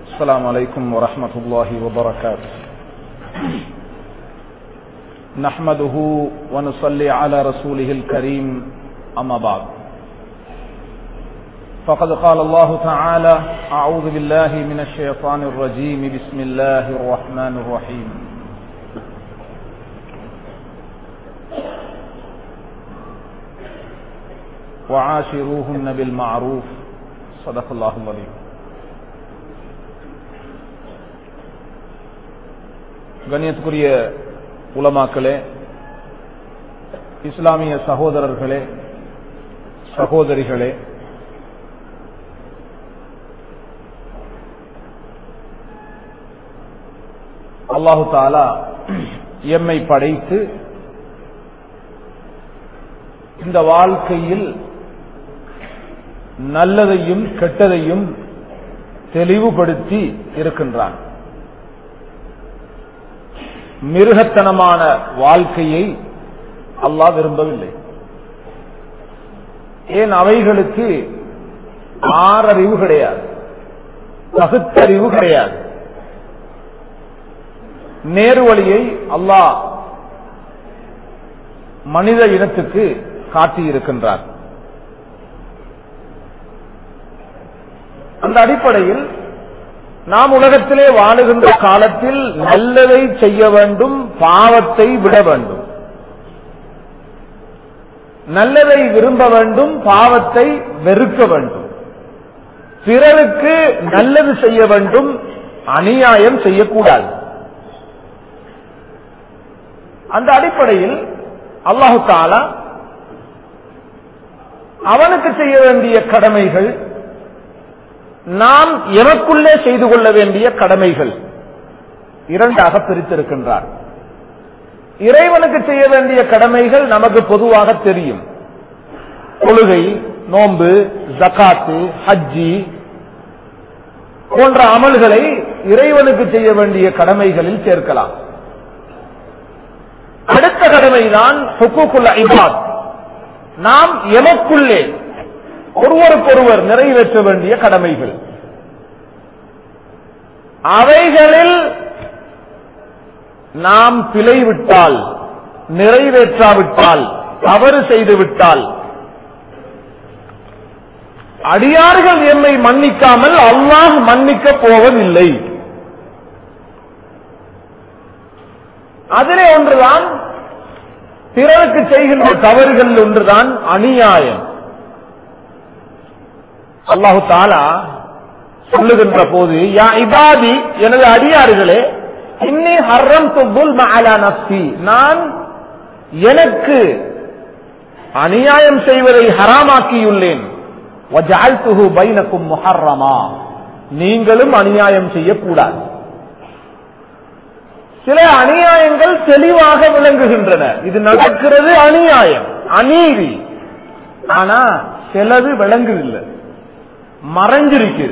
السلام عليكم ورحمة الله وبركاته. نحمده ونصلي على رسوله الكريم، أما بعد، فقد قال الله تعالى: أعوذ بالله من الشيطان الرجيم، بسم الله الرحمن الرحيم. وعاشروهن بالمعروف. صدق الله العظيم. கண்ணியத்துக்குரிய உலமாக்களே, இஸ்லாமிய சகோதரர்களே, சகோதரிகளே, அல்லாஹு தஆலா எம்மை படைத்து இந்த வாழ்க்கையில் நல்லதையும் கெட்டதையும் தெளிவுபடுத்தி இருக்கின்றான். மிருகத்தனமான வாழ்க்கையை அல்லாஹ் விரும்பவில்லை. ஏன்? அவைகளுக்கு ஆறறிவு கிடையாது, பகுத்தறிவு கிடையாது. நேர்வழியை அல்லாஹ் மனித இனத்துக்கு காட்டியிருக்கின்றார். அந்த அடிப்படையில் நாம் உலகத்திலே வாழுகின்ற காலத்தில் நல்லதை செய்ய வேண்டும், பாவத்தை விட வேண்டும். நல்லதை விரும்ப வேண்டும், பாவத்தை வெறுக்க வேண்டும். பிறருக்கு நல்லது செய்ய வேண்டும், அநியாயம் செய்யக்கூடாது. அந்த அடிப்படையில் அல்லாஹு தஆலா அவனுக்கு செய்ய வேண்டிய கடமைகள், நாம் எமக்குள்ளே செய்து கொள்ள வேண்டிய கடமைகள் இரண்டாக பிரித்திருக்கின்றார். இறைவனுக்கு செய்ய வேண்டிய கடமைகள் நமக்கு பொதுவாக தெரியும். தொழுகை, நோன்பு, ஜகாத்து, ஹஜ்ஜி போன்ற அமல்களை இறைவனுக்கு செய்ய வேண்டிய கடமைகளில் சேர்க்கலாம். அடுத்த கடமைதான் ஹுக்கூக்குல் இபாத், நாம் எமக்குள்ளே ஒருவருக்கொருவர் நிறைவேற்ற வேண்டிய கடமைகள். அவைகளில் நாம் பிழைவிட்டால், நிறைவேற்றாவிட்டால், தவறு செய்துவிட்டால், அடியார்கள் எம்மை மன்னிக்காமல் அல்லாஹ் மன்னிக்க போவதில்லை. அதிலே ஒன்றுதான், பிறருக்கு செய்கின்ற தவறுகள் ஒன்றுதான் அநியாயம். அல்லாஹு தஆலா சொல்லுகின்ற போது, யா இபாதி, எனது அடியார்களே, இன்னி ஹர்ரம்து ظுல்ம அலா நஃப்ஸி, நான் எனக்கு அநியாயம் செய்வதை ஹராமாக்கியுள்ளேன். வஜஅல்துஹு பைனக்கும் முஹர்ரமா, நீங்களும் அநியாயம் செய்யக்கூடாது. சில அநியாயங்கள் தெளிவாக விளங்குகின்றன, இது நடக்கிறது அநியாயம், அநீதி. ஆனா சிலது விளங்குதில்லை, மறைஞ்சிருக்கிறது.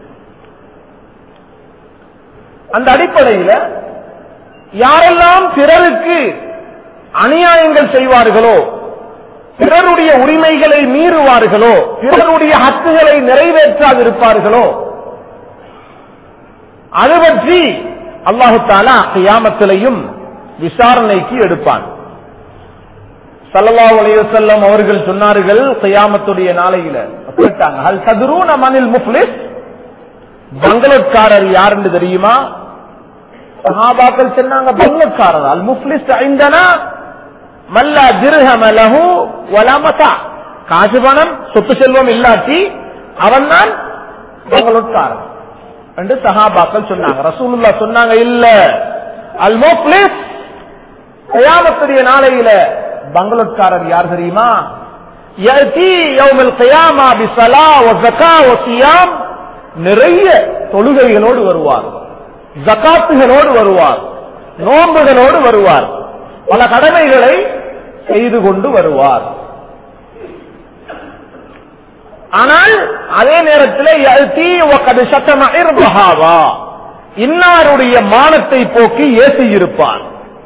அந்த அடிப்படையில் யாரெல்லாம் பிறருக்கு அநியாயங்கள் செய்வார்களோ, பிறருடைய உரிமைகளை மீறுவார்களோ, பிறருடைய ஹக்குகளை நிறைவேற்றாதிருப்பார்களோ, அது பற்றி அல்லாஹு தஆலா கியாமத்திலையும் விசாரணைக்கு எடுப்பான். ஸல்லல்லாஹு அலைஹி வஸல்லம் அவர்கள் சொன்னார்கள், கியாமத்துடைய நாளையில கேட்டாங்க, ஹல் தத்ரூன மனில் முஃப்லிஸ், பங்களோட்காரர் யார் என்று தெரியுமா? சஹாபாக்கள் சொன்னாங்க, பங்களோட்காரர். அல் முஃப்லிஸ் இந்தனா மல்லா திர்ஹம லஹு வலா மதா, காசு பணம் சொத்து செல்வம் இல்லாட்டி அவன் தான் பங்களோட்காரர் என்று சஹாபாக்கள் சொன்னாங்க. ரசூலுல்லாஹ் சொன்னாங்க, இல்ல, அல் முஃப்லிஸ் கியாமத்துடைய நாளையில பங்களோட்காரர் யார் தெரியுமா? யஅதி யௌமல் கியாமா பிஸலா வ ஸகா வ ஸியாம், நிறைய தொழுகைகளோடு வருவார், ஜகாத்துகளோடு வருவார், நோன்புகளோடு வருவார், பல கடமைகளை செய்து கொண்டு வருவார். ஆனால் அதே நேரத்தில் யஅதி வ கத் ஷதம இர்பஹாவா, இன்னாருடைய மானத்தை போக்கி ஏசி இருப்பார்.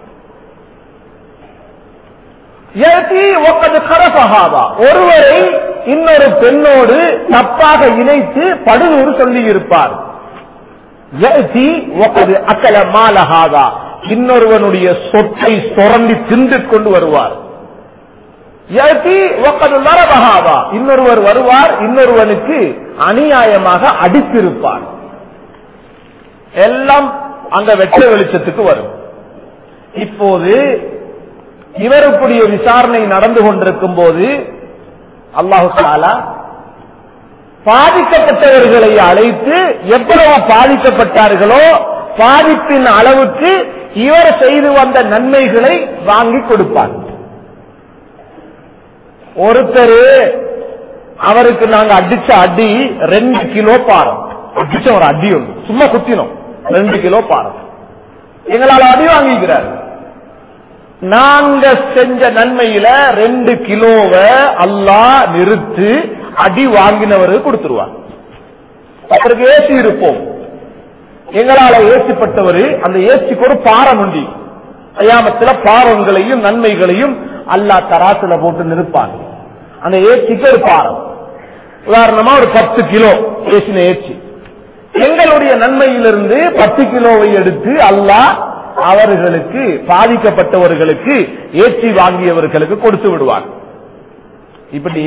ஒருவரை இன்னொரு பெண்ணோடு தப்பாக இணைத்து படுதூறு சொல்லி இருப்பார். யஅதி வகத் அகல மால ஹாதா, இன்னொருவனுடைய சொத்தை சுரண்டி தின்று கொண்டு வருவார். யஅதி வகத் லரப ஹாதா, இன்னொருவர் வருவார், இன்னொருவனுக்கு அநியாயமாக அடித்திருப்பார். எல்லாம் அங்க வெட்ட வெளிச்சத்துக்கு வரும். இப்போது இவருக்குரிய விசாரணை நடந்து கொண்டிருக்கும் போது அல்லாஹு தஆலா பாதிக்கப்பட்டவர்களை அழைத்து எவ்வளவு பாதிக்கப்பட்டார்களோ பாதிப்பின் அளவுக்கு இவர் செய்து வந்த நன்மைகளை வாங்கி கொடுப்பார். ஒருத்தர் அவருக்கு நாங்க அடிச்ச அடி 2 கிலோ பாரம், அடிச்ச ஒரு அடி ஒன்று சும்மா குத்தினோம், 2 கிலோ பாரம் எங்களால் அடி வாங்கிக்கிறார். நாங்க செஞ்ச நன்மையில 2 கிலோவை அல்லாஹ் நிறுத்து அடி வாங்கினவருக்கு கொடுத்துருவார். அவருக்கு ஏசி இருப்போம், எங்களால ஏசிப்பட்டவர் அந்த ஏசிக்கு ஒரு பாரம் உண்டி கியாமத்துல பாவங்களையும் நன்மைகளையும் அல்லாஹ் தராசுல போட்டு நிற்பாங்க. அந்த ஏசிக்கு ஒரு பாரம், உதாரணமா ஒரு 10 கிலோ ஏசின ஏசி, எங்களுடைய நன்மையிலிருந்து 10 கிலோவை எடுத்து அல்லாஹ் அவர்களுக்கு பாதிக்கப்பட்டவர்களுக்கு ஏற்றி வாங்கியவர்களுக்கு கொடுத்து விடுவார். இப்படி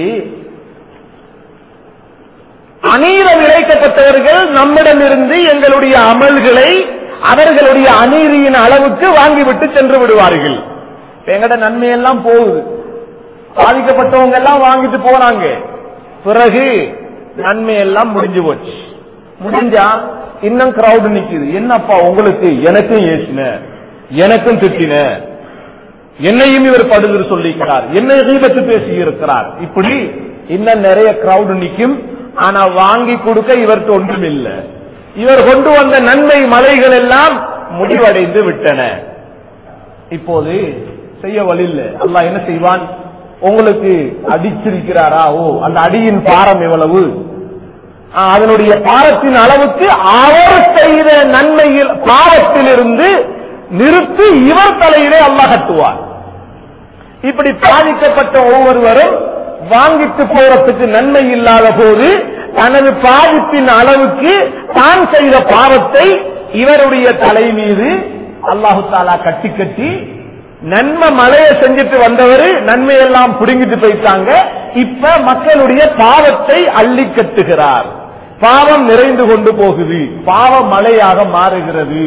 அநீதம் இழைக்கப்பட்டவர்கள் நம்மிடமிருந்து எங்களுடைய அமல்களை அவர்களுடைய அநீதியின் அளவுக்கு வாங்கிவிட்டு சென்று விடுவார்கள். எங்கட நன்மையெல்லாம் போகுது, பாதிக்கப்பட்டவங்க எல்லாம் வாங்கிட்டு போறாங்க, பிறகு நன்மையெல்லாம் முடிஞ்சு போச்சு. முடிஞ்சா இன்னும் கிரௌட் நிக்குது. என்னப்பா உங்களுக்கு எனக்கும் ஏசின, எனக்கும் திட்டின, என்னையும் இவர் படுகிற சொல்லிக்கிறார், என்னை கீபத்து பேசி இருக்கிறார், இப்படி இன்னும் நிறைய கிரௌட் நிக்கும். ஆனா வாங்கி கொடுக்க இவருக்கு ஒன்றும் இல்லை. இவர் கொண்டு வந்த நன்மை மலைகள் எல்லாம் முடிவடைந்து விட்டன. இப்போது செய்ய வழி இல்லை. அல்லாஹ் என்ன செய்வான்? உங்களுக்கு அடிச்சிருக்கிறாரா, ஓ அந்த அடியின் பாரம் எவ்வளவு, அதனுடைய பாவத்தின் அளவுக்கு அவர் செய்த நன்மையில் பாவத்திலிருந்து நிறுத்தி இவர் தலையிலே அல்லாஹ் கட்டுவார். இப்படி பாதிக்கப்பட்ட ஒவ்வொருவரும் வாங்கிட்டு போறதுக்கு நன்மை இல்லாத போது தனது பாதிப்பின் அளவுக்கு தான் செய்த பாவத்தை இவருடைய தலை மீது அல்லாஹு தஆலா கட்டி கட்டி, நன்மை மழையை செஞ்சுட்டு வந்தவர் நன்மையெல்லாம் புடுங்கிட்டு போயிட்டாங்க, இப்ப மக்களுடைய பாவத்தை அள்ளி கட்டுகிறார். பாவம் நிறைந்து கொண்டு போகுது, பாவ மழையாக மாறுகிறது.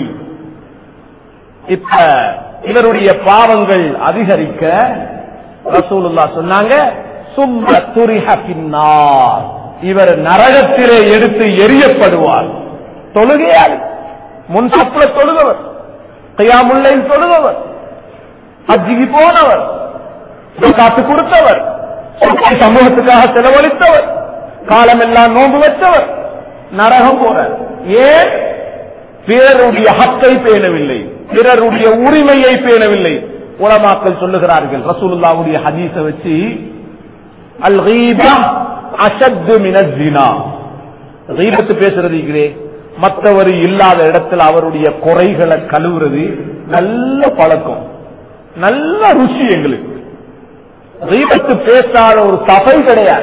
இப்ப இவருடைய பாவங்கள் அதிகரிக்க ரசூலுல்லாஹ் சொன்னாங்க, சும்ம துரிஹ பின்னார், இவர் நரகத்திலே எடுத்து எரியப்படுவார். தொழுகையால் முன்சப்ல தொழுகவர், கியாமுல் லைல் தொழுகவர், ஹஜ்ஜிக்கு போனவர், ஜகாத் கொடுத்தவர், சமூகத்துக்காக செலவழித்தவர், காலமெல்லாம் நோன்பு வச்சவர், நரகம் போறார். ஏன்? பிறருடைய ஹக்கை பேணவில்லை, பிறருடைய உரிமையை பேணவில்லை. உலமாக்கள் சொல்லுகிறார்கள், ரசூலுல்லாஹ்வுடைய ஹதீஸை வச்சு, அல் கீபா அஷத்து மினஸ் ஸினா, கீபத் பேசுறது மற்றவர் இல்லாத இடத்துல அவருடைய குறைகளை கழுவுறது நல்ல பழக்கம், நல்ல ருசி. எங்களுக்கு கீபத் பேசாத ஒரு சபை கிடையாது.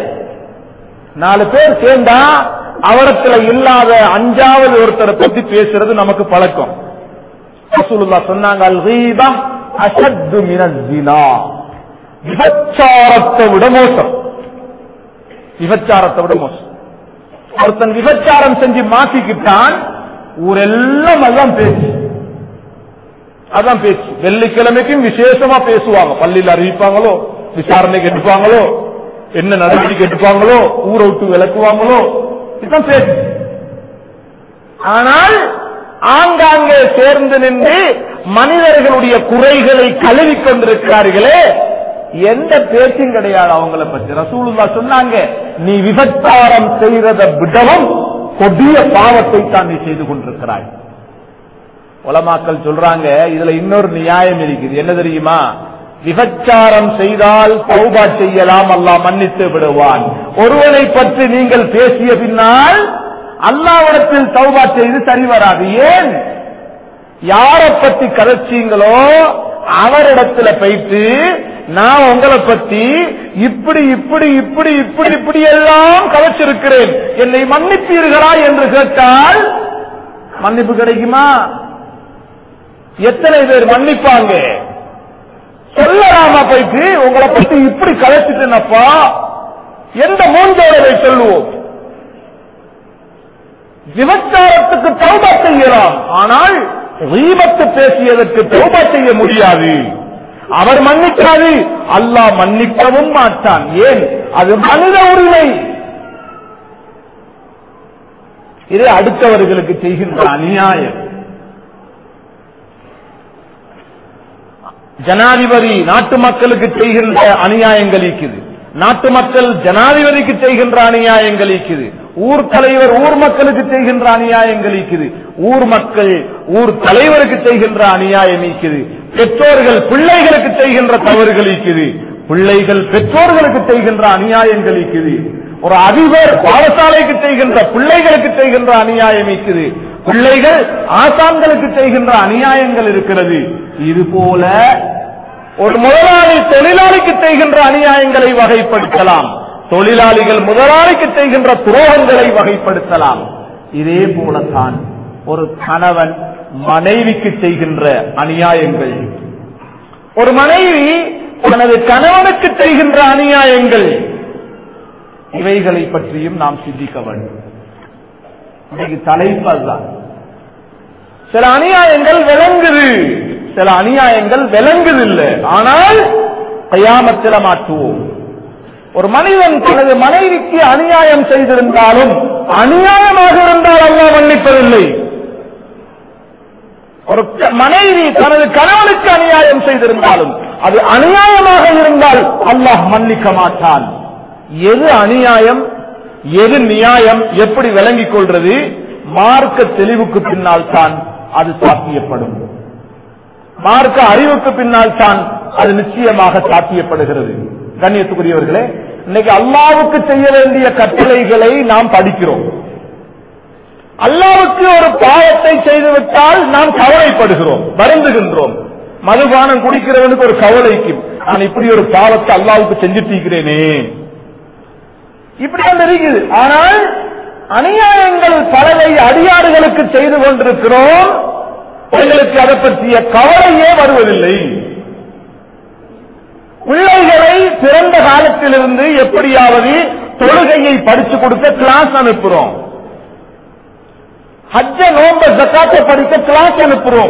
4 பேர் சேர்ந்தா அவரத்துல இல்லாத 5வது ஒருத்தரை பத்தி பேசுறது நமக்கு பழக்கம். ரசூலுல்லாஹ் சொன்னாங்க, அல் கீபா அஷத்து மினஸ் ஸினா, விபச்சாரத்தை விட மோசம், விபச்சாரத்தை விட மோசம். ஒருத்தன் விபச்சாரம் செஞ்சு மாட்டிக்கிட்டான், ஊரெல்லாம் அதான் பேச்சு, அதான் பேச்சு. வெள்ளிக்கிழமைக்கும் விசேஷமா பேசுவாங்க, பள்ளியில் அறிவிப்பாங்களோ, விசாரணைக்கு எடுப்பாங்களோ, என்ன நடவடிக்கை எடுப்பாங்களோ, ஊரை விட்டு விளக்குவாங்களோ, இதுதான் பேச்சு. ஆனால் ஆங்காங்கே சேர்ந்து நின்று மனிதர்களுடைய குறைகளை கழுவி கொண்டிருக்கிறார்களே, எந்த பேச்சும் கிடையாது அவங்களை பற்றி. ரசூலுல்லாஹ் சொன்னாங்க, நீ விபச்சாரம் செய்வதை விடவும் கொடிய பாவத்தை தான் நீ செய்து கொண்டிருக்கிறாய். உலமாக்கள் சொல்றாங்க, இதுல இன்னொரு நியாயம் இருக்குது. என்ன தெரியுமா? விபச்சாரம் செய்தால் தௌபா செய்யலாம், அல்லாஹ் மன்னித்து விடுவான். ஒருவனை பற்றி நீங்கள் பேசிய பின்னால் அல்லாஹ்விடத்தில் தௌபா செய்து சரி வராது. ஏன்? யாரை பற்றி கதைச்சீங்களோ அவரிடத்துல போயிட்டு, நான் உங்களை பத்தி இப்படி இப்படி இப்படி இப்படி இப்படி எல்லாம் கதைச்சிருக்கிறேன், என்னை மன்னிப்பீர்களா என்று கேட்டால் மன்னிப்பு கிடைக்குமா? எத்தனை பேர் மன்னிப்பாங்க? சொல்லலாமா போயிட்டு உங்களை பத்தி இப்படி கலைச்சிட்டேனப்பா எந்த மூன்றோடவை சொல்லுவோம்? விபச்சாரத்துக்கு தௌபா செய்யலாம், ஆனால் கீபத் பேசியதற்கு தௌபா செய்ய முடியாது. அவர் மன்னிக்காது, அல்லாஹ் மன்னிக்கவும் மாட்டான். ஏன்? அது மனித உரிமை. இது அடுத்தவர்களுக்கு செய்கின்ற அநியாயம். ஜனாதிபதி நாட்டு மக்களுக்கு செய்கின்ற அநியாயங்கள் இருக்குது, நாட்டு மக்கள் ஜனாதிபதிக்கு செய்கின்ற அநியாயங்கள் இருக்குது, ஊர் தலைவர் ஊர் மக்களுக்கு செய்கின்ற அநியாயங்கள் இருக்குது, ஊர் மக்கள் ஊர் தலைவருக்கு செய்கின்ற அநியாயம் இருக்குது, பெற்றோர்கள் பிள்ளைகளுக்கு செய்கின்ற தவறுகள் இருக்குது, பிள்ளைகள் பெற்றோர்களுக்கு செய்கின்ற அநியாயங்கள் இருக்குது, ஒரு அதிபர் பாடசாலைக்கு செய்கின்ற பிள்ளைகளுக்கு செய்கின்ற அநியாயம் இருக்குது, பிள்ளைகள் ஆசான்களுக்கு செய்கின்ற அநியாயங்கள் இருக்கிறது. இது போல ஒரு முதலாளி தொழிலாளிக்கு செய்கின்ற அநியாயங்களை வகைப்படுத்தலாம், தொழிலாளிகள் முதலாளிக்கு செய்கின்ற துரோகங்களை வகைப்படுத்தலாம். இதே போலத்தான் ஒரு கணவன் மனைவிக்கு செய்கின்ற அநியாயங்கள், ஒரு மனைவி தனது கணவனுக்கு செய்கின்ற அநியாயங்கள், இவைகளை பற்றியும் நாம் சிந்திக்க வேண்டும். இன்னைக்கு தலைப்பு அதுதான். சில அநியாயங்கள் விளங்குது, சில அநியாயங்கள் விளங்குதில்லை, ஆனால் கயாமத்தில் மாற்றுவோம். ஒரு மனிதன் தனது மனைவிக்கு அநியாயம் செய்திருந்தாலும் அநியாயமாக இருந்தால் அல்லாஹ் மன்னிப்பதில்லை. ஒரு மனைவி தனது கணவனுக்கு அநியாயம் செய்திருந்தாலும் அது அநியாயமாக இருந்தால் அல்லாஹ் மன்னிக்க மாட்டான். எது அநியாயம் எது நியாயம் எப்படி விளங்கிக் கொள்றது? மார்க்க தெளிவுக்கு பின்னால் தான் அது சாத்தியப்படும், மார்க்க அறிவுக்கு பின்னால் தான் அது நிச்சயமாக சாத்தியப்படுகிறது. கண்ணியத்துக்குரியவர்களே, இன்னைக்கு அல்லாஹ்வுக்கு செய்ய வேண்டிய கட்டளைகளை நாம் படிக்கிறோம். அல்லாஹ்வுக்கு ஒரு பாவத்தை செய்துவிட்டால் நாம் கவலைப்படுகிறோம், வருந்துகின்றோம். மதுபானம் குடிக்கிறவனுக்கு ஒரு கவலைக்கு, நான் இப்படி ஒரு பாவத்தை அல்லாஹ்வுக்கு செஞ்சிட்டிருக்கிறேனே, இப்படி இருக்குது. ஆனால் அநியாயங்கள் பலரை அடியாறுகளுக்கு செய்து கொண்டிருக்கிறோம், எங்களுக்கு அதை பற்றிய கவலையே வருவதில்லை. பிள்ளைகளை பிறந்த காலத்திலிருந்து எப்படியாவது தொழுகையை படிச்சு கொடுக்க கிளாஸ் அனுப்புறோம், ஹஜ்ஜ நோம்ப ஜக்காத்தை படிக்க கிளாஸ் அனுப்புறோம்,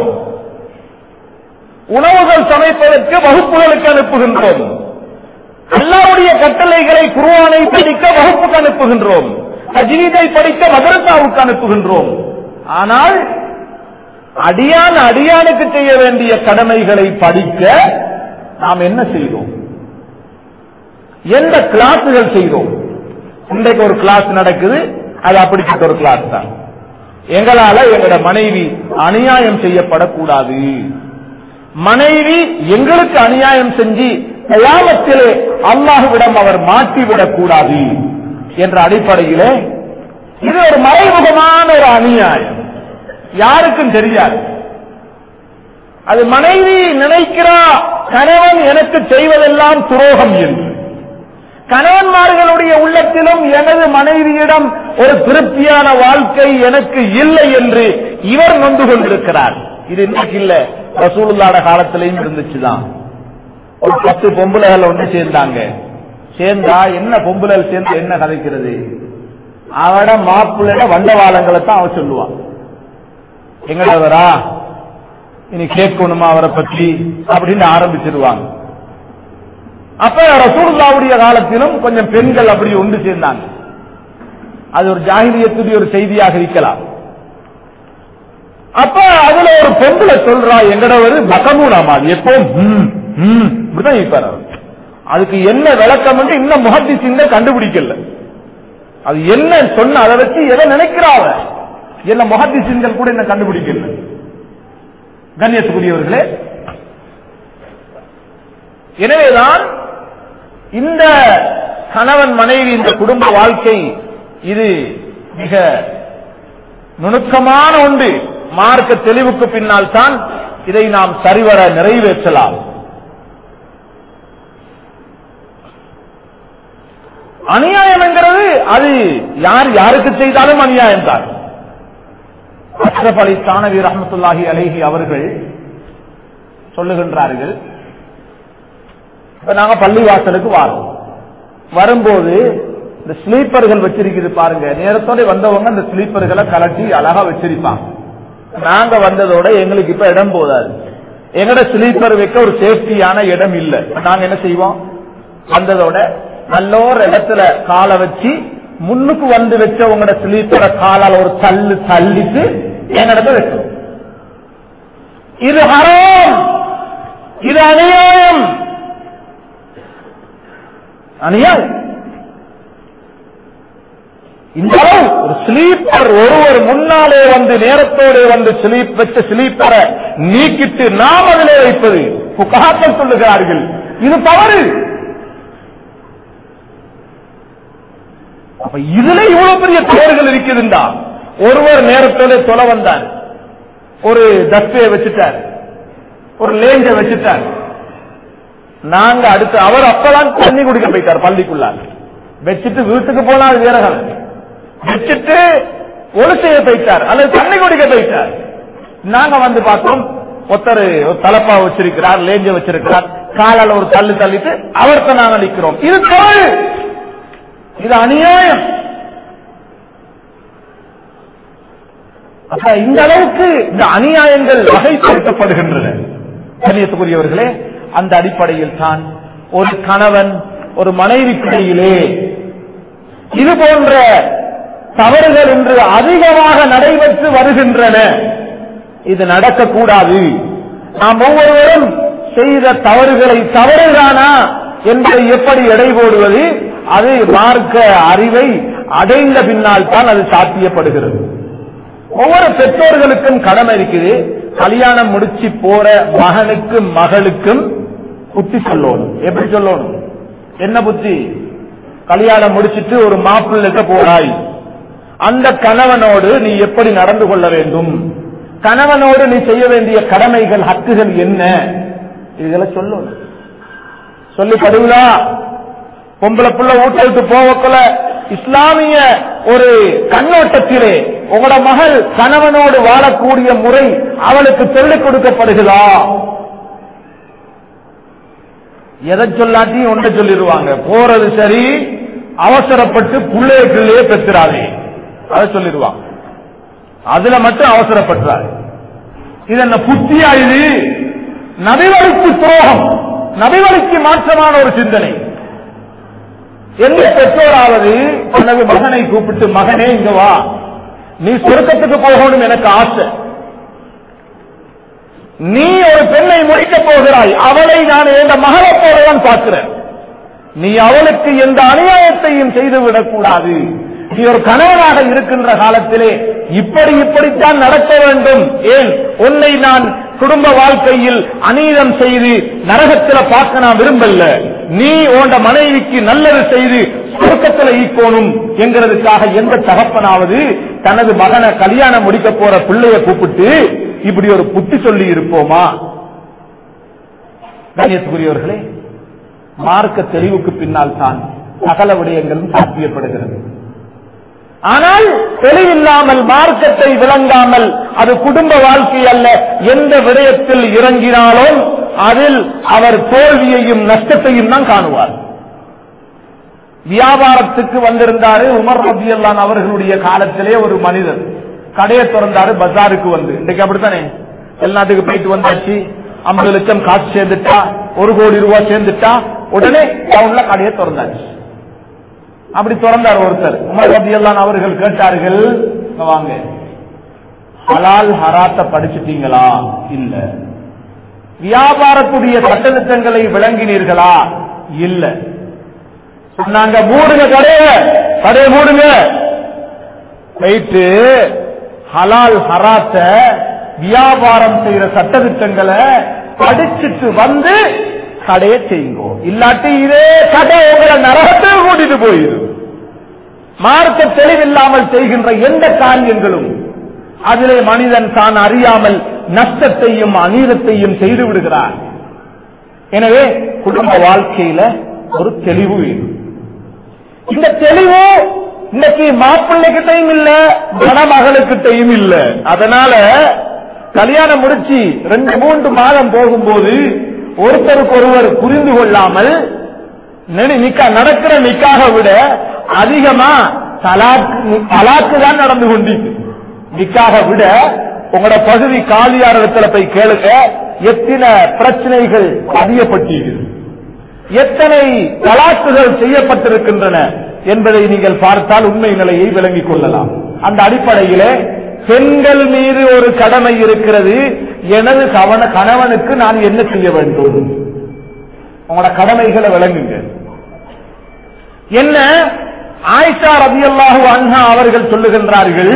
உணவுகள் சமைப்பதற்கு வகுப்புகளுக்கு அனுப்புகின்றோம், அல்லாஹ்வுடைய கட்டளைகளை குர்ஆனை படிக்க வகுப்புக்கு அனுப்புகின்றோம், தஜ்வீதை படிக்க மதரசாவுக்கு அனுப்புகின்றோம். ஆனால் அடியானுக்கு செய்ய வேண்டிய கடமைகளை படிக்க நாம் என்ன செய்தோம்? எந்த கிளாஸுகள் செய்தோம்? இன்றைக்கு ஒரு கிளாஸ் நடக்குது, அது அப்படிப்பட்ட ஒரு கிளாஸ் தான். எங்களால எங்களோட மனைவி அநியாயம் செய்யப்படக்கூடாது, மனைவி எங்களுக்கு அநியாயம் செஞ்சு கயாமத்திலே அல்லாஹ்விடம் அவர் மாட்டிவிடக் கூடாது என்ற அடிப்படையிலே இது ஒரு மறைமுகமான ஒரு அநியாயம், யாருக்கும் தெரியாது. அது மனைவி நினைக்கிறா கணவன் எனக்கு செய்வதெல்லாம் துரோகம் என்று. கணவன்மார்களுடைய உள்ளத்திலும் எனது மனைவியிடம் ஒரு திருப்தியான வாழ்க்கை எனக்கு இல்லை என்று இவர் நொந்து கொண்டிருக்கிறார். இது இன்னைக்கு இல்ல, ரசூலுல்லாஹ் காலத்திலையும் இருந்துச்சுதான். ஒரு 10 பொம்பளைகள் ஒன்று சேர்ந்தாங்க, சேர்ந்தா என்ன பொம்பளைகள் சேர்ந்து என்ன கதைக்கிறது? அவட மாப்பிள்ளை வண்டவாளங்களை தான் அவ சொல்லுவான். எங்களவரா இனி கேட்கணுமா அவரை பற்றி அப்படின்னு ஆரம்பிச்சிருவாங்க. அப்ப ரசூலுல்லாஹ்வுடைய காலத்திலும் கொஞ்சம் பெண்கள் அப்படி ஒன்று சேர்ந்தாங்க. அது ஒரு ஜாஹிலியத்துடைய ஒரு செய்தியாக இருக்கலாம். அப்ப அதுல ஒரு பொம்பளை சொல்றா, எங்கடவர் பக்கமூடாமா, அது எப்பவும் இப்படிதான் இருப்பார். அதுக்கு என்ன விளக்கம் இன்னும் முஹத்திஸீன்க கண்டுபிடிக்கல. அது என்ன சொன்ன அதை வச்சு எதை நினைக்கிறாவ என்ன முஹத்திஸீன்கள் கூட என்ன கண்டுபிடிக்கல. கண்ணியத்துக்குரியவர்களே, எனவேதான் இந்த கணவன் மனைவி இந்த குடும்ப வாழ்க்கை இது மிக நுணுக்கமான ஒன்று. மார்க்க தெளிவுக்கு பின்னால் தான் இதை நாம் சரிவர நிறைவேற்றலாம். அநியாயம் என்கிறது அது யாருக்கு செய்தாலும் அநியாயம் தான். அஷ்ரஃப் அலி தானவி ரஹ்மத்துல்லாஹி அலைஹி அவர்கள் சொல்லுகின்றார்கள், நாங்க பள்ளிவாசலுக்கு வரும்போது இந்த ஸ்லீப்பர்கள் வச்சிருக்கிறது பாருங்க, நேரத்தோட வந்தவங்க இந்த ஸ்லீப்பர்களை கலட்டி அழகா வச்சிருப்பாங்க. நாங்க வந்ததோட எங்களுக்கு இப்ப இடம் போதாது, எங்கட ஸ்லீப்பர் வைக்க ஒரு சேஃப்டியான இடம் இல்ல. நாங்க என்ன செய்வோம், வந்ததோட நல்ல ஒரு இடத்துல காலை வச்சு முன்னுக்கு வந்து வச்ச உங்களோட ஸ்லீப்பரை காலால் ஒரு தள்ளிட்டு எங்கிட்ட வைக்கும். இது ஹராம், இது அநியாயம். அநியாயம். இந்த ஒரு ஸ்லீப்பர் ஒருவர் முன்னாலே வந்து நேரத்தோடு வந்து வச்ச ஸ்லீப்பரை நீக்கிட்டு நாம் அதிலே வைப்பது புகார்கள் சொல்லுகிறார்கள், இது தவறு. அப்ப இதுல இவ்வளவு பெரிய தவறுகள் இருக்குதுண்டா. ஒருவர் நேரத்தோடு தொலை வந்தார், ஒரு தஸ்பையை வச்சுட்டார், ஒரு லேஞ்ச வச்சுட்டார். நாங்க அடுத்து அவர் அப்பதான் தண்ணி குடிக்க போயிட்டார் பள்ளிக்குள்ளார். வச்சுட்டு வீட்டுக்கு போனால் வேற கலந்து வச்சுட்டு ஒழு செய்ய போயிட்டார் அல்லது தண்ணி குடிக்க போயிட்டார். நாங்க வந்து பார்த்தோம், ஒருத்தர் ஒரு தலப்பா வச்சிருக்கிறார், லேஞ்ச வச்சிருக்கிறார், காலால ஒரு தள்ளிட்டு அவர்த்த நாங்க நிற்கிறோம். இது தவறு, இது அநியாயம். அப்ப இந்த அளவுக்கு இந்த அநியாயங்கள் வகைப்படுத்தப்படுகின்றன. கண்ணியத்துக்குரியவர்களே, அந்த அடிப்படையில் தான் ஒரு கணவன் ஒரு மனைவிக்கிடையிலே இது போன்ற தவறுகள் இன்று அதிகமாக நடைபெற்று வருகின்றன. இது நடக்கக்கூடாது. நாம் ஒவ்வொருவரும் செய்த தவறுகளை தவறுதானா என்பதை எப்படி எடை போடுவது, அது மார்க்க அறிவை அடைந்த பின்னால் தான் அது சாத்தியப்படுகிறது. ஒவ்வொரு பெற்றோர்களுக்கும் கடமை இருக்குது. கல்யாணம் முடிச்சு போற மகனுக்கும் மகளுக்கும் புத்தி சொல்லணும். எப்படி சொல்லணும்? என்ன புத்தி? கல்யாணம் முடிச்சிட்டு ஒரு மாப்பிள்ளைக்கு போறாய், அந்த கணவனோடு நீ எப்படி நடந்து கொள்ள வேண்டும், கணவனோடு நீ செய்ய வேண்டிய கடமைகள் ஹக்குகள் என்ன, இதுகளை சொல்லணும். சொல்லி தருவா. பொம்பளை புள்ள வீட்டை விட்டு போவக்குள்ள இஸ்லாமிய ஒரு கண்ணோட்டத்திலே உங்களோட மகள் கணவனோடு வாழக்கூடிய முறை அவளுக்கு சொல்லிக் கொடுக்கப்படுகிறதா? எதை சொல்லாட்டி ஒன்றை சொல்லிடுவாங்க, போறது சரி, அவசரப்பட்டு புள்ளையே பெற்றாதே, அதை சொல்லிடுவாங்க. அதுல மட்டும் அவசரப்பட்டாரு. இது என்ன புத்தியா? இது நபிவழிக்கு துரோகம், நபிவழிக்கு மாற்றமான ஒரு சிந்தனை. எந்த பெற்றோராவது தனது மகனை கூப்பிட்டு, மகனே இங்க வா, நீ சொர்க்கத்துக்கு போகணும் எனக்கு ஆசை, நீ ஒரு பெண்ணை முடிக்க போகிறாய், அவளை நான் எந்த மகளை போலதான் பார்க்கிறேன், நீ அவளுக்கு எந்த அநியாயத்தையும் செய்துவிடக் கூடாது, நீ ஒரு கணவனாக இருக்கின்ற காலத்திலே இப்படித்தான் நடக்க வேண்டும், ஏன் உன்னை நான் குடும்ப வாழ்க்கையில் அநீதம் செய்து நரகத்தில் பார்க்க நான் விரும்பல, நீ உண்ட மனைவிக்கு நல்லது செய்து சொர்க்கத்தில் ஈக்கோணும் என்கிறதுக்காக எந்த தகப்பனாவது தனது மகனை கல்யாணம் முடிக்க போற பிள்ளைய கூப்பிட்டு இப்படி ஒரு புத்தி சொல்லி இருப்போமா? கண்ணியத்துக்குரியவர்களே, மார்க்க தெளிவுக்கு பின்னால் தான் சகல விடயங்களும் சாத்தியப்படுகிறது. ஆனால் தெளிவில்லாமல், மார்க்கத்தை விளங்காமல், அது குடும்ப வாழ்க்கை அல்ல, எந்த விடயத்தில் இறங்கினாலும் அதில் அவர் தோல்வியையும் நஷ்டத்தையும் தான் காணுவார். வியாபாரத்துக்கு வந்திருந்தாரு உமர் ரலியல்லாஹு அவர்களுடைய காலத்திலே ஒரு மனிதர் கடையை திறந்தாரு, பஜாருக்கு வந்து. இன்றைக்கு அப்படித்தானே, வெளிநாட்டுக்கு போயிட்டு வந்தாச்சு, 50 லட்சம் காசு சேர்ந்துட்டா, 1 கோடி ரூபாய் சேர்ந்துட்டா, உடனே டவுன்ல கடையை திறந்தாச்சு. அப்படி திறந்தார் ஒருத்தர். உமர் ரலியல்லாஹு அவர்கள் கேட்டார்கள், வாங்க, ஹலால் ஹராத்த படிச்சுட்டீங்களா? இல்ல. வியாபாரத்துடைய சட்டத்திட்டங்களை விளங்கினீர்களா? இல்ல. சொன்னாங்க, மூடுங்க கடையை மூடுங்க. போயிட்டு ஹலால் ஹராத்த வியாபாரம் செய்யற சட்டத்திட்டங்களை படிச்சுட்டு வந்து கடையை செய்யுங்க, இல்லாட்டி இதே கடை உங்களை நரகத்தில் கூட்டிட்டு போயிடும். மார்க்க தெளிவில்லாமல் செய்கின்ற எந்த காரியங்களும் அதிலே மனிதன் தான் அறியாமல் நஷ்டத்தையும் அநீதத்தையும் செய்து விடுகிறார். எனவே குடும்ப வாழ்க்கையில ஒரு தெளிவு வேணும். இந்த தெளிவு இன்னைக்கு மாப்பிள்ளைகிட்டையும் இல்ல, மணமகளுக்கிட்டையும் இல்ல. அதனால கல்யாணம் முடிச்சு 2-3 மாதம் போகும்போது ஒருத்தருக்கு ஒருவர் புரிந்து கொள்ளாமல் நடக்கிற நிக்காக விட அதிகமா தலாக்கு தான் நடந்து கொண்டிருக்கு. நிக்காக விட உங்களோட பகுதி காலியார் இடத்துல போய் கேளுங்க, எத்தனை பிரச்சனைகள் அதிகப்பட்டிருக்கிறது, எத்தனை தலாக்குகள் செய்யப்பட்டிருக்கின்றன என்பதை நீங்கள் பார்த்தால் உண்மை நிலையை விளங்கிக் கொள்ளலாம். அந்த அடிப்படையிலே பெண்கள் மீது ஒரு கடமை இருக்கிறது. எனது கணவனுக்கு நான் என்ன செய்ய வேண்டும்? உங்களோட கடமைகளை விளங்குங்க. என்ன? ஆயிஷா ரலியல்லாஹு அன்ஹா அவர்கள் சொல்லுகின்றார்கள்,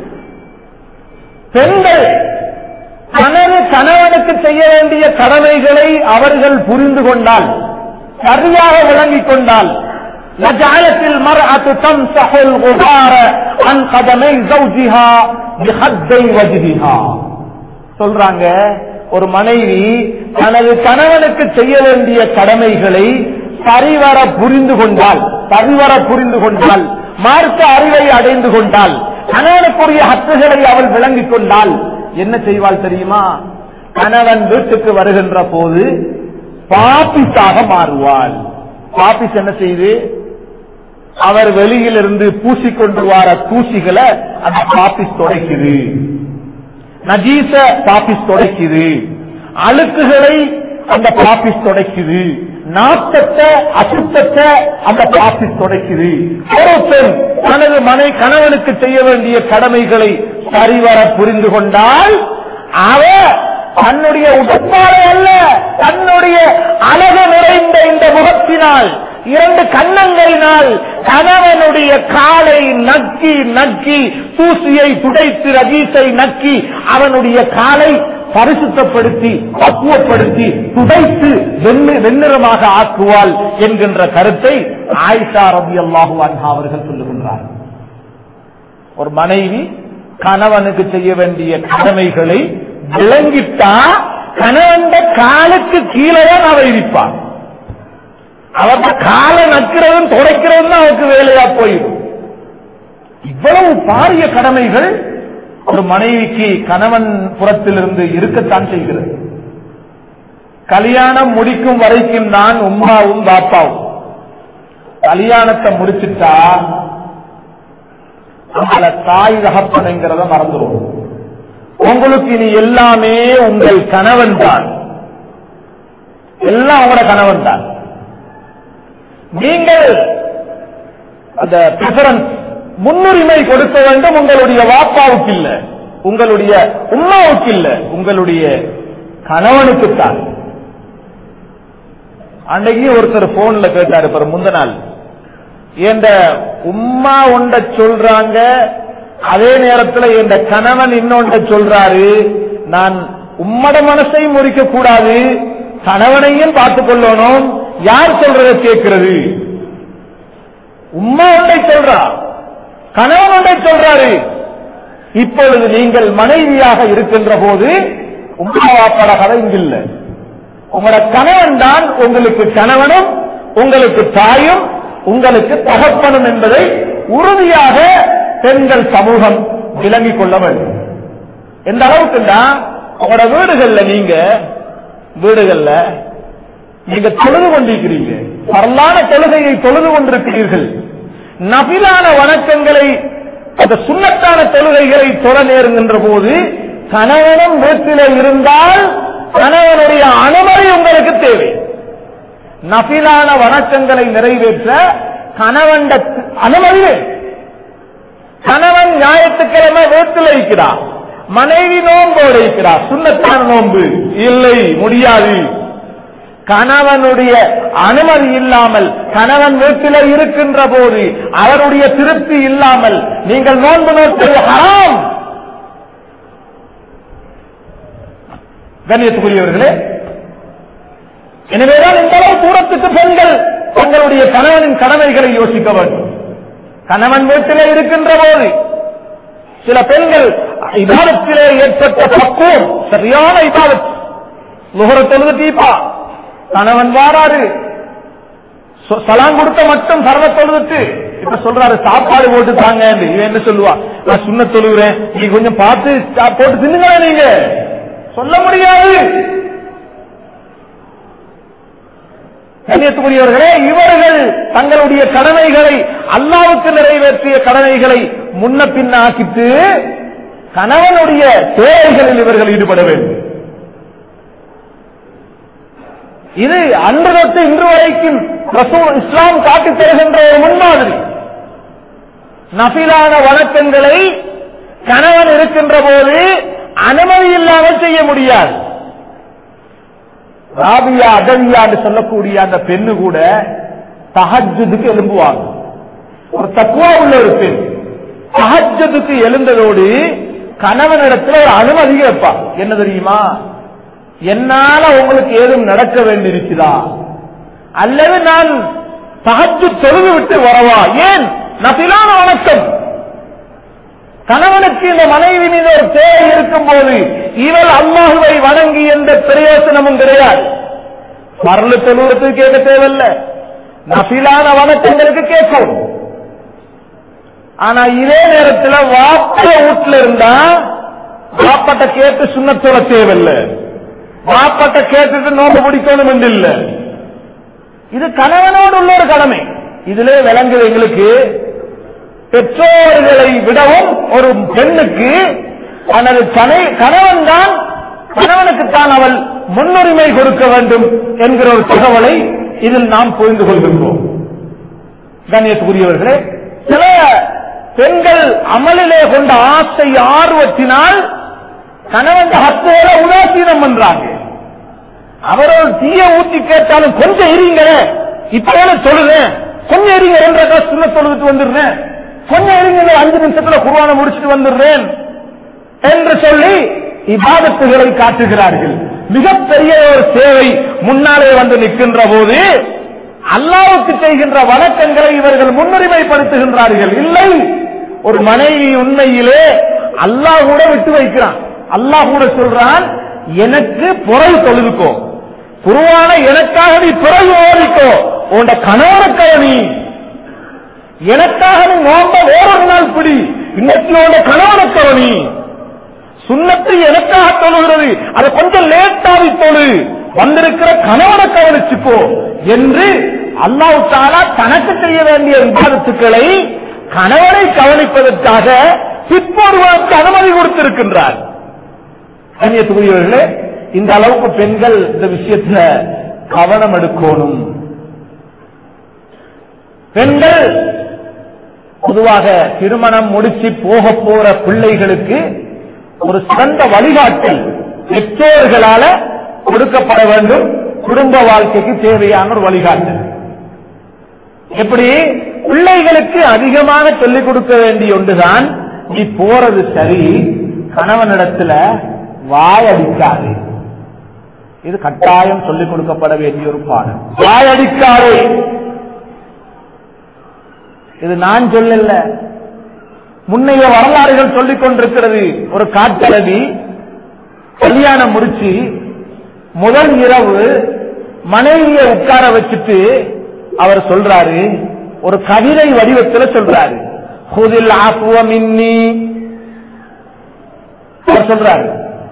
பெண்கள் தனது கணவனுக்கு செய்ய வேண்டிய கடமைகளை அவர்கள் புரிந்து கொண்டால், சரியாக விளங்கிக் கொண்டால், லஜஅலத்தில் மர்அத்து தம்ஸஹுல் குபார அன் கதமை ஜௌஜிஹா பிஹத்தை வஜ்ஹிஹா. சொல்றாங்க, ஒரு மனைவி தனது கணவனுக்கு செய்ய வேண்டிய கடமைகளை சரிவர புரிந்து கொண்டால், மார்க்க அறிவை அடைந்து கொண்டால், கணவனுக்குரிய ஹக்குகளை அவள் விளங்கிக் கொண்டால் என்ன செய்வாள் தெரியுமா? கணவன் வீட்டுக்கு வருகின்ற போது பாபிஸாக மாறுவாள். பாபிஸ் என்ன செய்து? அவர் வெளியிலிருந்து பூசிக்கொண்டு வர தூசிகளை அந்த பாபிஸ் துடைக்குது, நஜீச பாபிஸ் துடைக்குது, அழுக்குகளை அந்த பாபிஸ் துடைக்குது, நாட்டத்தை அசுத்தத்தை அந்த பாபிஸ் துடைக்குது. ஒரு பெண் தனது கணவனுக்கு செய்ய வேண்டிய கடமைகளை சரிவர புரிந்து கொண்டால், அவ தன்னுடைய உடற்பாடு அல்ல, தன்னுடைய அழகு நிறைந்த இந்த முகத்தினால், 2 கன்னங்களினால் கணவனுடைய காலை நக்கி நக்கி, தூசியை துடைத்து ரஜீஸை நக்கி, அவனுடைய காலை பரிசுத்தப்படுத்தி பக்குவப்படுத்தி துடைத்து வெண்ணிறமாக ஆக்குவாள் என்கின்ற கருத்தை ஆயிஷா ரலியல்லாஹு அன்ஹா அவர்கள் சொல்லுகின்றார். ஒரு மனைவி கணவனுக்கு செய்ய வேண்டிய கடமைகளை விளங்கிட்டா கணவன் காலுக்கு கீழே தான் அவ இருப்பார். அவருக்கு காலை நக்கிறதும் துடைக்கிறதும் தான் அவருக்கு வேலையா போயிடும். இவ்வளவு பாரிய கடமைகள் ஒரு மனைவிக்கு கணவன் புறத்திலிருந்து இருக்கத்தான் செய்கிறது. கல்யாணம் முடிக்கும் வரைக்கும் தான் உம்மாவும் பாப்பாவும். கல்யாணத்தை முடிச்சுட்டா நம்மள தாய் தகப்பனுங்கிறத மறந்துடும். உங்களுக்கு இனி எல்லாமே உங்கள் கணவன் தான், எல்லாம் உங்களோட கணவன் தான். நீங்கள் அந்த பிரெஃபரன்ஸ், முன்னுரிமை கொடுக்க வேண்டும் உங்களுடைய வாப்பாவுக்கு இல்ல, உங்களுடைய உம்மாவுக்கு இல்ல, உங்களுடைய கணவனுக்குத்தான். அன்னைக்கு ஒருத்தர் போன்ல கேட்டாரு, முந்த நாள், என்ற உம்மா ஒன்ற சொல்றாங்க, அதே நேரத்தில் என்ற கணவன் இன்னொன்ற சொல்றாரு, நான் உம்மட மனசையும் முறிக்க கூடாது, கணவனையும் பார்த்துக் கொள்ளணும், யார் சொல்றதை கேட்கிறது? உம்மா ஒன்றை சொல்றா, கணவன் ஒன்றை சொல்றாரு. இப்பொழுது நீங்கள் மனைவியாக இருக்கின்ற போது உம்மா வாப்பட கதை இங்கில்ல, உங்களோட கணவன் தான் உங்களுக்கு கணவனும், உங்களுக்கு தாயும், உங்களுக்கு தகப்பனும் என்பதை உறுதியாக பெண்கள் சமூகம் விளங்கிக் கொள்ள வேண்டும். எந்த அளவுக்குன்னா, உங்களோட வீடுகள்ல நீங்க தொழுது கொண்டிருக்கிறீங்க, பரலான தொழுகையை தொழுது கொண்டிருக்கிறீர்கள், நபிலான வணக்கங்களை, அந்த சுன்னத்தான தொழுகைகளை தொழ நேருகின்ற போது கணவனும் வீட்டில் இருந்தால் கணவனுடைய அனுமதி உங்களுக்கு தேவை. நபிலான வணக்கங்களை நிறைவேற்ற கணவன் அனுமதி. கணவன் ஞாயிற்றுக்கிழமை வீட்டில் இருக்கிறார், மனைவி நோன்போடு இருக்கிறார், சுன்னத்தான நோன்பு இல்லை, முடியாது. கணவனுடைய அனுமதி இல்லாமல், கணவன் வீட்டில் இருக்கின்ற போது அவருடைய திருப்தி இல்லாமல் நீங்கள் நோன்பு நோற்பது ஹராம். கண்ணியத்துக்குரியவர்களே, எனவேதான் இந்த அளவு தூரத்துக்கு பெண்கள் தங்களுடைய கணவனின் கடமைகளை யோசிக்க வேண்டும். கணவன் வீட்டிலே இருக்கின்ற போது சில பெண்கள் இபாதத்திலே ஏற்பட்ட பக்குவம், சரியான இபாதத், லுஹர தொழுது தீபா, கணவன் வாராரு, சலாம் கொடுத்த மட்டும் சர்வ தொழுதுட்டு இப்ப சொல்றாரு சாப்பாடு போட்டு தாங்க. இவன் என்ன சொல்லுவா, நான் சுன்னத் தொழுகிறேன், நீ கொஞ்சம் பார்த்து போட்டு தின்னுங்களா, நீங்க சொல்ல முடியாது. கண்ணியத்துக்குரியவர்களே, இவர்கள் தங்களுடைய கடமைகளை, அல்லாஹ்வுக்கு நிறைவேற்றிய கடமைகளை முன்ன பின்ன ஆக்கிட்டு கணவனுடைய தேவைகளில் இவர்கள் ஈடுபட வேண்டும். இது அன்று தொட்டு இன்று வரைக்கும் ரசூல் இஸ்லாம் காட்டித் தருகின்ற ஒரு முன்மாதிரி. நஃபிலான வணக்கங்களை கணவன் இருக்கின்ற போது அனுமதி இல்லாமல் செய்ய முடியாது. ராபியா அதவியா என்று சொல்லக்கூடிய அந்த பெண்ணு கூட தஹஜ்ஜுதுக்கு எழும்புவாங்க. ஒரு தக்வா உள்ள ஒரு பெண் தஹஜ்ஜுதுக்கு எழுந்ததோடு கணவனிடத்தில் ஒரு அனுமதி கேட்பா. என்ன தெரியுமா, என்னால உங்களுக்கு ஏதும் நடக்க வேண்டியிருக்கிறா, அல்லது நான் தஹஜ்ஜுத் தொழுது விட்டு வரவா? ஏன் நஃபிலான வணக்கம். கணவனுக்கு இந்த மனைவி மீது ஒரு தேவை இருக்கும் போது இவள் அல்லாஹுவை வணங்கி எந்த பிரயோசனமும் கிடையாது. பரலு தொழுவதற்கு கேட்க தேவையில்ல, நஃபிலான வணக்கங்களுக்கு கேட்கும். ஆனா இதே நேரத்தில் வாப்ப வீட்டுல இருந்தா வாப்பட்ட கேட்டு சுன்னத் தொழ தேவையில்லை, வாப்பட்ட கேட்டுட்டு நோம்பு பிடிக்கணும் என்று இல்லை. இது கணவனோடு உள்ள ஒரு கடமை. இதிலே விளங்குது எங்களுக்கு, பெற்றோர்களை விடவும் ஒரு பெண்ணுக்கு தனது கணவன் தான், கணவனுக்குத்தான் அவள் முன்னுரிமை கொடுக்க வேண்டும் என்கிற ஒரு தகவலை இதில் நாம் புரிந்து கொள்கின்றோம். கண்ணியத்துக்குரியவர்களே, சில பெண்கள் அமலிலே கொண்ட ஆசை ஆர்வத்தினால் கணவன் ஹக்குகளை உதாசீனம் பண்றாங்க. அவரோட தீய ஊற்றி கேட்டாலும் கொஞ்சம் இருங்க, இப்ப சொல்லுறேன், கொஞ்சம் இருங்க, 2 சுன்னத் தொழுதுட்டு வந்துடுறேன், கொஞ்சம் இருங்க, 5 நிமிஷத்துல குர்ஆனை முடிச்சுட்டு வந்துடுறேன் என்று சொல்லி இபாதத்துகளை காட்டுகிறார்கள். மிகப்பெரிய ஒரு சேவை முன்னாலே வந்து நிற்கின்ற போது அல்லாஹ்வுக்கு செய்கின்ற வணக்கங்களை இவர்கள் முன்னுரிமைப்படுத்துகின்றார்கள். இல்லை, ஒரு மனைவி உண்மையிலே அல்லாஹ் கூட விட்டு வைக்கிறான். அல்லாஹ் கூட சொல்றான், எனக்கு பிறகு தொழுதுக்கோ, குர்ஆனை எனக்காக நீ பிறகு ஓதிக்கோ, உன்ட கணவனுக்காக நீ, எனக்காக நீ நோம்ப வேறொரு நாள் பிடி, இன்னைக்கு உன்ட கணவனுக்காக நீ, சுன்னத்து எனக்காக தொழுகிறது, அதை கொஞ்சம் லேட்டாவி தொழு, வந்திருக்கிற கணவனை கவனிச்சுக்கோ என்று அல்லாஹ் தஆலா தனக்கு செய்ய வேண்டிய இபாதத்துக்களை கணவனை கவனிப்பதற்காக பிற்பொருவனுக்கு அனுமதி கொடுத்திருக்கின்றார். கண்ணியத்துக்குரியவர்களே, இந்த அளவுக்கு பெண்கள் இந்த விஷயத்துல கவனம் எடுக்கணும். பெண்கள் பொதுவாக திருமணம் முடிச்சு போக போற பிள்ளைகளுக்கு ஒரு சிறந்த வழிகாட்டல் பெற்றோர்களால கொடுக்கப்பட வேண்டும். குடும்ப வாழ்க்கைக்கு தேவையான ஒரு வழிகாட்டல். எப்படி பிள்ளைகளுக்கு அதிகமாக சொல்லிக் கொடுக்க வேண்டிய ஒன்றுதான், நீ போறது சரி, கணவனிடத்துல வாயடிக்காது. இது கட்டாயம் சொல்லிக் கொடுக்கப்பட வேண்டிய ஒரு பாடம். வாயடிக்காது, இது நான் சொல்லல, முன்னைய வரலாறுகள் சொல்லிக் கொண்டிருக்கிறது. ஒரு காட்டழகி கல்யாணம் முடிச்சு முதல் இரவு மனைவியை உட்கார வச்சுட்டு அவர் சொல்றாரு, ஒரு கவிதை வடிவத்தில் சொல்றாரு, ஹுதில் ஆஃபுவ மின்னி, அவர் சொல்றாரு,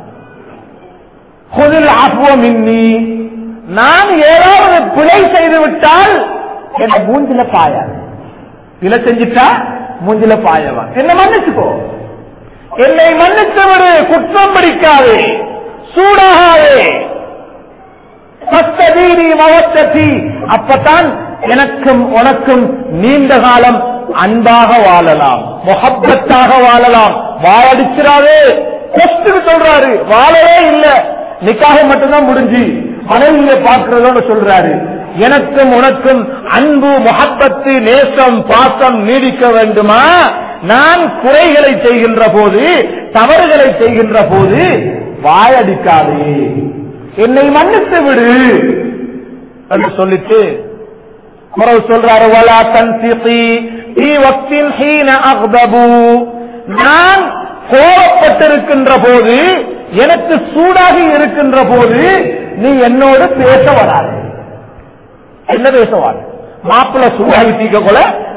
ஹுதில் ஆஃபுவ மின்னி, நான் ஏதாவது பிழை செய்து விட்டால் என் மூஞ்சில பாயாது, பிழை செஞ்சுட்டா மூஞ்சில பாயவா, என்ன மன்னிச்சுக்கோ, என்னை மன்னித்து விடு, குற்றம் பிடிக்காதே, சூடாகாதே, சத்ததீரி மவத்ததி, அப்பதான் எனக்கும் உனக்கும் நீண்ட காலம் அன்பாக வாழலாம், முஹப்பத்தாக வாழலாம். வாழடிச்சிடாதே, சொல்றாரு, வாழவே இல்லை, நிக்காக மட்டும்தான் முடிஞ்சு மனைவியை பார்க்கிறதோன்னு சொல்றாரு. எனக்கும் உனக்கும் அன்பு, முஹப்பத்து, நேசம், பாசம் நீடிக்க வேண்டுமா? நான் குறைகளை செய்கின்ற போது, தவறுகளை செய்கின்ற போது வாயடிக்காதே, என்னை மன்னித்து விடு என்று சொல்லிட்டு சொல்றாரு, வலா தன்சிகி ஃபீ வக்தின் ஹீன அக்தபு, நான் கோபப்பட்டிருக்கின்ற போது, எனக்கு சூடாகி இருக்கின்ற போது நீ என்னோடு பேச வராது. என்ன பேச வர? மாப்பிள்ள சூடாகி தீக்க கொள்ள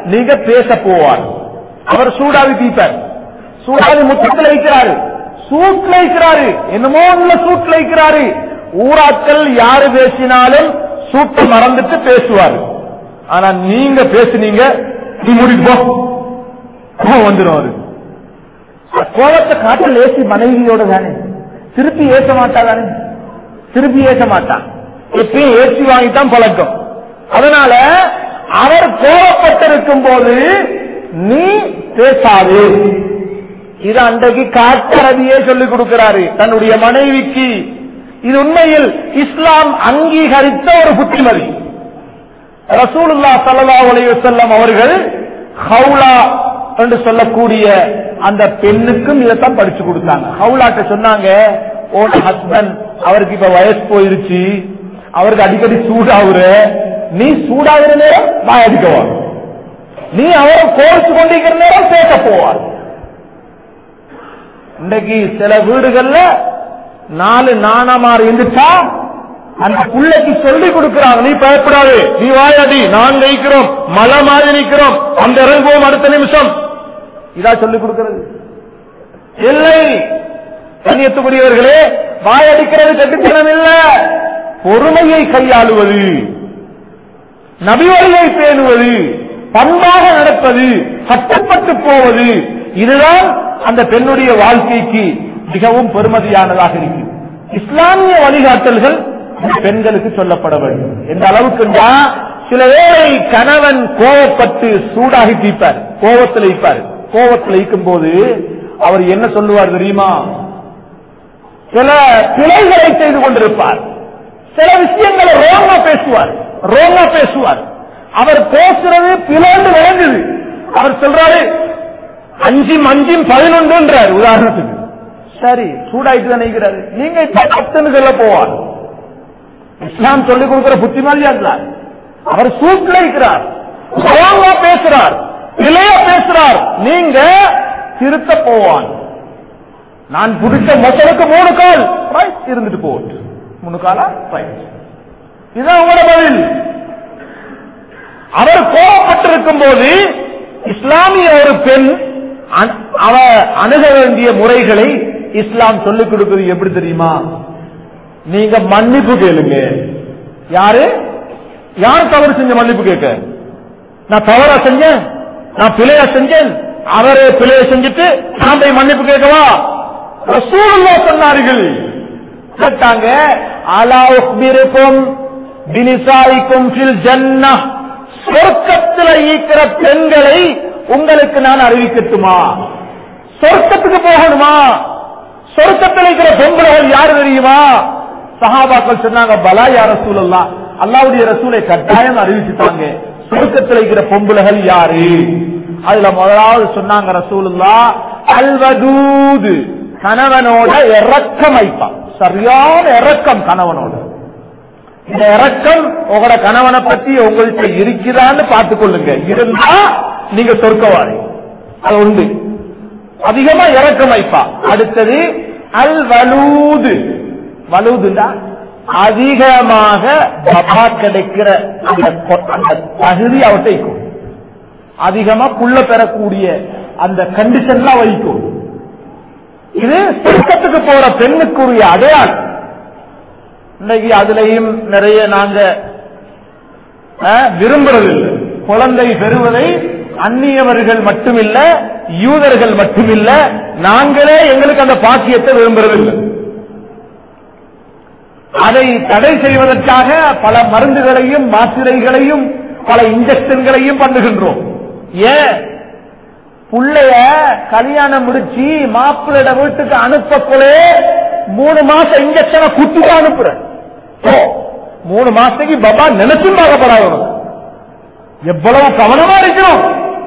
நீங்க பேச போவார். அவர் சூடாவி தீப்பார், சூடாவி முத்தத்தில் வைக்கிறாரு, சூட்ல வைக்கிறாரு, என்னமோ உள்ள சூட்ல வைக்கிறாரு. ஊராக்கள் யாரு பேசினாலும் சூட்டை மறந்துட்டு பேசுவாரு. ஆனா நீங்க பேசுனீங்க, நீ முடிப்போ வந்துடும். அவரு கோபத்தை காட்ட லேசி மனைவியோட தானே, திருப்பி ஏச மாட்டா தானே, திருப்பி ஏச மாட்டான், எப்பயும் ஏசி வாங்கித்தான் பழக்கம். அதனால அவர் கோபப்பட்டிருக்கும் போது நீ பேசாது. இது அன்றைக்கு காட்டரபியே சொல்லிக் கொடுக்கிறாரு தன்னுடைய மனைவிக்கு. இது உண்மையில் இஸ்லாம் அங்கீகரித்த ஒரு புத்திமதி. ரசூலுல்லாஹ் ஸல்லல்லாஹு அலைஹி வஸல்லம் அவர்கள் ஹவுலா என்று சொல்லக்கூடிய அந்த பெண்ணுக்கும் இதைத்தான் படிச்சு கொடுத்தாங்க. ஹவுலாட்ட சொன்னாங்க, ஓட ஹஸ்பண்ட் அவருக்கு இப்ப வயசு போயிருச்சு, அவருக்கு அடிக்கடி சூடாகுற, நீ சூடாகிற நேரம் வாய் அடிக்கவா, நீ அவரை கோர்த்து கொண்டிருக்கிற நேரம் பேச போவார். இன்னைக்கு சில வீடுகள்ல 4 நாணமாறு இருந்துச்சா அந்த பிள்ளைக்கு சொல்லி கொடுக்கிறாங்க, நீ பயப்படாது, நீ வாயாடி, நான் நிற்கிறோம், மலை மாதிரி நிற்கிறோம், அந்த இறங்குவோம் அடுத்த நிமிஷம். இதா சொல்லிக் கொடுக்கிறது இல்லை. கண்ணியத்துக்குரியவர்களே, வாயடிக்கிறது கட்டுத்தனம் இல்ல, பொறுமையை கையாளுவது, நபி வழியை பேணுவது, பண்பாக நடப்பது, கட்டுப்பட்டு போவது, இதுதான் அந்த பெண்ணுடைய வாழ்க்கைக்கு மிகவும் பெருமதியானதாக இருக்கு. இஸ்லாமிய வழிகாட்டல்கள் பெண்களுக்கு சொல்லப்பட வேண்டும். எந்த அளவுக்கு சில வேளை கணவன் கோபப்பட்டு சூடாகி தீப்பார், கோபத்தில் வைப்பார். கோபத்தில் வைக்கும் போது அவர் என்ன சொல்லுவார் தெரியுமா? சில பிழைகளை செய்து கொண்டிருப்பார், சில விஷயங்களை ரோங்கா பேசுவார். அவர் பேசுறது பிளந்து விளங்குது. அவர் சொல்றாரு 5 5 11 உதாரணத்துக்கு. சரி, சூடாயிட்டு தான் நினைக்கிறாரு, நீங்க 10 சொல்ல போவார். இஸ்லாம் சொல்லிக் கொடுக்கிற புத்திமதியா அவர் சூட்ல இருக்கிறார், பேசுறார், பிழையா பேசுறார், நீங்க திருத்த போவான். நான் பிடிச்ச மொத்தருக்கு 3 கால் இருந்துட்டு போட்டு 3 காலா இதுதான் உங்களோட பதில். அவர் கோபப்பட்டிருக்கும் போது இஸ்லாமிய ஒரு பெண் அவ அணுக வேண்டிய முறைகளை இஸ்லாம் சொல்லிக் கொடுக்கிறது எப்படி தெரியுமா? நீங்க மன்னிப்பு கேளுங்க. யாரு தவறு செஞ்ச மன்னிப்பு கேட்க? நான் தவறா செஞ்சேன், நான் பிழையா செஞ்சேன், அவரே பிழைய செஞ்சுட்டு நான் போய் மன்னிப்பு கேட்கவா? ரசூலுல்லாஹ் சொன்னார்கள், கேட்டாங்க, அலா உக்பிருக்கும் பினிசாயிக்கும் ஃபில் ஜன்னஹ், சொர்க்கத்தில் ஈக்கிற பெண்களை உங்களுக்கு நான் அறிவிக்கட்டுமா? சொர்க்கத்துக்கு போகணுமா? சொர்க்கத்தில் இருக்கிற பொம்பளைகள் யாரு தெரியுமா? சஹாபாக்கள் சொன்னாங்க, பலா யா ரசூலல்லாஹ், அல்லாஹ்வுடைய ரசூலை கட்டாயம் அறிவிச்சுட்டாங்க. சொர்க்கத்தில் இருக்கிற பொம்பளைகள் யாரு? அதுல முதலாவது சொன்னாங்க ரசூலுல்லாஹ், அல்வதூத், கணவனோட இரக்கம் வைப்பான், சரியான இரக்கம் கணவனோட. இந்த இரக்கம் உங்களோட கணவனை பத்தி உங்கள்கிட்ட இருக்கிறான்னு பார்த்துக் கொள்ளுங்க, இருந்தா நீங்க சொர்க்கவாதி. அது உண்டு, அதிகமா இரக்கம் வைப்பா. அடுத்தது அல் வலூது, வலூதுண்டா அதிகமாக பபா கிடைக்கிற அந்த தகுதி அவட்டை வைக்கும், அதிகமா புள்ள பெறக்கூடிய அந்த கண்டிஷன்லாம் வைக்கும். இது சொர்க்கத்துக்கு போற பெண்ணுக்குரிய அடையாளம். இன்னைக்கு அதுலயும் நிறைய நாங்க விரும்புறதில்லை. குழந்தை பெறுவதை அந்நியவர்கள் மட்டுமில்ல, யூதர்கள் மட்டுமில்ல, நாங்களே எங்களுக்கு அந்த பாக்கியத்தை விரும்புறதில்லை. அதை தடை செய்வதற்காக பல மருந்துகளையும் மாத்திரைகளையும் பல இன்ஜெக்ஷன்களையும் பண்ணுகின்றோம். ஏன்? புள்ளைய கல்யாணம் முடிச்சு மாப்பிள்ளைட வீட்டுக்கு அனுப்பக்குள்ளே 3 மாசம் இன்ஜெக்ஷனை குத்திட்டு அனுப்புற. 3 மாசத்துக்கு பாபா நினைச்சும் பார்க்கப்படாது. எவ்வளவு கவனமா இருக்கணும்.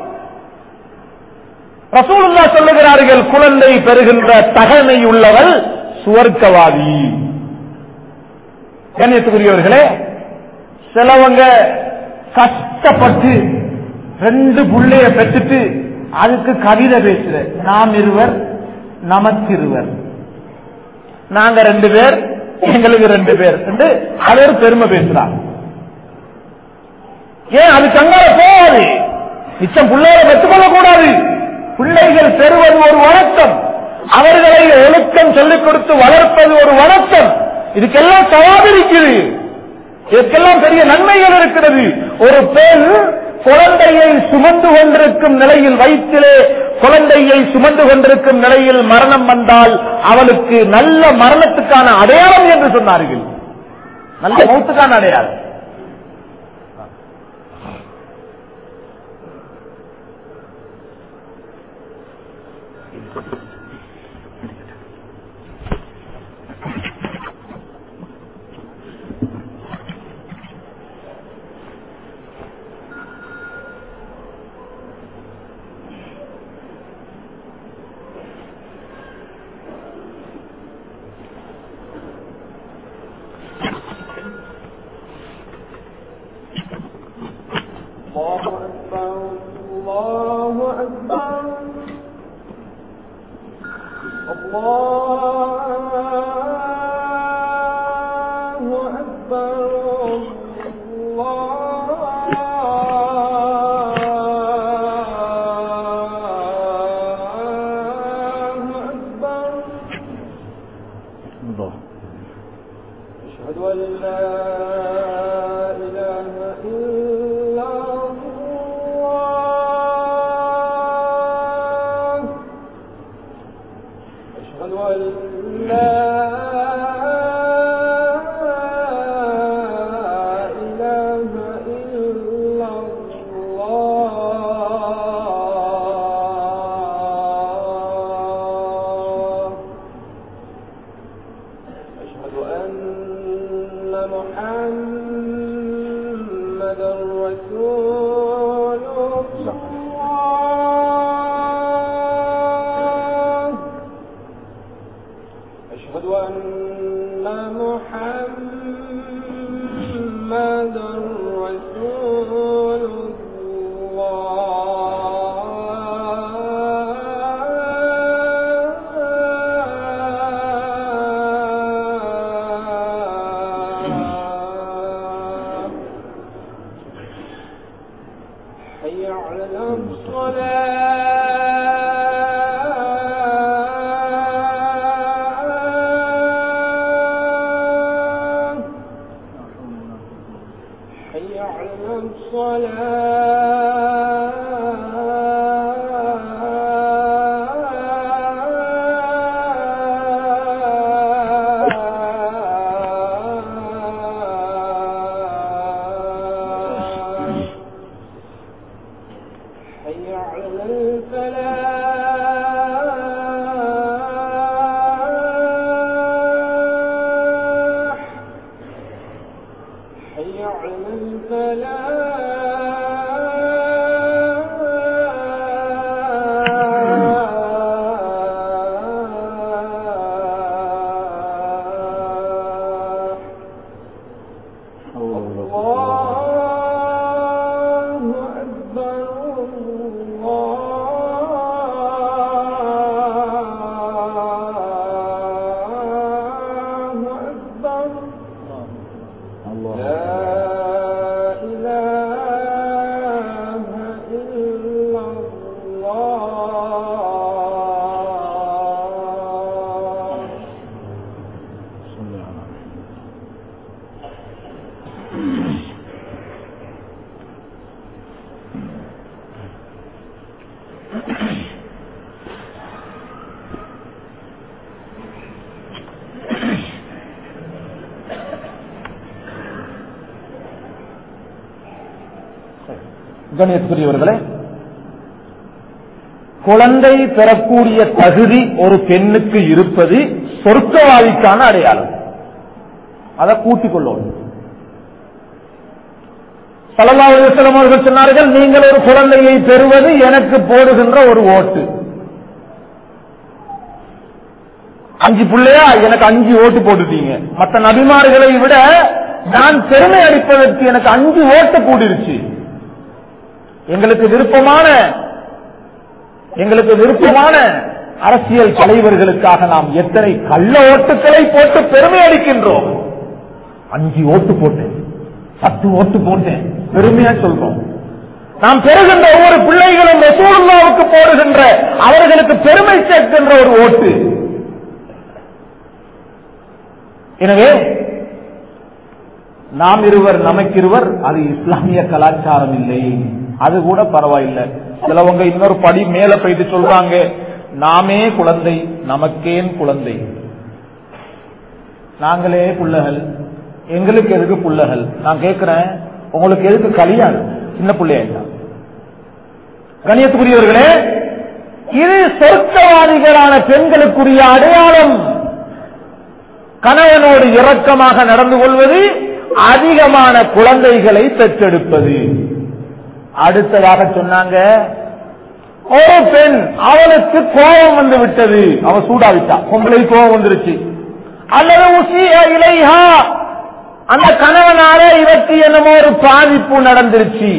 ரசூலுல்லாஹ் சொல்லுகிறார்கள், குழந்தை பெறுகின்ற தகமை உள்ளவள் சுவர்க்கவாதி. கண்ணியத்துக்குரியவர்களே, சிலவங்க கஷ்டப்பட்டு 2 புள்ளைய பெற்றுட்டு அதுக்கு கவிதை பேசுற, நாம் இருவர் நமக்கிருவர், நாங்க 2 பேர் எங்களுக்கு 2 பேர் என்று அது ஒரு பெருமை பேசுறாங்க. ஏன் அது கங்கால போவாது? மிச்சம் பிள்ளைகளை பெற்றுக்கொள்ளக் கூடாது. பிள்ளைகள் பெறுவது ஒரு வணக்கம், அவர்களை ஒழுக்கம் சொல்லிக் கொடுத்து வளர்ப்பது ஒரு வணக்கம். இதுக்கெல்லாம் சவால் இருக்குது, இதற்கெல்லாம் பெரிய நன்மைகள் இருக்கிறது. ஒரு பெண் குழந்தையை சுமந்து கொண்டிருக்கும் நிலையில், வயிற்றிலே குழந்தையை சுமந்து கொண்டிருக்கும் நிலையில் மரணம் வந்தால் அவளுக்கு நல்ல மரணத்துக்கான அடையாளம் என்று சொன்னார்கள். நல்ல மௌத்துக்கான அடையாளம். கணியத்துக்குரியவர்களே, குழந்தை பெறக்கூடிய தகுதி ஒரு பெண்ணுக்கு இருப்பது சொர்க்கவாதிக்கான அடையாளம். அதை கூட்டிக் கொள்ளும். ஸல்லல்லாஹு அலைஹி வஸல்லம் அவர்கள் சொன்னார்கள், நீங்கள் ஒரு குழந்தையை பெறுவது எனக்கு போடுகின்ற ஒரு ஓட்டு. 5 பிள்ளையா, எனக்கு 5 ஓட்டு போட்டுட்டீங்க. மற்ற நபிமார்களை விட நான் பெருமை அளிப்பதற்கு எனக்கு 5 ஓட்டு கூடிருச்சு. எங்களுக்கு விருப்பமான அரசியல் தலைவர்களுக்காக நாம் எத்தனை கள்ள ஓட்டுக்களை போட்டு பெருமை அளிக்கின்றோம். 5 ஓட்டு போட்டேன், 10 ஓட்டு போட்டேன், பெருமையா சொல்றோம். நாம் பெறுகின்ற ஒவ்வொரு பிள்ளைகளும் ரசூலுல்லாஹ்வுக்கு போடுகின்ற அவர்களுக்கு பெருமை சேர்க்கின்ற ஒரு ஓட்டு. எனவே நாம் இருவர் நமக்கிருவர், அது இஸ்லாமிய கலாச்சாரம் இல்லை. அது கூட பரவாயில்லை. சிலவங்க இன்னொரு படி மேல போயிட்டு சொல்றாங்க, நாமே குழந்தை நமக்கேன் குழந்தை, நாங்களே புள்ளகள், எங்களுக்கு எதுக்கு புள்ளகள்? நான் கேட்கிறேன், உங்களுக்கு எதுக்கு கல்யாணம்? சின்ன பிள்ளையா? கணியத்துக்குரியவர்களே, இது சொர்க்கவாதிகளான பெண்களுக்குரிய அடையாளம். கணவனோடு இரக்கமாக நடந்து கொள்வது, அதிகமான குழந்தைகளை பெற்றெடுப்பது. அடுத்ததாக சொன்னாங்க, ஒரு பெண் அவளுக்கு கோபம் வந்து விட்டது, அவ சூடாவிட்டா, பொம்பளை கோபம் வந்துருச்சு, அல்லது உசிய இலைஹா, அந்த கணவனால இவருக்கு என்னமோ ஒரு பாதிப்பு நடந்துருச்சு,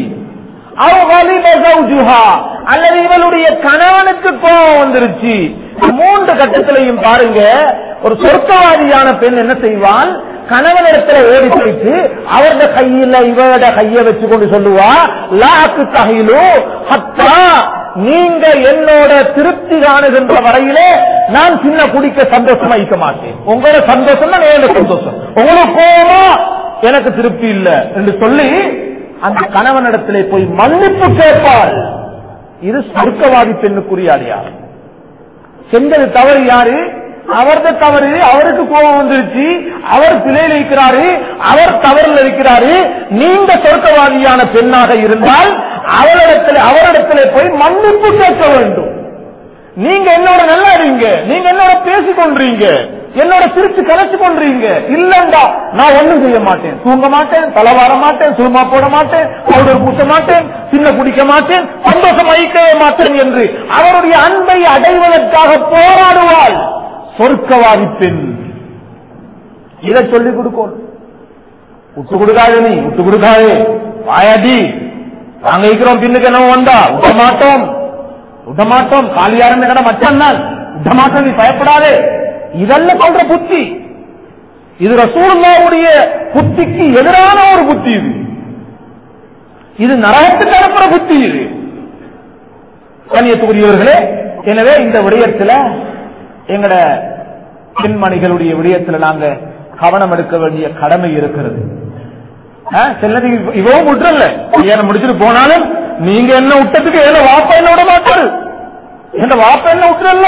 அல்லது இவளுடைய கணவனுக்கு கோபம் வந்துருச்சு. மூன்று கட்டத்திலையும் பாருங்க, ஒரு சொர்க்கவாதியான பெண் என்ன செய்வாள்? கணவனிடத்துல ஓடி போயிட்டு அவருடைய கையில இவரோட கையை வச்சு கொண்டு சொல்லுவா, லாக்கு தகையிலோ ஹத்தா, நீங்க என்னோட திருப்தி காணுகின்ற வரையிலே நான் சின்ன குடிக்க சந்தோஷமா இருக்க மாட்டேன். உங்களோட சந்தோஷம் தான் என்னோட சந்தோஷம், உங்களுக்கு கோபமா எனக்கு திருப்தி இல்லை என்று சொல்லி அந்த கணவனிடத்திலே போய் மன்னிப்பு கேட்பாள். இது சொர்க்கவாதி பெண்ணுக்குரிய அடையாளம். செஞ்சது தவறு யாரு? அவரது தவறு, அவருக்கு கோபம் வந்துருச்சு, அவர் பிழையில் இருக்கிறாரு, அவர் தவறில் இருக்கிறாரு. நீங்க சொர்க்கவாதியான பெண்ணாக இருந்தால் அவரிடத்திலே போய் மன்னிப்பு கேட்க வேண்டும். நீங்க என்னோட நல்லா இருங்க, நீங்க என்னோட பேசிக் கொள்றீங்க, என்னோட சிரிச்சு கலைச்சு கொள்றீங்க, இல்லண்டா நான் ஒண்ணும் செய்ய மாட்டேன், தூங்க மாட்டேன், தலைவார மாட்டேன், சுருமா போட மாட்டேன், பவுடர் பூச மாட்டேன், சின்ன குடிக்க மாட்டேன், சந்தோஷம் அழிக்கவே மாட்டேன் என்று அவருடைய அன்பை அடைவதற்காக போராடுவாள் சொர்க்கவாதி பெண். இதை சொல்லிக் கொடுக்கணும். விட்டு கொடுக்காது, நீ விட்டு கொடுக்காது, வாயாடி நாங்க இருக்கிறோம், பின்னுக்கு என்ன வந்தா விட மாட்டோம், காலியாரம் கடை மச்சான் தான் விட மாட்டோம், நீ பயப்படாதே. இதெல்லாம் சொல்ற புத்தி, இது ரசூலுல்லாஹ்வுடைய புத்திக்கு எதிரான ஒரு புத்தி. இது நரகத்துக்கு அனுப்புற புத்தி. இது கண்ணியத்துக்குரியவர்களே, எனவே இந்த விடயத்தில் எங்கட பெண்மணிகளுடைய விடயத்தில் நாங்க கவனம் எடுக்க வேண்டிய கடமை இருக்கிறது. சிலது இவவும் விட்டுறல, கல்யாணம் முடிச்சுட்டு போனாலும் நீங்க என்ன விட்டதுக்கு என்ன வாப்பா என்ன விட மாட்டாரு, என்ன வாப்பா என்ன விட்டுறல,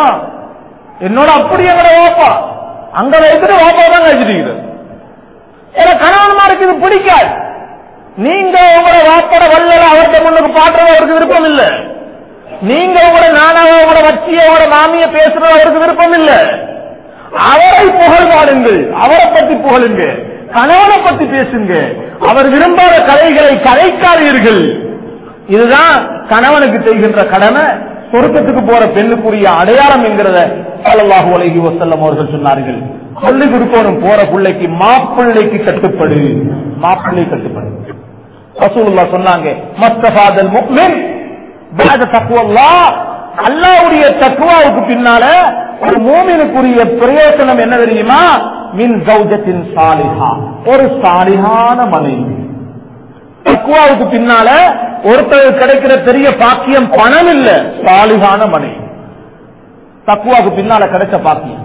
என்னோட அப்படி எங்கட வாப்பா அங்க வைத்துட்டு வாப்பா தான் கழிச்சிட்டு. ஏன்னா கணவன்மாருக்கு இது பிடிக்காது. நீங்க உங்களோட வாப்பட வல்லல அவர்கிட்ட முன்னுக்கு பாடுறது அவருக்கு விருப்பம் இல்லை. நீங்க உங்களோட நானாவ உங்களோட வச்சிய உங்களோட மாமிய பேசுறது அவருக்கு விருப்பம் இல்லை. அவரை புகழ் பாடுங்கள், அவரை பற்றி புகழுங்க, கணவனை பற்றி பேசுங்க, அவர் விரும்பாத கதைகளை கதைக்காதீர்கள். இதுதான் கணவனுக்கு செய்கின்ற கடமை. சொர்க்கத்துக்கு போற பெண்ணுக்குரிய அடையாளம் என்கிறத ஸல்லல்லாஹு அலைஹி வஸல்லம் அவர்கள் சொன்னார்கள். சொல்லிக் கொடுக்கணும் போற பிள்ளைக்கு, மாப்பிள்ளைக்கு கட்டுப்படு, மாப்பிள்ளை கட்டுப்படு. ரசூலுல்லாஹ் சொன்னாங்க, மஸ்தஃபாதல் முஃமின் பஅத தக்வல்லாஹ், அல்லாஹ்வுடைய தக்வாவுக்கு பின்னால ஒரு மூமினுக்குரிய பிரயோஜனம் என்ன தெரியுமா? மின் ஜௌஜத்தின் சாலிஹா, ஒரு சாலிஹான மனைவி. தக்வாவுக்கு பின்னால ஒருத்தருக்கு கிடைக்கிற பெரிய பாக்கியம் பணம் இல்ல, சாலிஹான மனைவி. தக்வாவுக்கு பின்னால கிடைச்ச பாக்கியம்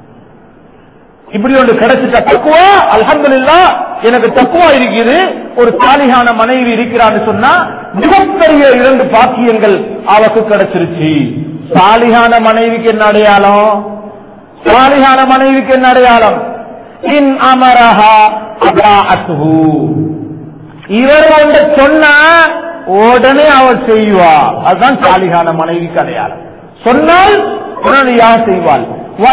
இப்படி ஒன்று கிடைச்சிட்ட தக்குவா, அல்ஹம்துலில்லாஹ் எனக்கு தக்குவா இருக்குது, ஒரு சாலிஹான மனைவி இருக்கிறான்னு சொன்னா மிகப்பெரிய 2 பாக்கியங்கள் அவருக்கு கிடைச்சிருச்சு. சாலிஹான மனைவிக்கு என்ன அடையாளம்? சாலிஹான மனைவிக்கு என்ன அடையாளம்? இன் அமரஹா அதாஅத்துஹு, இவர் வந்து சொன்னா உடனே அவர் செய்வா, அதுதான் சாலிஹான மனைவிக்கு அடையாளம். சொன்னால் உடனடியாக செய்வாள்.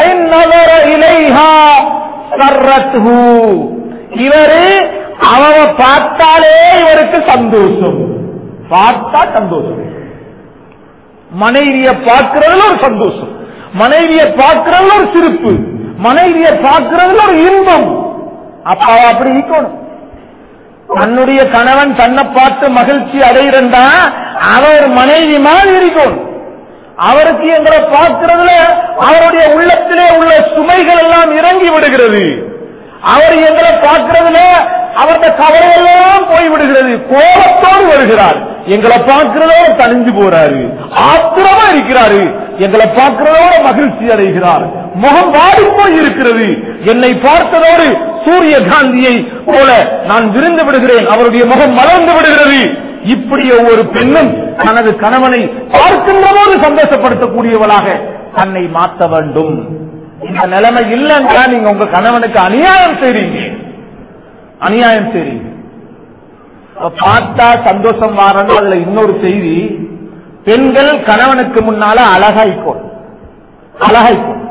இவரு அவ பார்த்தாலே இவருக்கு சந்தோஷம், பார்த்தா சந்தோஷம். மனைவியை பார்க்கிறதுல ஒரு சந்தோஷம், மனைவியை பார்க்கிறதுல ஒரு சிரிப்பு, மனைவியை பார்க்கிறதுல ஒரு இன்பம். அப்ப அப்படி இருக்கணும். தன்னுடைய கணவன் தன்னை பார்த்து மகிழ்ச்சி அடைகிறா, அவர் மனைவி மாதிரி இருக்கணும். அவருக்கு எங்களை பார்க்கிறதுல அவருடைய உள்ளத்திலே உள்ள சுமைகள் எல்லாம் இறங்கி விடுகிறது. அவர் எங்களை பார்க்கிறதுல அவருடைய கவலையெல்லாம் போய்விடுகிறது. கோபத்தோடு வருகிறார். எங்களை பார்க்கிறதோட தனிஞ்சு போறாரு, ஆத்திரமா இருக்கிறாரு, எங்களை பார்க்கிறதோட மகிழ்ச்சி அடைகிறார், முகம் வாடி போய் இருக்கிறது, என்னை பார்த்ததோடு சூரிய காந்தியை போல நான் விருந்து விடுகிறேன், அவருடைய முகம் மலர்ந்து விடுகிறது. இப்படி ஒவ்வொரு பெண்ணும் தனது கணவனை பார்க்கின்ற போது சந்தோஷப்படுத்தக்கூடியவளாக தன்னை மாற்ற வேண்டும். இந்த நிலைமை இல்லைன்னா நீங்க உங்க கணவனுக்கு அநியாயம் செய்றீங்க, அநியாயம் செய்றீங்க. பார்த்தா சந்தோஷம் வாரன்னு அதுல இன்னொரு செய்தி, பெண்கள் கணவனுக்கு முன்னால அழகாய்க்கும், அழகாய்க்கும்,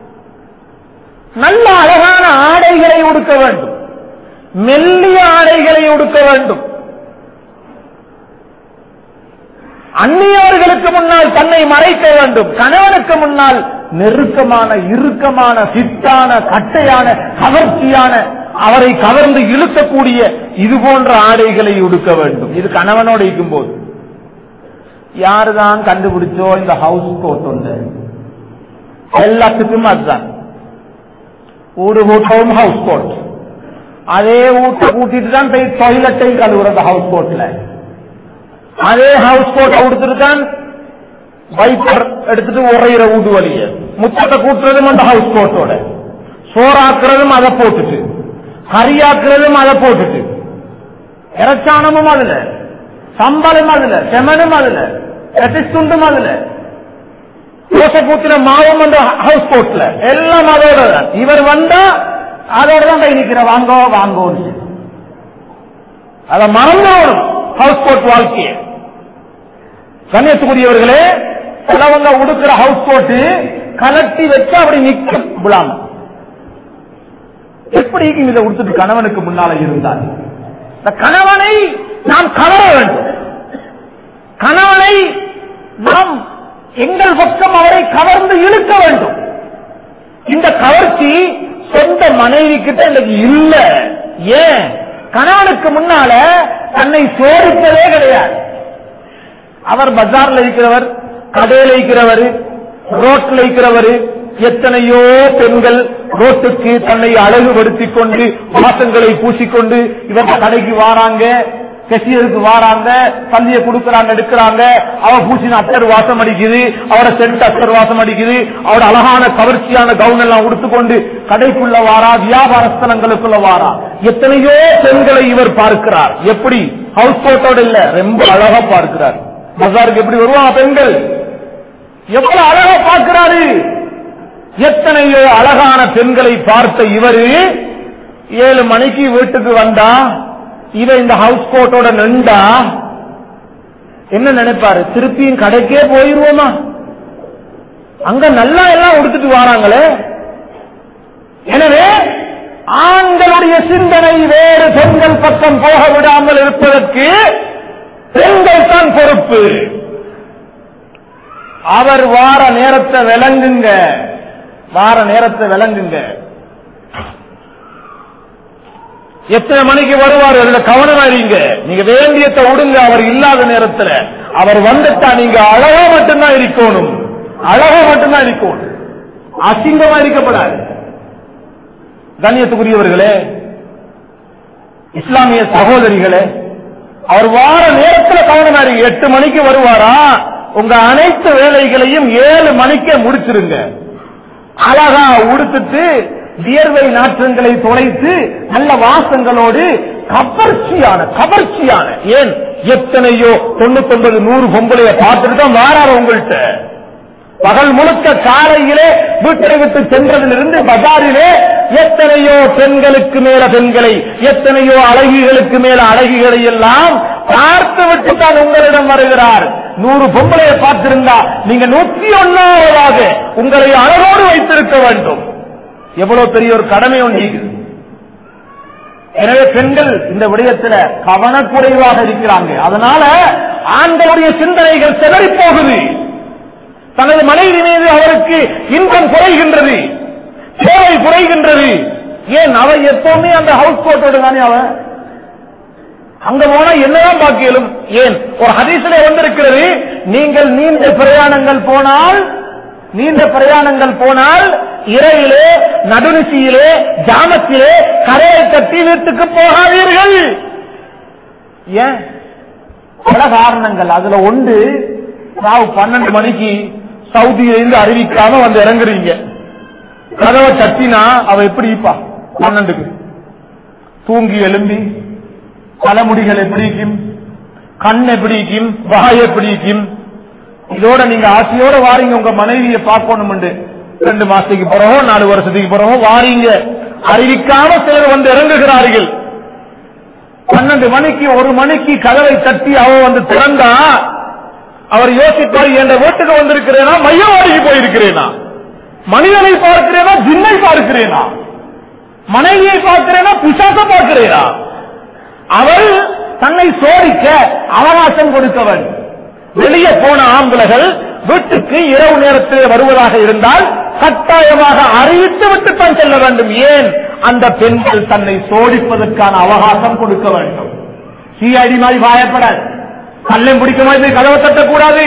நல்ல அழகான ஆடைகளை உடுக்க வேண்டும், மெல்லிய ஆடைகளை உடுக்க வேண்டும். அந்நியவர்களுக்கு முன்னால் தன்னை மறைக்க வேண்டும், கணவனுக்கு முன்னால் நெருக்கமான, இறுக்கமான, சித்தான, கட்டையான, கவர்ச்சியான, அவரை கவர்ந்து இழுக்கக்கூடிய இது போன்ற ஆடைகளை உடுக்க வேண்டும். இது கணவனோடு இருக்கும் போது. யாருதான் கண்டுபிடிச்சோ இந்த ஹவுஸ் கோட் ஒன்று? எல்லாத்துக்கும் அதுதான். ஊடு கூட்டவும் ஹவுஸ் கோட், அதே ஊட்ட கூட்டிட்டு தான் போய் டாய்லெட்டை கழுவுறது ஹவுஸ் கோட்ல, அதே ஹவுஸ் கோட்டை கொடுத்துட்டு தான் வைப்பர் எடுத்துட்டு உரையிற ஊடு வழிய, முச்சத்தை கூட்டுறதும் அந்த ஹவுஸ் கோட்டோட, சோறாக்குறதும் அதை போட்டுட்டு, கரியாக்குறதும் அதை போட்டுட்டு, இறச்சானமும் அதுல, சம்பளம் அதுல, செமனும் அதுல, துண்டும் அதுல, தோசை கூத்தின மாவும் அந்த ஹவுஸ் கோட்ல, எல்லாம் அதோட தான். இவர் வந்தா அதோட தான் கை நிற்கிற, வாங்கோ வாங்கோன்னு. அதை மறந்துவிடும் ஹவுஸ் கோட் வாழ்க்கையை. கண்ணியத்துக்குரியவர்களே, சிலவங்க உடுக்கிற ஹவுஸ் கோட்டு கலட்டி வச்சு அப்படி நிற்கும் விழாம. எப்படி இதை உடுத்துட்டு கணவனுக்கு முன்னால இருந்தால் இந்த கணவனை நாம் கவர வேண்டும், கணவனை நாம் எங்கள் பக்கம் அவரை கவர்ந்து இழுக்க வேண்டும். இந்த கவர்ச்சி சொந்த மனைவி கிட்ட இன்னைக்கு இல்ல. ஏன்? கணவனுக்கு முன்னால தன்னை சோதிப்பதே கிடையாது. அவர் பஜார்ல இருக்கிறவர், கடையில் இருக்கிறவர், ரோட்ல இருக்கிறவர், எத்தனையோ பெண்கள் ரோட்டுக்கு தன்னை அழகுபடுத்திக் கொண்டு வாசங்களை பூசிக்கொண்டு இவங்க கடைக்கு வாராங்க, கெசியருக்கு வாராங்க, பள்ளியை கொடுக்கறாங்க, எடுக்கிறாங்க. அவ பூசின அத்தர் வாசம் அடிக்குது, அவட சென்ட் அத்தர் வாசம் அடிக்குது, அவட அழகான கவர்ச்சியான கவுன் எல்லாம் உடுத்துக்கொண்டு கடைக்குள்ள வாரா, வியாபார ஸ்தலங்களுக்குள்ள வாரா. எத்தனையோ பெண்களை இவர் பார்க்கிறார். எப்படி? ஹவுஸ் கோட்டோட இல்ல, ரொம்ப அழகா பார்க்கிறார். பஜாருக்கு எப்படி வருவாங்க பெண்கள், எவ்வளவு அழகா பார்க்கிறாரு. எத்தனையோ அழகான பெண்களை பார்த்த இவரு 7 மணிக்கு வீட்டுக்கு வந்தா, இவ இந்த ஹவுஸ் கோட்டோட நின்றா என்ன நினைப்பாரு? திருப்பியும் கடைக்கே போயிருவோமா? அங்க நல்லா எல்லாம் உடுத்துட்டு வராங்களே. எனவே ஆண்களுடைய சிந்தனை வேறு பெண்கள் பக்கம் போக விடாமல் இருப்பதற்கு பெண்கள் தான் பொறுப்பு. அவர் வார நேரத்தை விளங்குங்க, வார நேரத்தை விளங்குங்க. எத்தனை மணிக்கு வருவார் அதுல கவனமா இருங்க. நீங்க வேண்டியத்தை விடுங்க. அவர் இல்லாத நேரத்தில் அவர் வந்துட்டா நீங்க அழகா மட்டும்தான் இருக்கணும், அழகா மட்டும்தான் இருக்கணும், அசிங்கமா இருக்கப்படாது. கண்ணியத்துக்குரியவர்களே, இஸ்லாமிய சகோதரிகளே, அவர் வார நேரத்தில் கவனமா இருங்க. 8 மணிக்கு வருவாரா, உங்க அனைத்து வேலைகளையும் 7 மணிக்கே முடிச்சிருங்க. அழகா உடுத்துட்டு வியர்வை நாற்றங்களை தொலைத்து நல்ல வாசங்களோடு கவர்ச்சியான ஏன் எத்தனையோ 99 100 பொம்பளைய பார்த்துட்டு தான் வாராரு உங்கள்கிட்ட. பகல் முழுக்க காலையிலே வீட்டை விட்டு சென்றதிலிருந்து பஜாரிலே எத்தனையோ பெண்களுக்கு மேல பெண்களை, எத்தனையோ அழகிகளுக்கு மேல அழகிகளை எல்லாம் பார்த்து விட்டு தான் உங்களிடம் வருகிறார். 100 பொம்பளையை பார்த்திருந்தா நீங்க 101வது உங்களை அழகோடு வைத்திருக்க வேண்டும். எவ்வளவு பெரிய ஒரு கடமை ஒன்று. எனவே பெண்கள் இந்த விடயத்தில் கவனக்குறைவாக இருக்கிறாங்க. அதனால ஆண்களுடைய சிந்தனைகள் சிதறி போகுது. தனது மனைவி மீது அவருக்கு இன்பம் குறைகின்றது, தேவை குறைகின்றது. ஏன்? அவ எப்பவுமே அந்த ஹவுஸ் கோட்டோடு தானே அவ அங்க போனா என்னதான் பாக்கியலும். ஏன்? ஒரு ஹதீஸிலே வந்திருக்கிறது, நீங்கள் நீண்ட பிரயாணங்கள் போனால் இரவிலே, நடுநிசியிலே, ஜாமத்திலே கரையை கட்டி வீட்டுக்கு போகாதீர்கள். ஏன்? பல காரணங்கள். அதுல ஒன்று, 12 மணிக்கு சவுதியிலிருந்து அறிவிக்காம வந்து இறங்குறீங்க. கதவை தட்டினா அவ எப்படி இருப்பா? 12க்கு தூங்கி எழும்பி தலைமுடிகள் எப்படி இருக்கும், கண் எப்படி இருக்கும், வாய் எப்படி இருக்கும். இதோட நீங்க ஆசையோட வாரீங்க உங்க மனைவியை பார்க்கணும். 2 மாசத்துக்கு பிறகோ 4 வருஷத்துக்கு பிறகோ வாரீங்க. அறிவிக்காம சிலர் வந்து இறங்குகிறார்கள். 12 மணிக்கு 1 மணிக்கு கதவை தட்டி அவ வந்து திறந்தா அவர் யோசிப்பார், என்ற வீட்டுக்கு வந்திருக்கிறேனா மையவாடிக்கு போயிருக்கிறேனா, மனிதனை பார்க்கிறேனா ஜின்னை பார்க்கிறேனா, மனைவியை பார்க்கிறேனா பிசாச பார்க்கிறேனா. அவள் தன்னை சோதிக்க அவகாசம் கொடுக்க வேண்டும். வெளியே போன ஆம்பளைகள் வீட்டுக்கு இரவு நேரத்தில் வருவதாக இருந்தால் கட்டாயமாக அறிவித்து விட்டுத்தான் செல்ல வேண்டும். ஏன்? அந்த பெண்கள் தன்னை சோதிப்பதற்கான அவகாசம் கொடுக்க வேண்டும். சிஐடி மாதிரி பாயப்படாது, கல்லம் பிடிக்க மாதிரி கதவை தட்டக்கூடாது.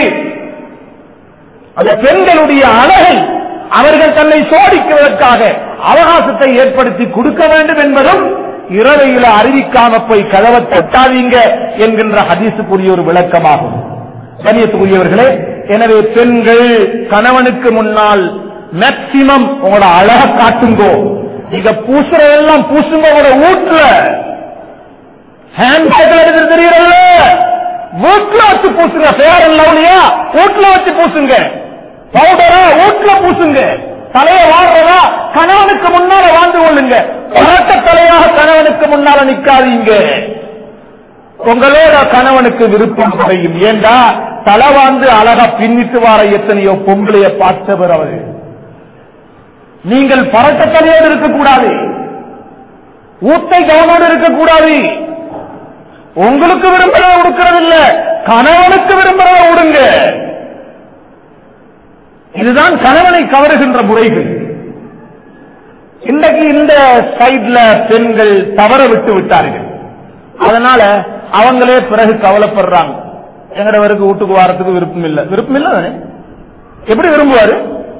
அந்த பெண்களுடைய அழகை அவர்கள் தன்னை சோதிக்குவதற்காக அவகாசத்தை ஏற்படுத்தி கொடுக்க வேண்டும் என்பதும் இரவையில அறிவிக்காம போய் கதவை தட்டாதீங்க என்கின்ற ஹதீஸுக்குரிய ஒரு விளக்கமாகும். கண்ணியத்துக்குரியவர்களே, எனவே பெண்கள் கணவனுக்கு முன்னால் மேக்சிமம் உங்களோட அழக காட்டுங்கோ. நீங்க பூசுறதெல்லாம் பூசுங்க. உங்களோட வீட்டுல ஹேண்ட் பேக்ல எடுத்து தெரியறல்ல, வீட்டுல வச்சு பூசுங்க. ஃபேர் அண்ட் லவ்லியா வீட்டுல வச்சு பூசுங்க. பவுடரா வீட்டுல பூசுங்க. தலைய வாடுறதா கணவனுக்கு முன்னால வாழ்ந்து கொள்ளுங்க. பரட்ட தலையாக கணவனுக்கு முன்னால நிக்காதீங்க. உங்களோட கணவனுக்கு விருப்பம் குறையும். ஏண்டா தலை வாழ்ந்து அழகா பின்னிட்டு வார எத்தனையோ பொம்பளைய பார்த்தவர் அவர். நீங்கள் பரட்ட தலையோடு இருக்கக்கூடாது, ஊத்தை கவனோடு இருக்கக்கூடாது. உங்களுக்கு விரும்புறத கொடுக்கிறது இல்ல, கணவனுக்கு விரும்புறத விடுங்க. இதுதான் கணவனை கவருகின்ற முறைகள். இன்றைக்கு இந்த சைட்ல பெண்கள் தவற விட்டு விட்டார்கள். அதனால அவங்களே பிறகு கவலைப்படுறாங்க, எங்கடவருக்கு வீட்டுக்கு வாரத்துக்கு விருப்பம் இல்ல. விருப்பம் இல்ல தானே, எப்படி விரும்புவாரு?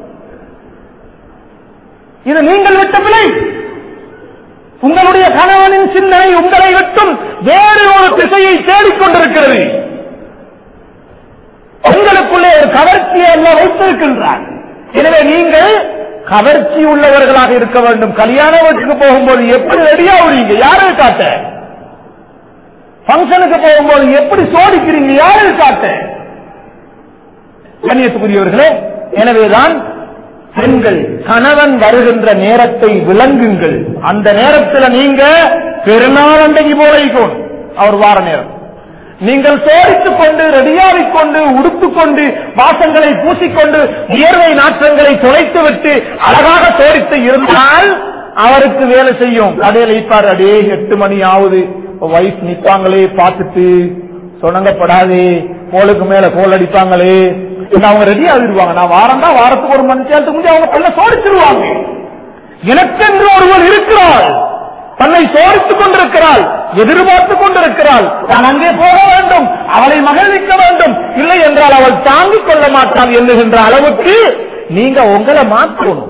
இது நீங்கள் விட்ட பிழை. உங்களுடைய கணவனின் சிந்தனை உங்களை விட்டும் வேறு ஒரு திசையை தேடிக்கொண்டிருக்கிறது. உங்களுக்குள்ளே ஒரு கவர்ச்சியை எல்லாம் வைத்திருக்கின்றார். எனவே நீங்கள் கவர்ச்சி உள்ளவர்களாக இருக்க வேண்டும். கல்யாண வீட்டுக்கு போகும்போது எப்படி ரெடியாகிறீங்க, யாரை காட்ட? பங்கனுக்கு போகும்போது எப்படி சோதிக்கிறீங்க, யாரை காட்ட? கண்ணியத்துக்குரியவர்களே, எனவேதான் பெண்கள் கணவன் வருகின்ற நேரத்தை விளங்குங்கள். அந்த நேரத்தில் நீங்க பெருநாள் அன்றைக்கு போல அவர் வார நேரம் நீங்கள் சோதித்துக் கொண்டு ரெடியாகிக் கொண்டு உடுத்துக்கொண்டு வாசங்களை பூசிக்கொண்டு வியர்வை நாற்றங்களை தொலைத்து விட்டு அழகாக சோதித்து இருந்தால் அவருக்கு வேலை செய்யும். கடையில் வைப்பார், அடே 8 மணி ஆகுது, வைஃப் நிற்பாங்களே பார்த்துட்டு சொன்னங்கப்படாதே, கோலுக்கு மேல கோல் அடிப்பாங்களே, அவங்க ரெடி ஆகிடுவாங்க. நான் வாரம்தான், வாரத்துக்கு 1 மணி நேரத்துக்கு முன்னாடி அவங்க பண்ண சோதிச்சிருவாங்க. எனக்கென்று ஒருவர் இருக்கிறாள், தன்னை சோதித்துக் கொண்டிருக்கிறாள், எதிர்பார்த்துக் கொண்டிருக்கிறாள். நான் அங்கே போக வேண்டும், அவளை மகிழ்விக்க வேண்டும், இல்லை என்றால் அவள் தாங்கிக் கொள்ள மாட்டாள் என்கின்ற அளவுக்கு நீங்க உங்களை மாற்றணும்.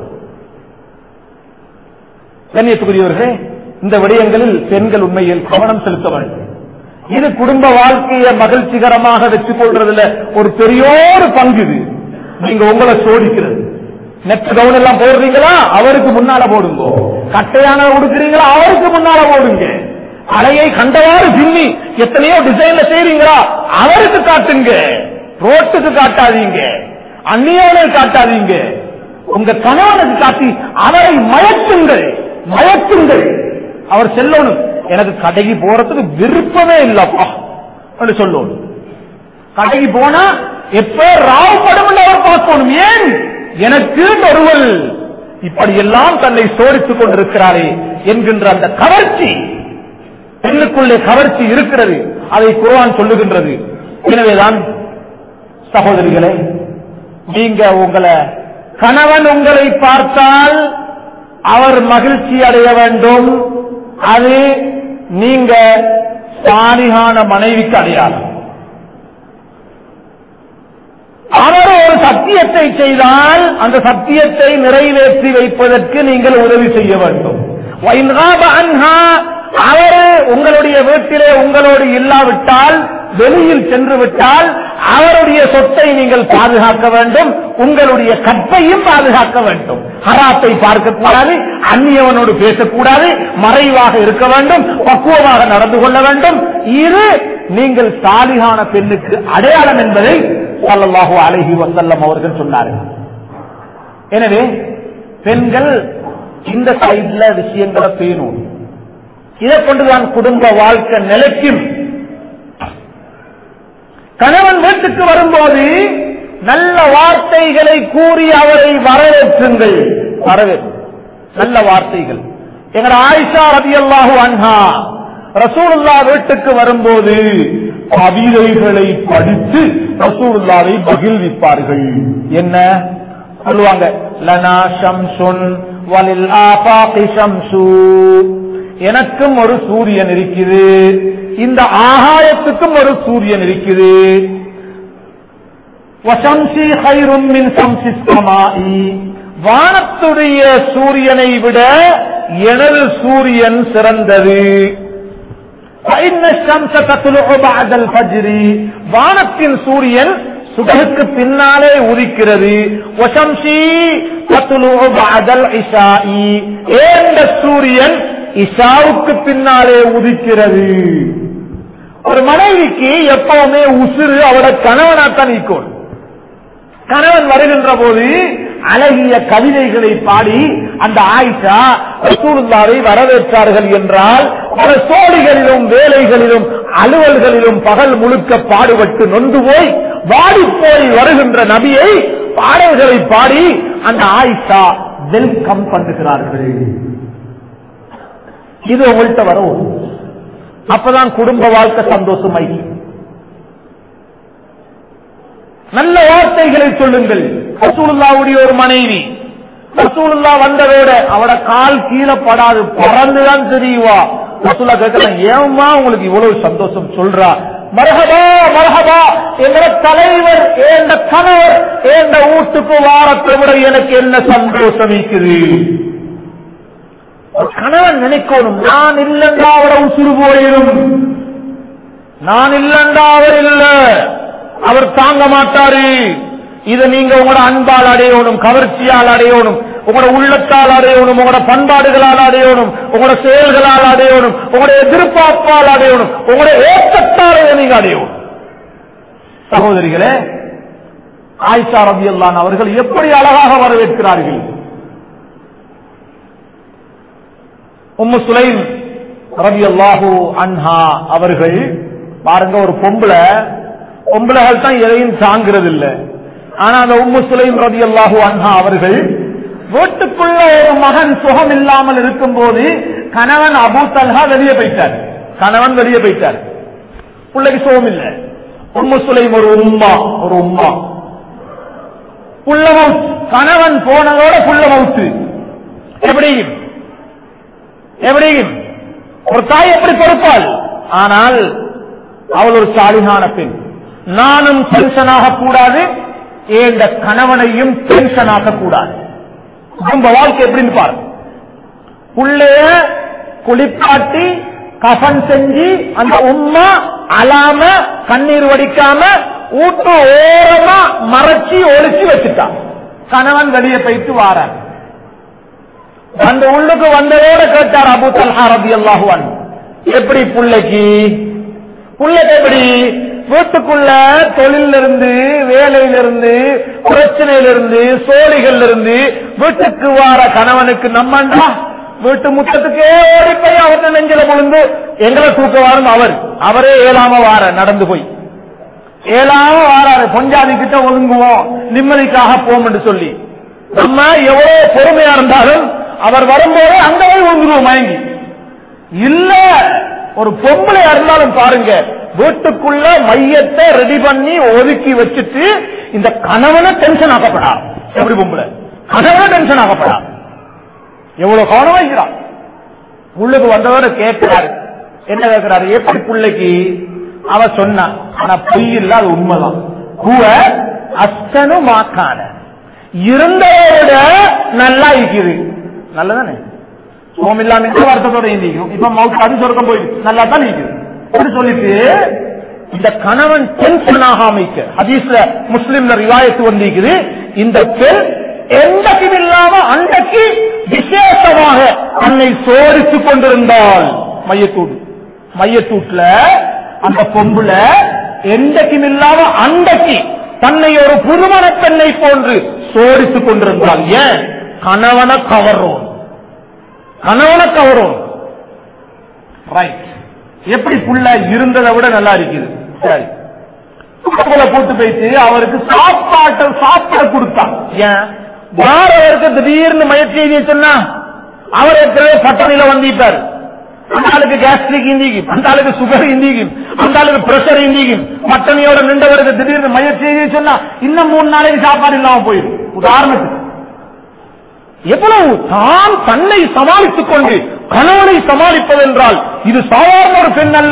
கண்ணியத்துக்குரியவர்களே, இந்த விடயங்களில் பெண்கள் உண்மையில் கவனம் செலுத்த வேண்டும். இது குடும்ப வாழ்க்கையை மகிழ்ச்சிகரமாக வெற்றி கொள்றதுல ஒரு பெரியோரு பங்கு. இது நீங்க உங்களை சோதிக்கிறது. நெட் கவுன் எல்லாம் போடுறீங்களா, அவருக்கு முன்னால போடுங்க. கட்டையான உடுக்கிறீங்களா, அவருக்கு முன்னால போடுங்க. அலையை கண்டவாறு சின்னி எத்தனையோ டிசைன்ல செய்றீங்களா, அவருக்கு காட்டுங்க. ரோட்டுக்கு காட்டாதீங்க, அந்நியோனை காட்டாதீங்க, உங்க கணவனுக்கு காட்டி அவரை மயக்குங்கள். மயக்குங்கள். அவர் செல்லணும், எனக்கு கடைக்கு போறதுக்கு விருப்பமே இல்லப்பா சொல்லணும். கடைக்கு போனா எப்ப ராவப்படும் அவர் பார்க்கணும். ஏன்? எனக்கு ஒருவள் இப்படி எல்லாம் தன்னை சோதித்துக் கொண்டிருக்கிறாரே என்கின்ற அந்த கவர்ச்சி, பெண்ணுக்குள்ளே கவர்ச்சி இருக்கிறது, அதை குர்ஆன் சொல்லுகின்றது. எனவேதான் சகோதரிகளே, நீங்க உங்களை கணவன் உங்களை பார்த்தால் அவர் மகிழ்ச்சி அடைய வேண்டும். அது நீங்க சாலிகான மனைவிக்கு அடையாளம். அவர் ஒரு சத்தியத்தை செய்தால் அந்த சத்தியத்தை நிறைவேற்றி வைப்பதற்கு நீங்கள் உதவி செய்ய வேண்டும். அவர் உங்களுடைய வீட்டிலே உங்களோடு இல்லாவிட்டால் வெளியில் சென்று விட்டால் அவருடைய சொத்தை நீங்கள் பாதுகாக்க வேண்டும், உங்களுடைய கற்பையும் பாதுகாக்க வேண்டும். ஹராத்தை பார்க்க கூடாது, அந்நியவனோடு பேசக்கூடாது, மறைவாக இருக்க வேண்டும், பக்குவமாக நடந்து கொள்ள வேண்டும். இது நீங்கள் சாலிகான பெண்ணுக்கு அடையாளம் என்பதை ஸல்லல்லாஹு அலைஹி வஸல்லம் அவர்கள் சொன்னார்கள். எனவே பெண்கள் இந்த சைட்ல விஷயங்களை பேணும். இதை கொண்டுதான் குடும்ப வாழ்க்கை நிலைக்கும். கணவன் வீட்டுக்கு வரும்போது நல்ல வார்த்தைகளை கூறி அவரை வரவேற்றுங்கள். நல்ல வார்த்தைகள். எங்க ஆயிஷா ரலியல்லாஹு அன்ஹா ரசூலுல்லாஹ் வீட்டுக்கு வரும்போது கவிதைகளை படித்து ரசூலுல்லாஹை மகிழ்விப்பார்கள். என்ன சொல்லுவாங்க? லனா ஷம்சுன் வலில் ஆஃபாகி ஷம்சு, எனக்கும் ஒரு சூரியன் இருக்குது, இந்த ஆகாயத்துக்கும் ஒரு சூரியன் இருக்குது. வஷம்சி கைரும் மின் ஷம்சி ஸமாஇ, வானத்துடைய சூரியனை விட எனது சூரியன் சிறந்தது. வானத்தின் சூரியன் சுபஹுக்கு பின்னாலே உதிக்கிறது. சூரியன் இஷாவுக்கு பின்னாலே உதிக்கிறது. ஒரு மனைவிக்கு எப்பவுமே உசுறு அவட கணவனாத்தான் நீக்கும். கணவன் வருகின்ற போது அழகிய கவிதைகளை பாடி அந்த ஆயிஷா ரசூலுல்லாஹை வரவேற்றார்கள் என்றால், பல சோழிகளிலும் வேலைகளிலும் அலுவல்களிலும் பகல் முழுக்க பாடுபட்டு நொந்து போய் வாடி போய் வருகின்ற நபியை பாடல்களை பாடி அந்த ஆயிஷா வெல்கம் பண்ணுகிறார்கள். இது உங்கள்கிட்ட வரும். அப்பதான் குடும்ப வாழ்க்கை சந்தோஷமாய். நல்ல வார்த்தைகளை சொல்லுங்கள். ரசூலுல்லாஹ்வுடைய ஒரு மனைவி, ரசூலுல்லாஹ் வந்ததோட அவட கால் கீழே படாது, பறந்துதான் தெரியுவா. ரசூலுல்லாஹ் கேட்கலாம், ஏம்மா உங்களுக்கு இவ்வளவு சந்தோஷம் சொல்றா? மர்ஹபா மர்ஹபா, என்ற தலைவர் என்ற கணவர் என்ற வீட்டுக்கு வாரத்தை விட எனக்கு என்ன சந்தோஷம் இருக்குது. கணவன் நினைக்கணும், நான் இல்லைண்டா அவரை உசுறு போயிடும், நான் இல்லைண்டா அவர் இல்ல, அவர் தாங்க மாட்டாரு. இதை நீங்க உங்களோட அன்பால் அடையணும், கவர்ச்சியால் அடையணும், உங்களோட உள்ளத்தால் அடையணும், உங்களோட பண்பாடுகளால் அடையணும், உங்களோட செயல்களால் அடையணும், உங்களோட எதிர்பார்ப்பால் அடையணும், உங்களோட ஏற்றத்தால் நீங்க அடையணும். சகோதரிகளே, ஆயிஷா ரலியல்லாஹு அவர்கள் எப்படி அழகாக வரவேற்கிறார்கள். உம்மு சுலைம் ரலியல்லாஹு அன்ஹா அவர்கள் பாருங்க, ஒரு பொம்பளைகள் தான் எதையும் தாங்கிறது இல்லை. ஆனா அந்த உம்மு சுலைம் ரலியல்லாஹு அன்ஹா அவர்கள் வீட்டுக்குள்ள ஒரு மகன் சுகம் இல்லாமல் இருக்கும் போது கணவன் அபூ தல்ஹா வெளியே போயிட்டார். பிள்ளைக்கு சுகம் இல்லை. உம்மு சுலைம் ஒரு உம்மா புள்ள மவுத். கணவன் போனதோட புள்ள மவுத்து. எப்படி ஒரு தாய் எப்படி பொறுப்பாள்? ஆனால் அவள் ஒரு சாலிகான பெண். நானும் டென்ஷன் ஆகக்கூடாது, இந்த கணவனையும் டென்ஷன் ஆகக்கூடாது. குடும்ப வாழ்க்கை எப்படின்னு பாருங்க. புள்ளைய குளிப்பாட்டி கஃன் செஞ்சு அந்த உம்மா அழாம கண்ணீர் வடிக்காம ஊட்டு ஓரமா மறைச்சி ஒளிச்சு வச்சுட்டான். கணவன் வெளியே போயிட்டு வாரார். அந்த உள்ளுக்கு வந்ததோட கேட்டார் அபூ தல்ஹா ரலியல்லாஹு அன்ஹு, எப்படி புள்ளைக்கு எப்படி? வீட்டுக்குள்ள தொழிலிருந்து, வேலையிலிருந்து, பிரச்சனையிலிருந்து, சோழிகள் இருந்து வீட்டுக்கு வார கணவனுக்கு நம்மண்டா வீட்டு முற்றத்துக்கே ஓடி போய் அவர்கிட்ட நெஞ்சில விழுந்து எங்களை தூக்குவாரும். அவரே ஏழாம வார நடந்து போய் ஏழாம வாராரு. பொஞ்சாதி கிட்ட ஒதுங்குவோம், நிம்மதிக்காக போம் என்று சொல்லி. நம்ம எவ்வளவு பொறுமையா இருந்தாலும் அவர் வரும்போது அங்க போய் விழுந்துருவோம் மயங்கி. இல்ல, ஒரு பொம்பளையா இருந்தாலும் பாருங்க, வீட்டுக்குள்ள மையத்தை ரெடி பண்ணி ஒதுக்கி வச்சுட்டு இந்த கணவனை டென்ஷன் ஆகப்படா. எப்படி பொம்பளை கணவனை டென்ஷன் ஆகப்படா? எவ்வளவு கவனம் வைக்கிறார். உள்ளுக்கு வந்தவரை கேட்கிறாரு. என்ன கேட்கிறாரு? எப்படி பிள்ளைக்கு? அவ சொன்னா, ஆனா பொய் இல்ல, அது உண்மைதான். கூவ அஸ்தனு மாக்கான, இருந்தவரோட நல்லா இருக்குது. நல்லதானே? சோம் இல்லாம இந்த வருத்தத்தோட இருந்திக்கும். இப்ப மவுத்து அது சொர்க்கம் போயிடுச்சு, நல்லா தான் இருக்குது. அப்படி சொல்லிட்டு இந்த கணவன் டென்ஷன் ஆகாமைக்க ஹதீஸ்ல முஸ்லிம்ல ரிவாயத்து வந்திருக்குது. இந்த பெண் எந்தக்கும் இல்லாம அன்றைக்கு விசேஷமாக தன்னை சோதித்துக் கொண்டிருந்தாள். மையத்தூட்ல அந்த பொம்புல எந்தக்கும் இல்லாம அன்றைக்கு தன்னை ஒரு புதுமண பெண்ணை போன்று சோதித்துக் கொண்டிருந்தாள். ஏன்? கணவனை கவரும். ரைட். எப்படி புள்ள இருந்ததை விட நல்லா இருக்குது. சரி, போட்டு போயிட்டு அவருக்கு சாப்பாடு கொடுத்தான். ஏன்? வாரவருக்கு திடீர்னு மயற்சி சொன்னா அவர் ஏற்கனவே பட்டணியில வந்திட்டார். அந்த ஆளுக்கு கேஸ்ட்ரிக் இந்திக்கும், அந்த ஆளுக்கு சுகர் இந்திக்கும், அந்த ஆளுக்கு பிரஷர் இந்திக்கும். பட்டணியோட நின்றவருக்கு திடீர்னு மயற்சி சொன்னா இன்னும் 3 நாளைக்கு சாப்பாடு இல்லாம போயிடும். உதாரணத்துக்கு எவ்வளவு தான் தன்னை சமாளித்துக் கொண்டு கணவனை சமாளிப்பது என்றால் இது சாதாரண ஒரு பெண் அல்ல.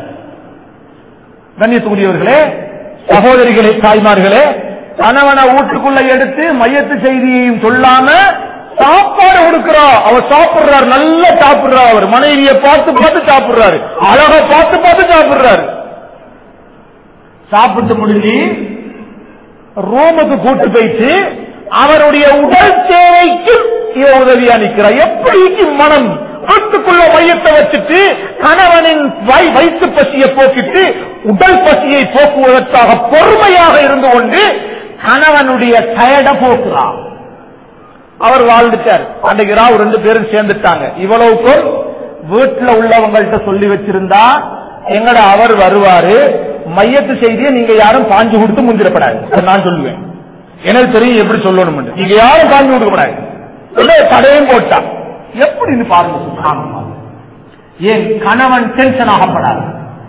கண்ணியத்துக்குரியவர்களே, சகோதரிகளே, தாய்மார்களே, கணவனை வீட்டுக்குள்ள எடுத்து மையத்து செய்தியையும் சொல்லாம சாப்பாடு கொடுக்கிறா. அவர் சாப்பிடுறாரு, நல்லா சாப்பிடுறாரு. அவர் மனைவியை பார்த்து சாப்பிடுறாரு, அழகா பார்த்து சாப்பிடுறாரு. சாப்பிட்டு முடிஞ்சு ரூமுக்கு கூட்டு போயிட்டு அவருடைய உடல் தேவைக்கு உதவியா நிற்கிறார். எப்படி மனம் வீட்டுக்குள்ள மையத்தை வச்சுட்டு கணவனின் வயிற்று பசியை போக்கிட்டு உடல் பசியை போக்குவதற்காக பொறுமையாக இருந்து கொண்டு கணவனுடைய டயர்ட போக்குறார். அவர் வாழ்ந்துட்டார். அன்றைக்கு ராவ் 2 பேரும் சேர்ந்துட்டாங்க. இவ்வளவுக்கும் வீட்டுல உள்ளவங்கள்ட்ட சொல்லி வச்சிருந்தா எங்கட அவர் வருவாரு, மையத்து செய்தியை நீங்க யாரும் பாஞ்சு கொடுத்து முந்திரப்படாது. நான் சொல்லுவேன், எனக்கு தெரியும் எப்படி சொல்லணும். நீங்க யாரும் பாஞ்சு கொடுக்கப்படாது. தடையும் போட்டா எப்படின்னு பாருங்க. ஏன்? கணவன் டென்ஷன் ஆகப்படாது.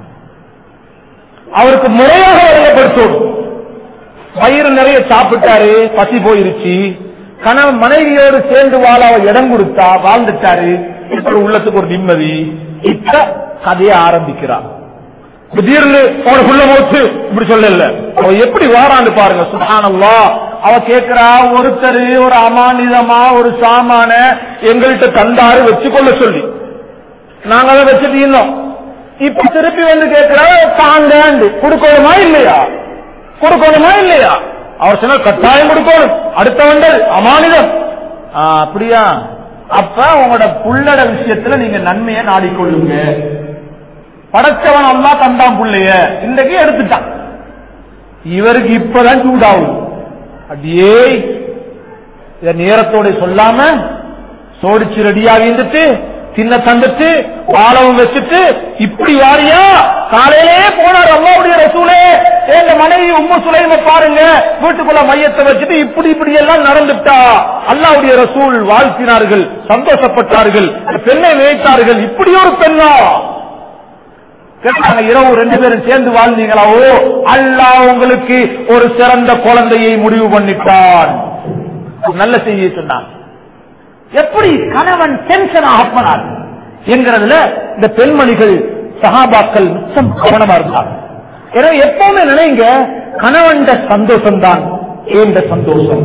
அவருக்கு முறையாக வழங்கப்படுத்தோம். வயிறு நிறைய சாப்பிட்டாரு, பசி போயிருச்சு. கணவன் மனைவியோடு சேர்ந்து வாழ இடம் கொடுத்தா வாழ்ந்துட்டாரு. இப்ப உள்ளத்துக்கு ஒரு நிம்மதி. இப்ப கதையை ஆரம்பிக்கிறார். திடீர்னு அவனுக்குள்ள போச்சு இப்படி சொல்லல. அவ எப்படி வாரான்னு பாருங்க. சுப்ஹானல்லாஹ். அவ கேட்கிறா, ஒருத்தர் ஒரு அமானிதமா ஒரு சாமான எங்கள்கிட்ட தந்தாரு வச்சுக்கொள்ள சொல்லி நாங்க அதை வச்சுட்டு இருந்தோம். இப்ப திருப்பி வந்து கேட்கிறா, தாங்க கொடுக்கணுமா இல்லையா? அவர் சொன்ன கட்டாயம் கொடுக்கணும். அடுத்தவங்கள் அமானிதம். அப்படியா? அப்ப உங்களோட புள்ளட விஷயத்துல நீங்க நன்மையை நாடிக்கொள்ளுங்க. படைச்சவன் அல்லா தந்தான் புள்ளைய இன்றைக்கு எடுத்துட்டான். இவருக்கு இப்பதான் சூடாகும். அப்படியே இத நேரத்தோட சொல்லாம சோடிச்சு ரெடியாகி இருந்துட்டு தின்ன தந்துட்டு வாழவும் வச்சுட்டு இப்படி வாரியா காலையிலே போனார் அல்லாஹ்வுடைய ரசூலே. எங்க மனைவி உம்மு சுலைம பாருங்க, வீட்டுக்குள்ள மையத்தை வச்சுட்டு இப்படி எல்லாம் நடந்துட்டா. அல்லாஹ்வுடைய ரசூல் வாழ்த்தினார்கள், சந்தோஷப்பட்டார்கள், பெண்ணை நினைத்தார்கள். இப்படி ஒரு பெண்ணா கேட்டாங்க. இரவு 2 பேரும் சேர்ந்து வாழ்ந்தீங்களா? ஓ, அல்லாஹ் உங்களுக்கு ஒரு சிறந்த குழந்தையை முடிவு பண்ணிட்டான். நல்ல செய்தியை சொன்னான். எப்படி கணவன் டென்ஷன் ஆகப்படாது என்கிறதுல இந்த பெண்மணிகள் சஹாபாக்கள் மிச்சம் கவனமா இருந்தாங்க. எனவே எப்பவுமே நினைங்க, கணவன் சந்தோஷம் தான் ஏந்த சந்தோஷம்.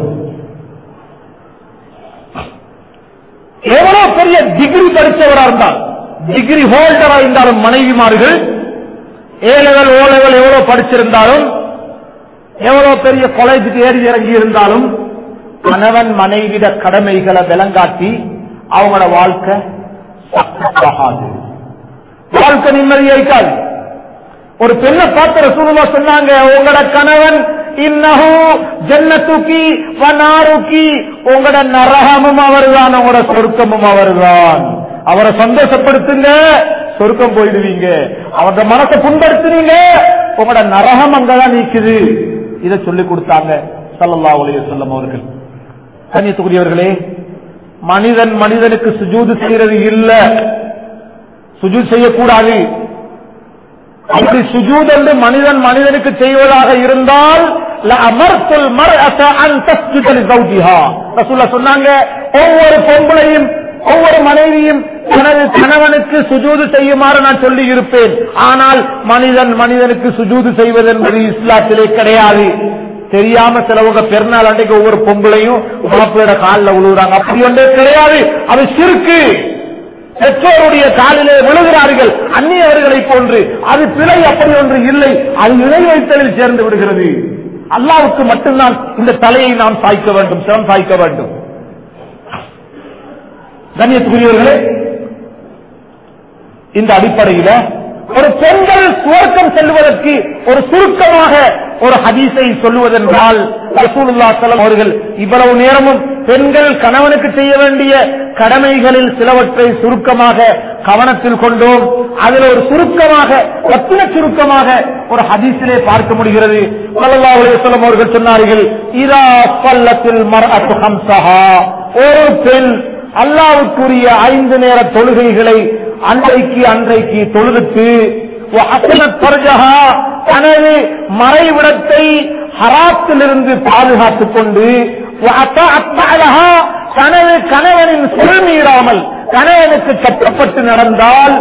எவ்வளவு பெரிய டிகிரி படித்தவரா இருந்தால், டிகிரி ஹோல்டரா இருந்தாலும் மனைவிமார்கள் A level O level எவ்வளவு படிச்சிருந்தாலும், எவ்வளவு பெரிய காலேஜுக்கு ஏறி இறங்கி இருந்தாலும் கணவன் மனைவிட கடமைகளை விளங்காட்டி அவங்களோட வாழ்க்கை சக்சஸாகாது, வாழ்க்கை நிம்மதியாய்க்காது. ஒரு பெண்ணை பார்த்து ரசூலுல்லாஹ் சொன்னாங்க, உங்களோட கணவன் இன்னஹு ஜன்னத்துகி வ நாருகி, உங்களோட நரகமும் அவர்தான், உங்களோட சொர்க்கமும் அவர்தான். அவரை சந்தோஷப்படுத்துங்க, சொர்க்கம் போயிடுவீங்க. அவரோட மனசை புண்படுத்துனீங்க, உங்களோட நரகம் அங்கதான் நீக்குது. இதை சொல்லிக் கொடுத்தாங்க ஸல்லல்லாஹு அலைஹி வஸல்லம் அவர்கள். கண்ணியத்துக்குரியவர்களே, மனிதன் மனிதனுக்கு சுஜூது செய்யறது இல்ல, சுஜூத் செய்யக்கூடாது. அப்படி சுஜூத் என்று மனிதன் மனிதனுக்கு செய்வதாக இருந்தால் லஅமர்துல் மர்அத அன் தஸ்ஜுத லிஸௌஜிஹா, ரசூலுல்லாஹ் சொன்னாங்க, ஒவ்வொரு பொம்பளையும் ஒவ்வொரு மனைவியும் தனது கணவனுக்கு சுஜூது செய்யுமாறு நான் சொல்லி இருப்பேன். ஆனால் மனிதன் மனிதனுக்கு சுஜூது செய்வது என்பது இஸ்லாத்திலே கிடையாது. தெரியாம சிலவங்க பெருநாள் அன்றைக்கு ஒவ்வொரு பொம்பளையும் மாப்பிளோட காலில் விழுவுறாங்க. அப்படி ஒன்றே கிடையாது, அது ஷிர்க். பெற்றோருடைய காலிலே விழுகிறார்கள் அந்நியவர்களை போன்று. அது பிழை அப்படி ஒன்று இல்லை, அது இணை வைத்தலில் சேர்ந்து விடுகிறது. அல்லாஹ்வுக்கு மட்டும்தான் இந்த தலையை நாம் சாய்க்க வேண்டும், சிரம் சாய்க்க வேண்டும். கண்ணியத்துக்குரியவர்களே, இந்த அடிப்படையில ஒரு பெண்கள் சுவர்க்கம் செல்வதற்கு ஒரு சுருக்கமாக ஒரு ஹதீஸை சொல்லுவதென்றால், ரசூலுல்லாஹி ஸல்லல்லாஹு அலைஹி அவர்கள் இவ்வளவு நேரமும் பெண்கள் கணவனுக்கு செய்ய வேண்டிய கடமைகளில் சிலவற்றை சுருக்கமாக கவனத்தில் கொண்டோம். அதில் ஒரு சுருக்கமாக, ரத்தின சுருக்கமாக ஒரு ஹதீஸிலே பார்க்க முடிகிறது. ஸல்லல்லாஹு அலைஹி வஸல்லம் அவர்கள் சொன்னார்கள், இதா ஸல்லத்தில் மர்அத்து ஹம்ஸஹா, ஒரு பெண் அல்லாஹ்வுக்குரிய 5 நேர தொழுகைகளை அன்றைக்கு தொழுதுட்டு, தனது மறைவிடத்தை ஹராத்திலிருந்து பாதுகாத்துக் கொண்டு, தனது கணவனின் சொல் மீறாமல் கணவனுக்கு கட்டப்பட்டு நடந்தால்,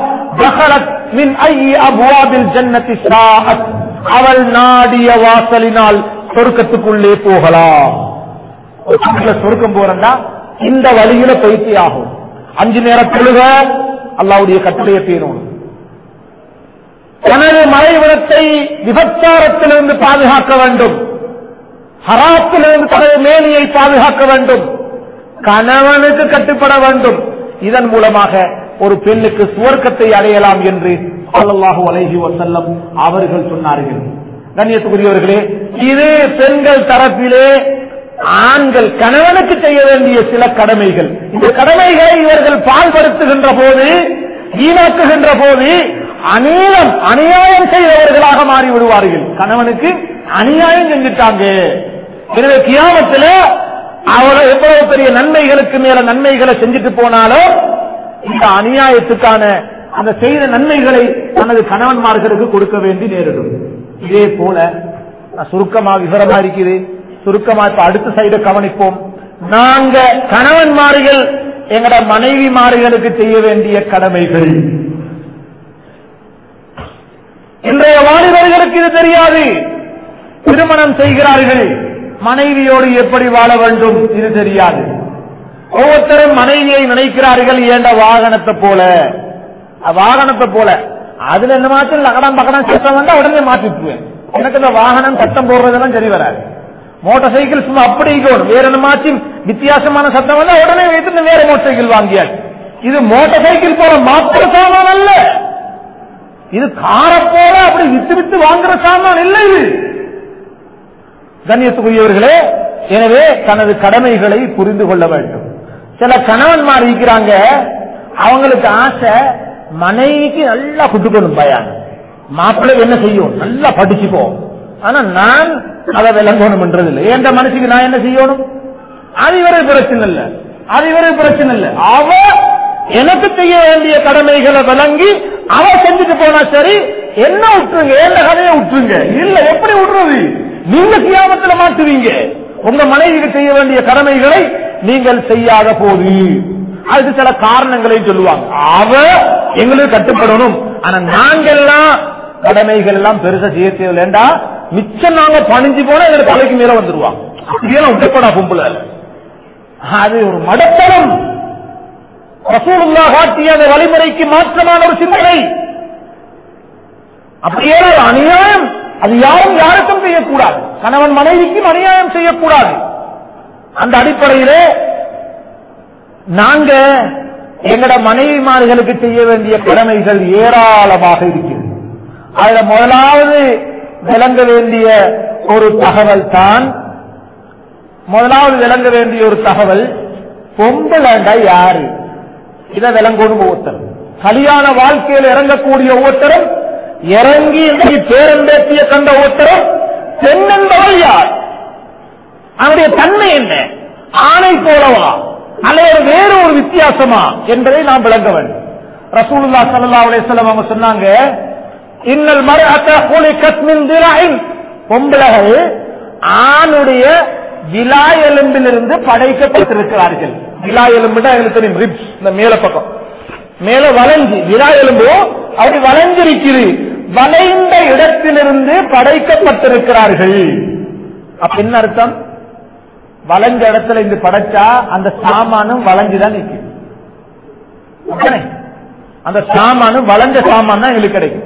அவள் நாடிய வாசலினால் சொர்க்கத்துக்குள்ளே போகலாம். சொர்க்கம் போறா இந்த வழியில பயிற்சி ஆகும். 5 நேர தொழுக அல்லாஹ்வுடைய கட்டளையை பேணும். தனது மறைவிடத்தை விபச்சாரத்திலிருந்து பாதுகாக்க வேண்டும், ஹராத்திலிருந்து தனது மேனியை பாதுகாக்க வேண்டும், கணவனுக்கு கட்டுப்பட வேண்டும். இதன் மூலமாக ஒரு பெண்ணுக்கு சுவர்க்கத்தை அடையலாம் என்று ஸல்லல்லாஹு அலைஹி வஸல்லம் அவர்கள் சொன்னார்கள். கண்ணியத்துக்குரியவர்களே, இது பெண்கள் தரப்பிலே ஆண்கள் கணவனுக்கு செய்ய வேண்டிய சில கடமைகள். இந்த கடமைகளை இவர்கள் பால்படுத்துகின்ற போது, ஈனாக்குகின்ற போது அநியாயம் செய்தவர்களாக மாறிவிடுவார்கள். கணவனுக்கு அநியாயம் செஞ்சுட்டாங்க. எனவே கியாமத்தில் அவரை எவ்வளவு பெரிய நன்மைகளுக்கு மேல நன்மைகளை செஞ்சுட்டு போனாலும் இந்த அநியாயத்துக்கான அந்த செய்த நன்மைகளை தனது கணவன்மார்களுக்கு கொடுக்க வேண்டி நேரிடும். இதே போல சுருக்கமா விவரமா இருக்குது. சுருக்கமா இப்ப அடுத்த சைட கவனிப்போம். நாங்க கணவன்மார்கள் எங்கட மனைவிமார்களுக்கு செய்ய வேண்டிய கடமைகள். இன்றைய வாலிபர்களுக்கு இது தெரியாது. திருமணம் செய்கிறார்கள், மனைவியோடு எப்படி வாழ வேண்டும் இது தெரியாது. ஒவ்வொருத்தரும் மனைவியை நினைக்கிறார்கள் ஏண்ட வாகனத்தை போல. அதுல என்ன மாற்றம் லகடம் பகடம் சட்டம் வந்தா உடனே மாற்றிட்டுவேன். எனக்கு இந்த வாகனம் சட்டம் போடுறதெல்லாம் சரி வராது. மோட்டார் சைக்கிள் சும்மா அப்படி வேற என்ன மாற்றி வித்தியாசமான சட்டம் வந்தா உடனே வைத்து வேற மோட்டார் சைக்கிள் வாங்கியாச்சு. இது மோட்டார் சைக்கிள் போல மாற்ற சாமான் அல்ல, இது காரை போல அப்படி வித்து வாங்குற சாமான் இல்லை இது. கண்ணியத்துக்குரியவர்களே, எனவே தனது கடமைகளை புரிந்து கொள்ள வேண்டும். சில கணவன்மார் இருக்கிறாங்க, அவங்களுக்கு ஆசை மனைவிக்கு நல்லா குட்டுக்கணும் பயான், மாப்பிள்ளை என்ன செய்யும் நல்லா படிச்சுக்கோ, ஆனா நான் அதை விளங்கணும் என்றதில்லை. எந்த மனுஷுக்கு நான் என்ன செய்யணும், அது இவரே பிரச்சனை இல்ல. அவ எனக்கு செய்ய வேண்டிய கடமைகளை விளங்கி அவ செஞ்சுட்டு போனா சரி, என்ன விட்டுருங்க, என்ன கதையை விட்டுருங்க. இல்ல எப்படி விட்டுறது, நீங்க கியாமத்துல மாட்டுவீங்க. உங்க மனைவிக்கு செய்ய வேண்டிய கடமைகளை நீங்கள் செய்யாத போது அதுக்கு சில காரணங்களையும் சொல்லுவாங்க. அவ எங்களுக்கு கட்டுப்படணும், ஆனா நாங்கெல்லாம் கடமைகள் எல்லாம் பெருசா செய்ய தேவையில்லைண்டா, மிச்சம் நாங்க பணிஞ்சு போனா எங்க தலைக்கு மேல வந்துருவாங்க. அப்படியெல்லாம் உடப்படா கும்பல, அது ஒரு மடத்தனம். ரசூலுல்லாஹ் காட்டிய அந்த வழிமுறைக்கு மாற்றமான ஒரு சிந்தனை. அப்படியே அநியாயம் அது யாருக்கும் செய்யக்கூடாது, கணவன் மனைவிக்கும் அநியாயம் செய்யக்கூடாது. அந்த அடிப்படையிலே நாங்க எங்கட மனைவிமார்களுக்கு செய்ய வேண்டிய கடமைகள் ஏராளமாக இருக்கிறது. அதுல முதலாவது விளங்க வேண்டிய ஒரு தகவல் பொம்பளண்டா யாரு, இதை விளங்கணும். ஒவ்வொருத்தரும் கல்யாண வாழ்க்கையில் இறங்கக்கூடிய ஒவ்வொருத்தரும், இறங்கி பேரம்பேத்திய கண்ட ஒவ்வொருத்தரும் பெண் என்பவள் யார், அவருடைய தன்மை என்ன, ஆணை போலவா அல்லது வேறு ஒரு வித்தியாசமா என்பதை நாம் விளங்க வேண்டும். ரசூலுல்லாஹ் ஸல்லல்லாஹு அலைஹி வஸல்லம் அவங்க சொன்னாங்க, இன்னல் மர்அத குலிகத் மின் திராஇன், பொம்பளைகள் ஆணுடைய விலா எலும்பிலிருந்து படைக்கப்பட்டிருக்கிறார்கள். விலா எலும்புனா எனக்கு தெரியும், ரிப்ஸ், இந்த மேல பக்கம் மேல வளைஞ்சு விலா எலும்பு அப்படி வளைஞ்சிருக்கிறது, வளைந்த இடத்திலிருந்து படைக்கப்பட்டிருக்கிறார்கள். அப்ப என்ன அர்த்தம், வளைஞ்ச இடத்துல இருந்து படைச்சா அந்த சாமானும் வளைஞ்சுதான் நிற்கும். அந்த சாமானு வளைஞ்ச சாமான் தான் எங்களுக்கு கிடைக்கும்.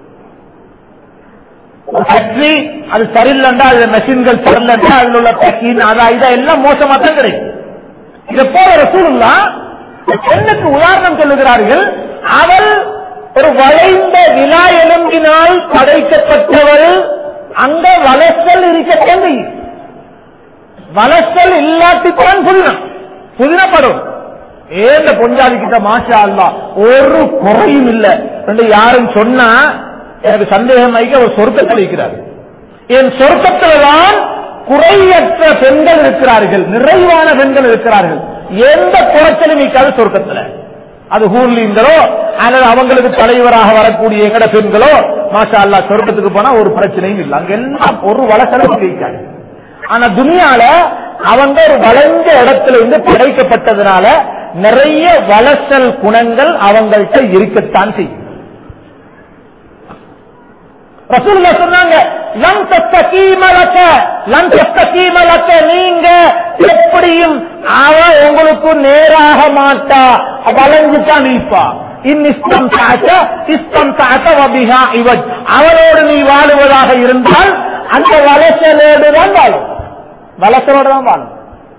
ஃபேக்டரி அது சரியில்லைண்டா, அது மெஷின்கள் சரியில்லைண்டா, அதில் உள்ள பேக்கிங் இதெல்லாம் மோசமா தான் கிடைக்கும். இதை போல ரசூலுல்லாஹ் பெண்ணுக்கு உதாரணம் சொல்லுகிறார்கள். அவள் ஒரு வளைந்த விலா எலும்பினால் படைக்கப்பட்டவள். அங்க வளசல் இருக்கத்தேவை. வளசல் இல்லாட்டித்தான் புதினப்படும். ஏந்த பொஞ்சாதி கிட்ட மாஷா அல்லாஹ் ஒரு குறையும் இல்லை என்று யாரும் சொன்னா எனக்கு சந்தேகம் ஆகி அவர் சொர்க்கத்தில் இருக்கிறார். என் சொர்க்கத்தில்தான் குறையற்ற பெண்கள் இருக்கிறார்கள், நிறைவான பெண்கள் இருக்கிறார்கள். எந்த குறைச்சலும் இருக்காது சொர்க்கத்தில். அது ஹூர்லீங்களோ அல்லது அவங்களுக்கு தலைவராக வரக்கூடிய எங்கட பெண்களோ மாஷா அல்லாஹ் சொர்க்கத்துக்கு போனா ஒரு பிரச்சனையும் இல்லை. அங்க எல்லாம் ஒரு வளசலும் இருக்காது. ஆனா துனியால அவங்க ஒரு வளைஞ்ச இடத்துல இருந்து படைக்கப்பட்டதுனால நிறைய வளசல் குணங்கள் அவங்கள்ட்ட இருக்கத்தான் செய்யும். ரசூலுல்லாஹ் சொன்னாங்க, லன் தஸ்தகீம லக, நீங்க எப்படியும் அவ உங்களுக்கு நேராக மாட்டா, வளைஞ்சுதான் நீப்பா. அவளோடு நீ வாழுவதாக இருந்தால் அந்த வளசலோடு தான் வாழும். வளசலோடு தான் வாழும்.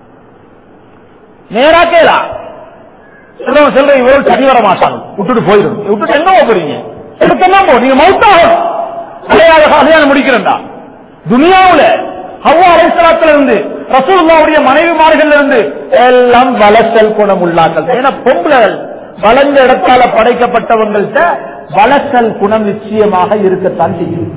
நேரா கேளா சொல்ற இவரோடு சரி வர மாட்டாங்க, விட்டுட்டு போயிடும். விட்டுட்டு எங்க போறீங்க? எடுத்தா நீங்க மௌத்தாகும். கல்யாணம் முடிக்கிறா துனியாவுல ஹவ்வா அலைஹிஸ்ஸலாத்துல இருந்து ரசூலுல்லாஹ்வுடைய மனைவிமார்கள் இருந்து எல்லாம் வளசல் குணம் உள்ளார்கள். ஏன்னா பொம்பளைகள் வளர்ந்த இடத்தால படைக்கப்பட்டவங்கள்ட்ட வளசல் குணம் நிச்சயமாக இருக்கத்தான் செய்யும்.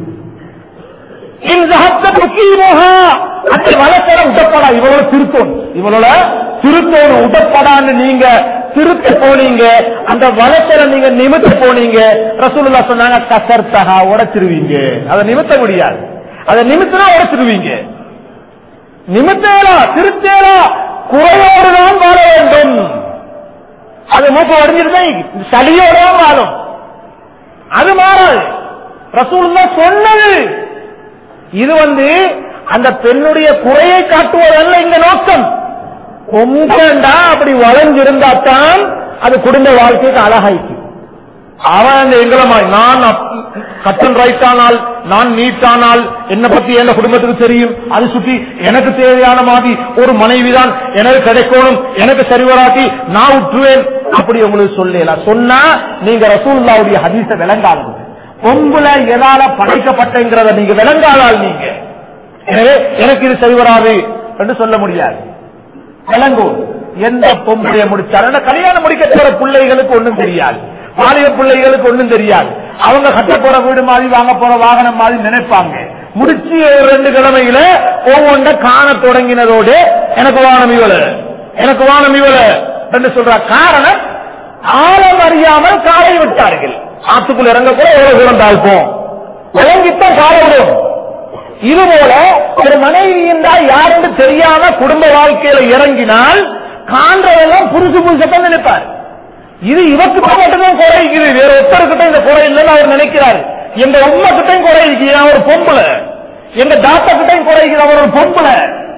அந்த வளசல உடப்படா இவளோட திருத்தோடு உடப்படான்னு நீங்க திருத்த போனீங்க, அந்த வளசல நீங்க நிமித்த போனீங்க. ரசூலுல்லாஹ் சொன்னாங்க, கசர்த்தகா உடைச்சிருவீங்க. அதை நிமித்த முடியாது. அதை நிமித்தினா உடைச்சிருவீங்க. நிமித்தேலா திருத்தேலா குறையோடு தான் வாழ வேண்டும். அது மூக்க உடஞ்சிருந்தா சளியோடு தான் வாழும். அது மாறாது. ரசூலுல்லாஹ் சொன்னது இது அந்த பெண்ணுடைய குறையை காட்டுவதல்ல இங்க நோக்கம். பொங்கண்டா அப்படி வளைஞ்சிருந்தாத்தான் அது குடும்ப வாழ்க்கைக்கு அழகாய்க்கு. அவன் எங்களமாய் நான் கட்டன் ரைட் ஆனால், நான் நீட் ஆனால் என்ன பத்தி என் குடும்பத்துக்கு தெரியும். அது சுற்றி எனக்கு தேவையான மாதிரி ஒரு மனைவிதான் எனக்கு கிடைக்கணும், எனக்கு சரிவராட்டி நான் விட்டுருவேன். அப்படி உங்களுக்கு சொல்லலாம். சொன்னா நீங்க ரசூலுல்லாஹ்வுடைய ஹதீஸை விளங்காதது. பொம்பளை எதால படைக்கப்பட்டங்கிறத நீங்க விளங்காதால் நீங்க எனவே எனக்கு இது சரிவராது என்று சொல்ல முடியாது. விளங்கும். எந்த பொம்பளைய முடிச்சாலும் கல்யாணம் முடிக்க போற பிள்ளைகளுக்கு ஒண்ணும் தெரியாது, வாலிப பிள்ளைகளுக்கு ஒண்ணும் தெரியாது. அவங்க கட்ட போற வீடு மாதிரி வாங்க போற வாகனம் மாதிரி நினைப்பாங்க. முடிச்சு 2 கிழமையில ஒவ்வொன்ற காண தொடங்கினதோடு எனக்கு வானம் இவள என்று சொல்ற காரணம் ஆழம் அறியாமல் காலை விட்டார்கள். ஆத்துக்குள் இறங்க கூட எவ்வளவு தூரம் தாழ்ப்போம், விளங்கித்தான் கால விடும். இதுபோல ஒரு மனைவி என்றால் யாருன்னு தெரியாம குடும்ப வாழ்க்கையில இறங்கினால் காண்றதெல்லாம் புதுசத்தான் நினைப்பார். இது இவருக்கு மட்டும்தான் குறைக்குது, வேற ஒருத்தருக்கிட்ட இந்த குறை இல்லைன்னு அவர் நினைக்கிறார். எங்க உண்மை கிட்டையும் குறைக்குது அவர் ஒரு பொம்பளை, எங்க தாத்தா கிட்டையும் குறைக்குது அவர் ஒரு பொம்பளை.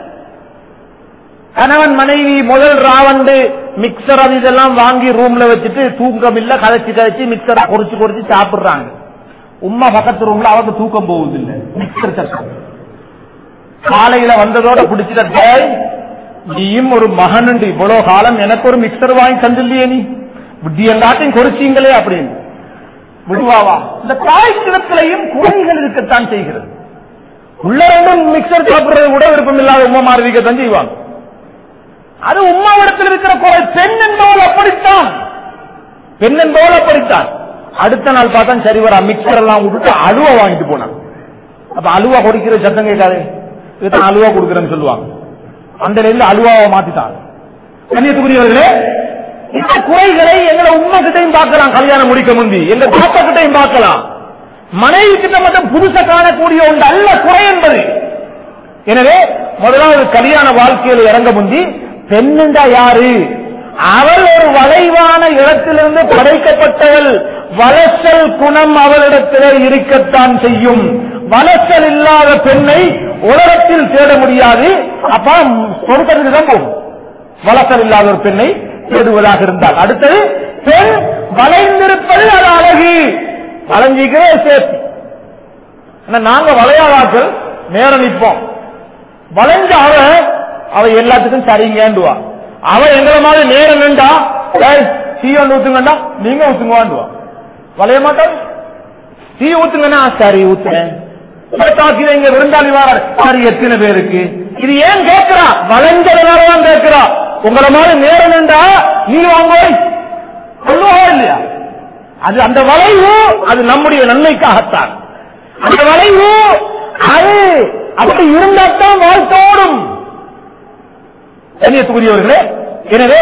கணவன் மனைவி முதல் ராவண்டு மிக்சர் அது இதெல்லாம் வாங்கி ரூம்ல வச்சுட்டு தூக்கம் இல்ல, கதைச்சு மிக்சரை குறைச்சு சாப்பிடுறாங்க. உம்மா பக்கத்து ரூம்ல அவருக்கு தூக்கம் போவதில்லை. மிக்சர் சத்தம் காலையில வந்ததோட பிடிச்சிட்ட, நீயும் ஒரு மகன் இவ்வளவு காலம் எனக்கு ஒரு மிக்சர் வாங்கி தந்தில்லையே, நீ விட்டியங்காட்டையும் குறைச்சிங்களே அப்படின்னு விடுவாவா? இந்த தாய்க்கிடத்திலையும் குறைகள் இருக்கத்தான் செய்கிறது. உள்ள 2 மிக்சர் சாப்பிடுறது கூட விருப்பம் இல்லாத உமா மாறுவிக்கத்தான் செய்வாங்க. அது உம்மாவிடத்தில் இருக்கிற குறை. பெண் என்பவள் அப்படித்தான். அடுத்த நாள் பார்த்தா சரி வர மிக்சர் எல்லாம் விட்டுட்டு அலுவா வாங்கிட்டு போனான். அப்ப அலுவா கொடுக்கிற சத்தம் கேட்காது, இதுதான் அலுவா கொடுக்கிறேன்னு சொல்லுவாங்க. அந்த இருந்து அலுவாவை மாத்திட்டாங்க. கண்ணியத்துக்குரியவர்களே, இந்த குறைகளை எங்களை உண்மை கிட்டையும் பார்க்கலாம். கல்யாணம் முடிக்க முந்தி எங்க தாத்தா கிட்டையும் பார்க்கலாம். மனைவி கிட்ட மட்டும் புதுசா காணக்கூடிய ஒன்று அல்ல குறை என்பது. எனவே முதலாவது கல்யாண வாழ்க்கையில் இறங்க முந்தி பெண்ணுண்டா யாரு? அவள் ஒரு வளைவான இடத்திலிருந்து படைக்கப்பட்டவள். வளசல் குணம் அவளிடத்திலே இருக்கத்தான் செய்யும். வளசல் இல்லாத பெண்ணை உலகத்தில் தேட முடியாது. அப்ப சொர்க்கத்துக்கு தான் போகும் வளசல் இல்லாத ஒரு பெண்ணை தேடுவதாக இருந்தால். அடுத்தது பெண் வளைந்திருப்ப வளைஞ்சிக்கிறே சேஃப்டி. நாங்க வளையாதாக்கள் நேரம் நிற்போம். வளைஞ்ச அவ எல்லாத்துக்கும் சரிங்கண்டுவா. அவ எங்களை மாதிரி நேரம் நின்றா டீ ஒன்று ஊத்துங்கண்டா நீங்க ஊத்துங்கவாண்டுவா. வளைய மாட்டாரு. டீ ஊத்துங்கன்னா சரி ஊத்துறேன். இங்க விருந்தாளி வாராரு சரி எத்தனை பேருக்கு இது ஏன் கேட்கிறா? வளைஞ்சதுனாலதான் கேட்கிறா. உங்களை மாதிரி நேரம் நின்றா நீ வாங்க சொல்லுவா இல்லையா? அது அந்த வளைவு அது நம்முடைய நன்மைக்காகத்தான். அந்த வளைவு அது அப்படி இருந்தால்தான் வாழ்த்தோடும். கண்ணியத்துக்குரியவர்களே, எனவே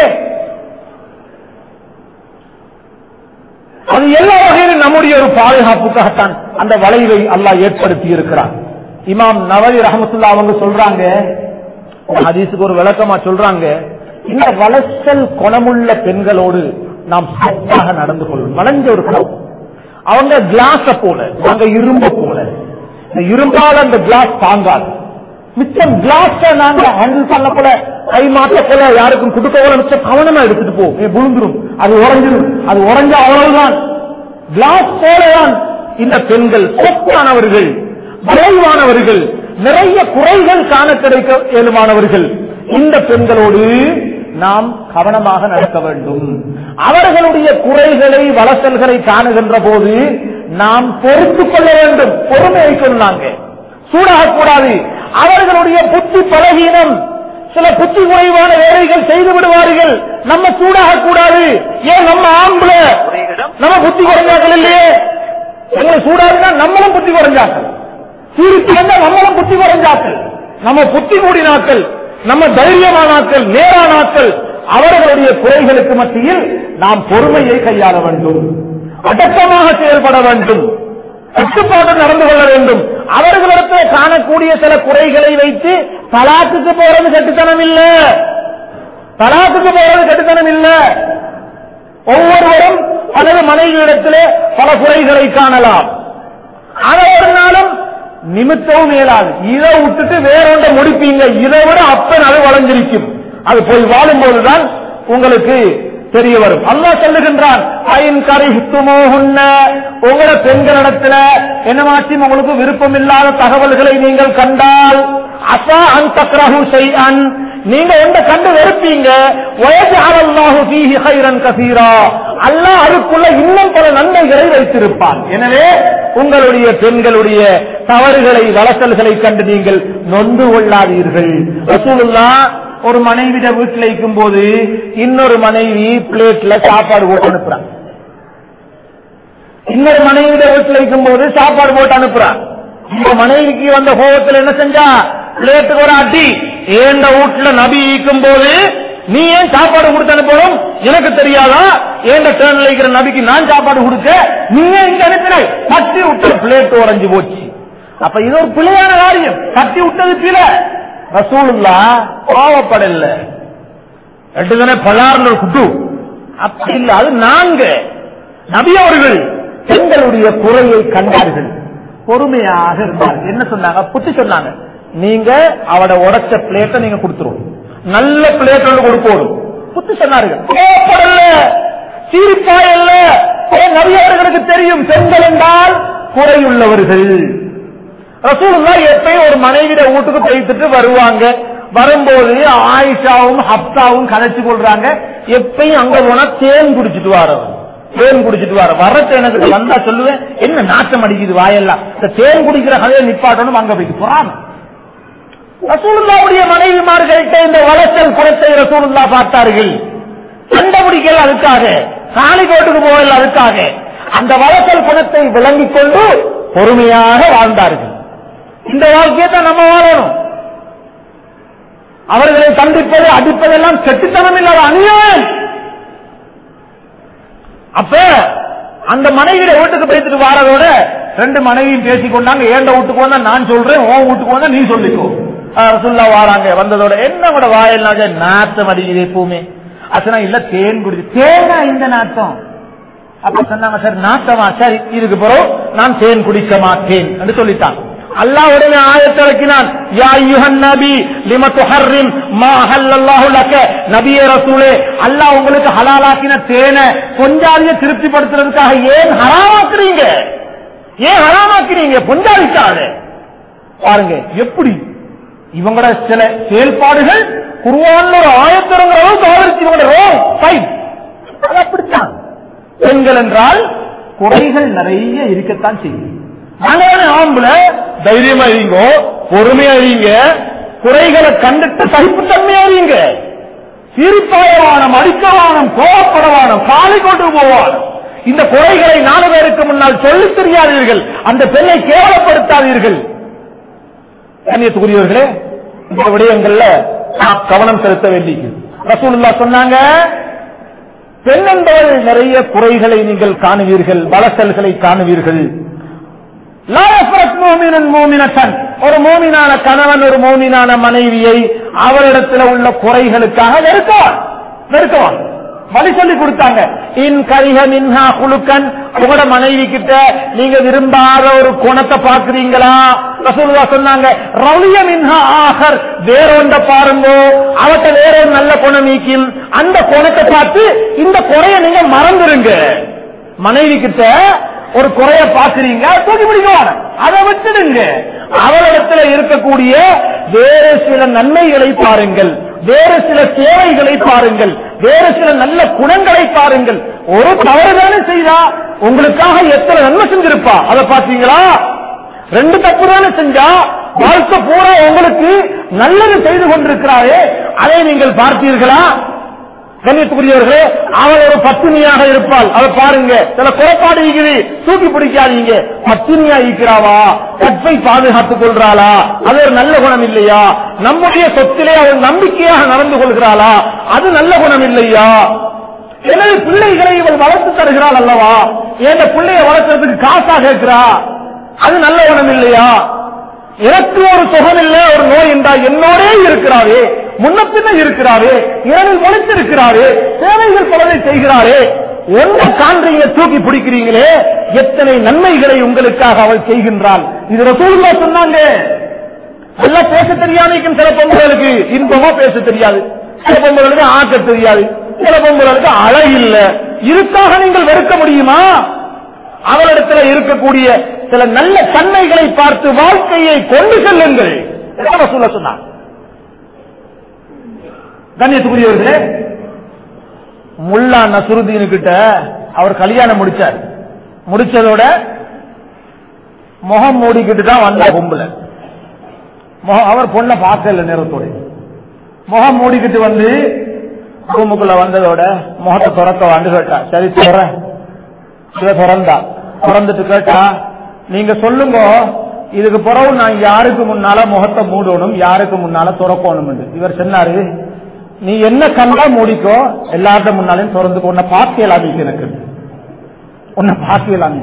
அது எல்லா வகையிலும் நம்முடைய ஒரு பாதுகாப்புக்காகத்தான் அந்த வளைவை அல்லாஹ் ஏற்படுத்தி இருக்கிறார். இமாம் நவவி ரஹ்மத்துல்லாஹி அவங்க சொல்றாங்க, ஹதீஸுக்கு ஒரு விளக்கமா சொல்றாங்க, இந்த வளசல் குணமுள்ள பெண்களோடு நாம் சத்தாக நடந்து கொள்ளும். வளைஞ்ச ஒரு குணம். அவங்க கிளாஸ போல, நாங்க இரும்பு போல. இந்த இரும்பால அந்த கிளாஸ் தாங்காது. மிச்சம் கிளாஸ நாங்க ஹேண்டில் பண்ண போல, கை மாற்ற போல, யாருக்கும் கொடுக்க போல மிச்சம் கவனமா எடுத்துட்டு போ, விழுந்துரும், அது உறைஞ்சிடும். அது உறைஞ்ச அவ்வளவுதான். கிளாஸ் போலதான் இந்த பெண்கள் சொத்தானவர்கள், விரைவானவர்கள், நிறைய குறைகள் காண கிடைக்க இயலுமானவர்கள். இந்த பெண்களோடு நாம் கவனமாக நடக்க வேண்டும். அவர்களுடைய குறைகளை வளசல்களை காணுகின்ற போது நாம் பொறுத்துக் கொள்ள வேண்டும். பொறுமையை சொன்னாங்க, சூடாகக்கூடாது. அவர்களுடைய புத்தி பலகீனம், சில புத்தி குறைவான வேலைகள் செய்து விடுவார்கள். நம்ம சூடாகக்கூடாது. ஏன் நம்ம ஆம்பளை நம்ம புத்தி குறைஞ்சாக்கள் இல்லையே? எங்களை சூடாதுன்னா நம்மளும் புத்தி குறைஞ்சாக்கள், சீரித்து நம்மளும் புத்தி குறைஞ்சாக்கள். நம்ம புத்தி கூடினாக்கள், நம்ம தைரியமானாக்கள், நேரானாக்கள். அவர்களுடைய குறைகளுக்கு மத்தியில் நாம் பொறுமையை கையாள வேண்டும், அடக்கமாக செயல்பட வேண்டும், கட்டுப்பாடு நடந்து கொள்ள வேண்டும். அவர்களிடத்தில் காணக்கூடிய சில குறைகளை வைத்து தலாக்குக்கு போறது கட்டுத்தனம் இல்ல, தலாக்குக்கு போறது கட்டுத்தனம் இல்ல. ஒவ்வொருவரும் தனது மனைவியிடத்திலே பல குறைகளை காணலாம். அதை ஒரு நாளும் நிமித்தவும் இயலாது. இதை விட்டுட்டு வேறொன்றை முடிப்பீங்க, இதை விட அப்பன் அது வளைஞ்சிருக்கும். அது போய் வாழும் போதுதான் உங்களுக்கு தெரிய வரும். அல்லாஹ் சொல்லுகின்றான், உங்களோட பெண்களிடத்துல என்னமாச்சு உங்களுக்கு விருப்பம் இல்லாத தகவல்களை நீங்கள் கண்டால், அசா அன் தக்ரஹு ஷைஅன், நீங்க ஒன்றை கண்டு வெறுப்பீங்க, வயஜஅலல்லாஹு ஃபீஹி கைரன் கஸீரா, அல்லாஹ் அதுக்குள்ள இன்னும் பல நன்மைகளை வைத்திருப்பான். எனவே உங்களுடைய பெண்களுடைய தவறுகளை வளசல்களை கண்டு நீங்கள் நொந்து கொள்ளாதீர்கள். ரசூலுல்லாஹ் ஒரு மனைவிட வீட்டில் இருக்கும் போது இன்னொரு மனைவி பிளேட்ல சாப்பாடு போட்டு அனுப்புறான். இன்னொரு மனைவிட வீட்டில் இருக்கும் போது சாப்பாடு போட்டு அனுப்புறான். இந்த மனைவிக்கு வந்த கோபத்தில் என்ன செஞ்சா, பிளேட்டுக்கு ஒரு அடி. ஏண்ட வீட்டுல நபி ஈக்கும் போது நீ ஏன் சாப்பாடு கொடுத்து அனுப்பணும், எனக்கு தெரியாதா? ஏண்ட டேர்ன்ல இருக்கிற நபிக்கு நான் சாப்பாடு கொடுக்க, நீ ஏன் இங்க அனுப்பினாய்? தட்டி விட்ட பிளேட் உறைஞ்சு போச்சு. அப்ப இது ஒரு பிழையான காரியம். தட்டி விட்டது பிழை. ரசூலுல்லாஹ் கோவப்படல, எட்டுதானே பலார்ல குட்டு அப்படி இல்ல. அது நாங்க நபி அவர்கள் பெண்களுடைய குறையை கண்டார்கள், பொறுமையாக இருந்தார்கள். என்ன சொன்னாங்க? புத்தி சொன்னாங்க, நீங்க அவட உடைச்ச பிளேட்டை நீங்க கொடுத்துரும், நல்ல பிளேட் ஒன்று கொடுப்போம். புத்தி சொன்னார்கள், கோவப்படல, சீரிப்பாயல்ல. நபி அவர்களுக்கு தெரியும் பெண்கள் என்றால் குறையுள்ளவர்கள். ரசூலுல்லாஹ் எப்பயும் ஒரு மனைவிட வீட்டுக்கு போயிட்டு வருவாங்க. வரும்போது ஆயிஷாவும் ஹப்சாவும் கதைச்சு கொள்றாங்க. எப்பயும் அங்க போனா தேன் குடிச்சிட்டு வாரவர், தேன் குடிச்சிட்டு வர வரத்தை எனக்கு வந்தா சொல்லுவேன், என்ன நாட்டம் அடிக்குது வாயெல்லாம், இந்த தேன் குடிக்கிற கதையை நிப்பாட்டணும். அங்க போயிட்டு போறாங்க. ரசூலுல்லாஹ்வுடைய மனைவிமார்கள்ட்ட இந்த வளசல் குணத்தை ரசூலுல்லாஹ் பார்த்தார்கள். சண்டை பிடிக்கல அதுக்காக, காலிக்கோட்டுக்கு போகல அதுக்காக. அந்த வளசல் குணத்தை விளங்கிக் கொண்டு பொறுமையாக வாழ்ந்தார்கள். இந்த வாழ்க்கையை தான் நம்ம வாழணும். அவர்களை சந்திப்பது அடிப்பதெல்லாம் செட்டுத்தனம் இல்லாத அநியாயம். அப்ப அந்த மனைவிட வீட்டுக்கு பேசிட்டு வாரதோட ரெண்டு மனைவியும் பேசிக்கொண்டாங்க. ஏண்ட வீட்டுக்கு வந்தா நான் சொல்றேன், உன் வீட்டுக்கு வந்தா நீ சொல்லிக்கோ. ரசூலுல்லாஹ் வாராங்க. வந்ததோட என்ன கூட வாயில்னாக நாத்தம் அடிக்குது எப்பவுமே. அசனா இல்ல தேன் குடிச்சு, தேனா இந்த நாத்தம். அப்ப சொன்னாங்க, சார் நாத்தமா, சரி இதுக்கு பிறகு நான் தேன் குடிக்க மாட்டேன் என்று சொல்லிட்டாங்க. அல்லாஹ் உடனே ஆயத்தை இறக்கினான், யா அய்யுஹன் நபி லிம துஹர்ரிம் மா அஹல்லல்லாஹு லக, நபியே ரசூலே, அல்லாஹ் உங்களுக்கு ஹலாலாக்கின தேனை கொஞ்சாதிய திருப்திப்படுத்துறதுக்காக ஏன் ஹராமாக்குறீங்க? ஏன் ஹராமாக்கிறீங்க? பொஞ்சாதிக்காத பாருங்க எப்படி இவங்களோட சில செயல்பாடுகள் குர்ஆன்ல ஒரு ஆயத்திறங்கிற அளவுக்கு ஆதரிச்சு இவங்களோட அப்படித்தான். பெண்கள் என்றால் குறைகள் நிறைய இருக்கத்தான் செய்யும். நாங்களே ஆம்பள தைரியமா இருங்க, பொறுமையா இருங்க, குறைகளை கண்டுட்டு சகிப்புத்தன்மையா இருங்க. சிரிப்பாயவானம், அடிக்கவானம், கோவப்படவானம், காலை கொண்டு போவானம். இந்த குறைகளை 4 பேருக்கு முன்னால் சொல்லித் தெரியாதீர்கள். அந்த பெண்ணை கேவலப்படுத்தாதீர்கள். கண்ணியத்துக்குரியவர்களே, இந்த விடயங்கள்ல கவனம் செலுத்த வேண்டியது. ரசூலுல்லாஹ் சொன்னாங்க, பெண் என்பவள் நிறைய குறைகளை நீங்கள் காணுவீர்கள், வளசல்களை காணுவீர்கள். ஒரு மோமினான கணவன் ஒரு மோமினான மனைவியை அவரிடத்தில் உள்ள குறைகளுக்காக வெறுக்கவான். வழி சொல்லி கொடுத்தாங்க. இன் கரிஹ மின்ஹா குலுக்கன், உங்களோட மனைவி கிட்ட நீங்க விரும்பாத ஒரு குணத்தை பாக்குறீங்களா? ரசூலுல்லாஹ் சொன்னாங்க, ரலிய மின்ஹா ஆகர், வேறொண்ட பாருங்க, அவட்ட வேற ஒரு நல்ல குணம் நீக்கும். அந்த குணத்தை பார்த்து இந்த குறைய நீங்க மறந்துருங்க. மனைவி கிட்ட ஒரு குறைய பாக்குறீங்க, தூக்கி பிடிக்குவாங்க, அதை விட்டுடுங்க. அவரிடத்துல இருக்கக்கூடிய வேறு சில நன்மைகளை பாருங்கள், வேறு சில சேவைகளை பாருங்கள், வேறு சில நல்ல குணங்களை பாருங்கள். ஒரு தவறுதானே செய்தா உங்களுக்காக எத்தனை நன்மை செஞ்சிருப்பா, அதை பார்த்தீங்களா? 2 தப்பு தானே செஞ்சா வாழ்க்கை பூரா உங்களுக்கு நல்லது செய்து கொண்டிருக்கிறாரே, அதை நீங்கள் பார்த்தீர்களா? கண்ணியத்துக்குரியவர்களே, அவள் ஒரு பத்தினியாக இருப்பாள், அதை பாருங்க. சில குறைபாடு இருக்குது, தூக்கி பிடிக்காதீங்க. பத்தினியா இருக்கிறாவா, கற்பை பாதுகாத்துக் கொள்றாளா, அது ஒரு நல்ல குணம் இல்லையா? நம்முடைய சொத்திலே அவள் நம்பிக்கையாக நடந்து கொள்கிறாளா, அது நல்ல குணம் இல்லையா? எனது பிள்ளைகளை இவள் வளர்த்து தருகிறாள் அல்லவா, என் பிள்ளைய வளர்க்கறதுக்கு காசா கேட்கிறா, அது நல்ல குணம் இல்லையா? எனக்கு ஒரு சுகம் இல்ல, ஒரு நோய் என்றால் என்னோடே இருக்கிறாரே, முன்ன பின்ன இருக்கிறாரே, இரவில் முளைத்திருக்கிறாரே, சேவைகள் பலரை செய்கிறாரே, ஒன்றை காண்றீங்க, தூக்கி பிடிக்கிறீங்களே, எத்தனை நன்மைகளை உங்களுக்காக அவள் செய்கின்றாள். இது ரசூலுல்லாஹ் சொன்னாங்க. எல்லாம் பேச தெரியாமைக்கும் சில பொம்பளைகளுக்கு இன்பமா பேச தெரியாது, சில பொம்பளைகளுக்கு ஆக்க தெரியாது, சில பொம்பளைகளுக்கு அழகில்ல. இதுக்காக நீங்கள் வெறுக்க முடியுமா? அவளிடத்துல இருக்கக்கூடிய சில நல்ல தன்மைகளை பார்த்து வாழ்க்கையை கொண்டு செல்லுங்கள். ரசூலுல்லாஹ் சொன்னார். கண்ணியத்துக்குரியவர்களே, முல்லா நஸ்ருதீன் கிட்ட அவர் கல்யாணம் முடிச்சார். முடிச்சதோட முகம் மூடிக்கிட்டு தான் வந்த பொம்பளை. அவர் பொண்ணை பார்க்கல, நேரத்தோட முகம் மூடிக்கிட்டு வந்து ரூமுக்குள்ள வந்ததோட முகத்தை துறக்க வந்து கேட்டா, சரி சொல்றேன். திறந்துட்டு கேட்டா, நீங்க சொல்லுங்க, இதுக்கு பிறகு நான் யாருக்கு முன்னால முகத்தை மூடணும், யாருக்கு முன்னால துறக்கணும் என்று. இவர் சொன்னாரு, நீ என்ன கண்டா மூடிக்கோ, எல்லார்ட்ட முன்னாலையும் திறந்துக்கோ, உன்னை பார்க்கலாமி, எனக்கு உன்னை பார்க்கலாமி.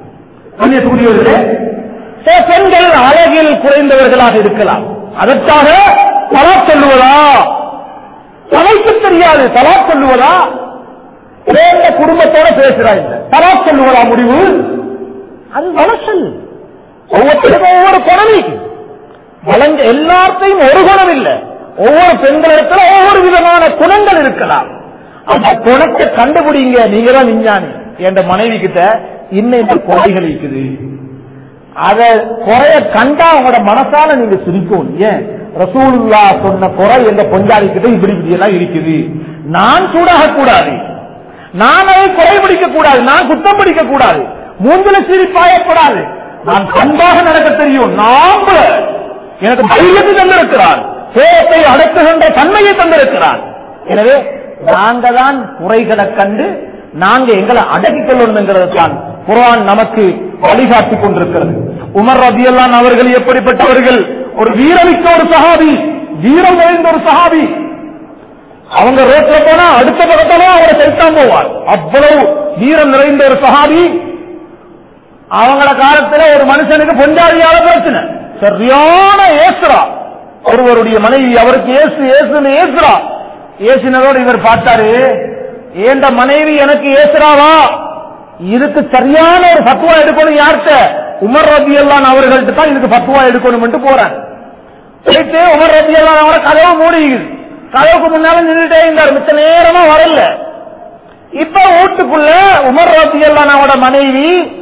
பெண்கள் அழகில் குறைந்தவர்களாக இருக்கலாம், அதற்காக தலாக் சொல்லுவதா? சமைக்க தெரியாது, தலாக் சொல்லுவதா? குடும்பத்தோட பேசுறாங்க, தலாக் சொல்லுவதா முடிவு? அது வளசல். ஒவ்வொருத்தருக்கும் ஒவ்வொரு குணம் வளங்க, எல்லாத்தையும் ஒரு குணம் இல்லை. ஒவ்வொரு பெண்களிடத்துல ஒவ்வொரு விதமான குணங்கள் இருக்கலாம். அந்த குணத்தை கண்டுபிடிங்க. நீங்க தான் விஞ்ஞானி. என் மனைவி கிட்ட இன்னும் இந்த குறைகள் இருக்குது, அத குறைய கண்டா உங்களோட மனசால நீங்க சிரிக்கும். ஏன் ரசூலுல்லாஹ் சொன்ன குறை எங்க பொஞ்சாதி கிட்ட இப்படி இப்படி எல்லாம் இருக்குது. நான் சூடாக கூடாது, நான் அதை குறை பிடிக்க கூடாது, நான் குத்தம் பிடிக்க கூடாது, மூஞ்சில சிரிப்பாயக்கூடாது, நான் பண்பாக நடக்க தெரியும். நாம் எனக்கு தைரியத்தை தந்திருக்கிறார், கோபத்தை அடக்குகின்ற தன்மையை தந்திருக்கிறார். எனவே நாங்க தான் குறைகளை கண்டு நாங்க எங்களை அடக்கிக் கொள்ளணும் என்கிறதான் குர்ஆன் நமக்கு வழிகாட்டிக் கொண்டிருக்கிறது. உமர் ரலியல்லாஹு அவர்கள் எப்படிப்பட்டவர்கள்? ஒரு வீரமிக்க ஒரு சஹாபி, வீரம் நிறைந்த ஒரு சஹாபி. அவங்க ரோட்ல போனா அடுத்த பக்கத்தாலே அவரை செலுத்தான் போவார், அவ்வளவு வீரம் நிறைந்த ஒரு சஹாபி. அவங்கள காலத்துல ஒரு மனுஷனுக்கு பொஞ்சாதியால பிரச்சனை, சரியான ஏசுரா. ஒருவருடைய மனைவி அவருக்கு ஏசுரா. ஏசினதோடு இவர் பார்த்தாரு, ஏண்ட மனைவி எனக்கு ஏசுறாவா, இதுக்கு சரியான ஒரு ஃபத்வா எடுக்கணும். யார்கிட்ட? உமர் ரலியல்லாஹு அவர்கள்ட்ட தான் இதுக்கு ஃபத்வா எடுக்கணும் போறேன். போயிட்டு உமர் ரலியல்லாஹு அவரை கதவு மூடிக்குது, கதவுக்கு முன்னால நின்றுட்டே இருந்தார், மிச்ச நேரமா வரல. இப்ப வீட்டுக்குள்ள உமர் ரலியல்லாஹு மனைவி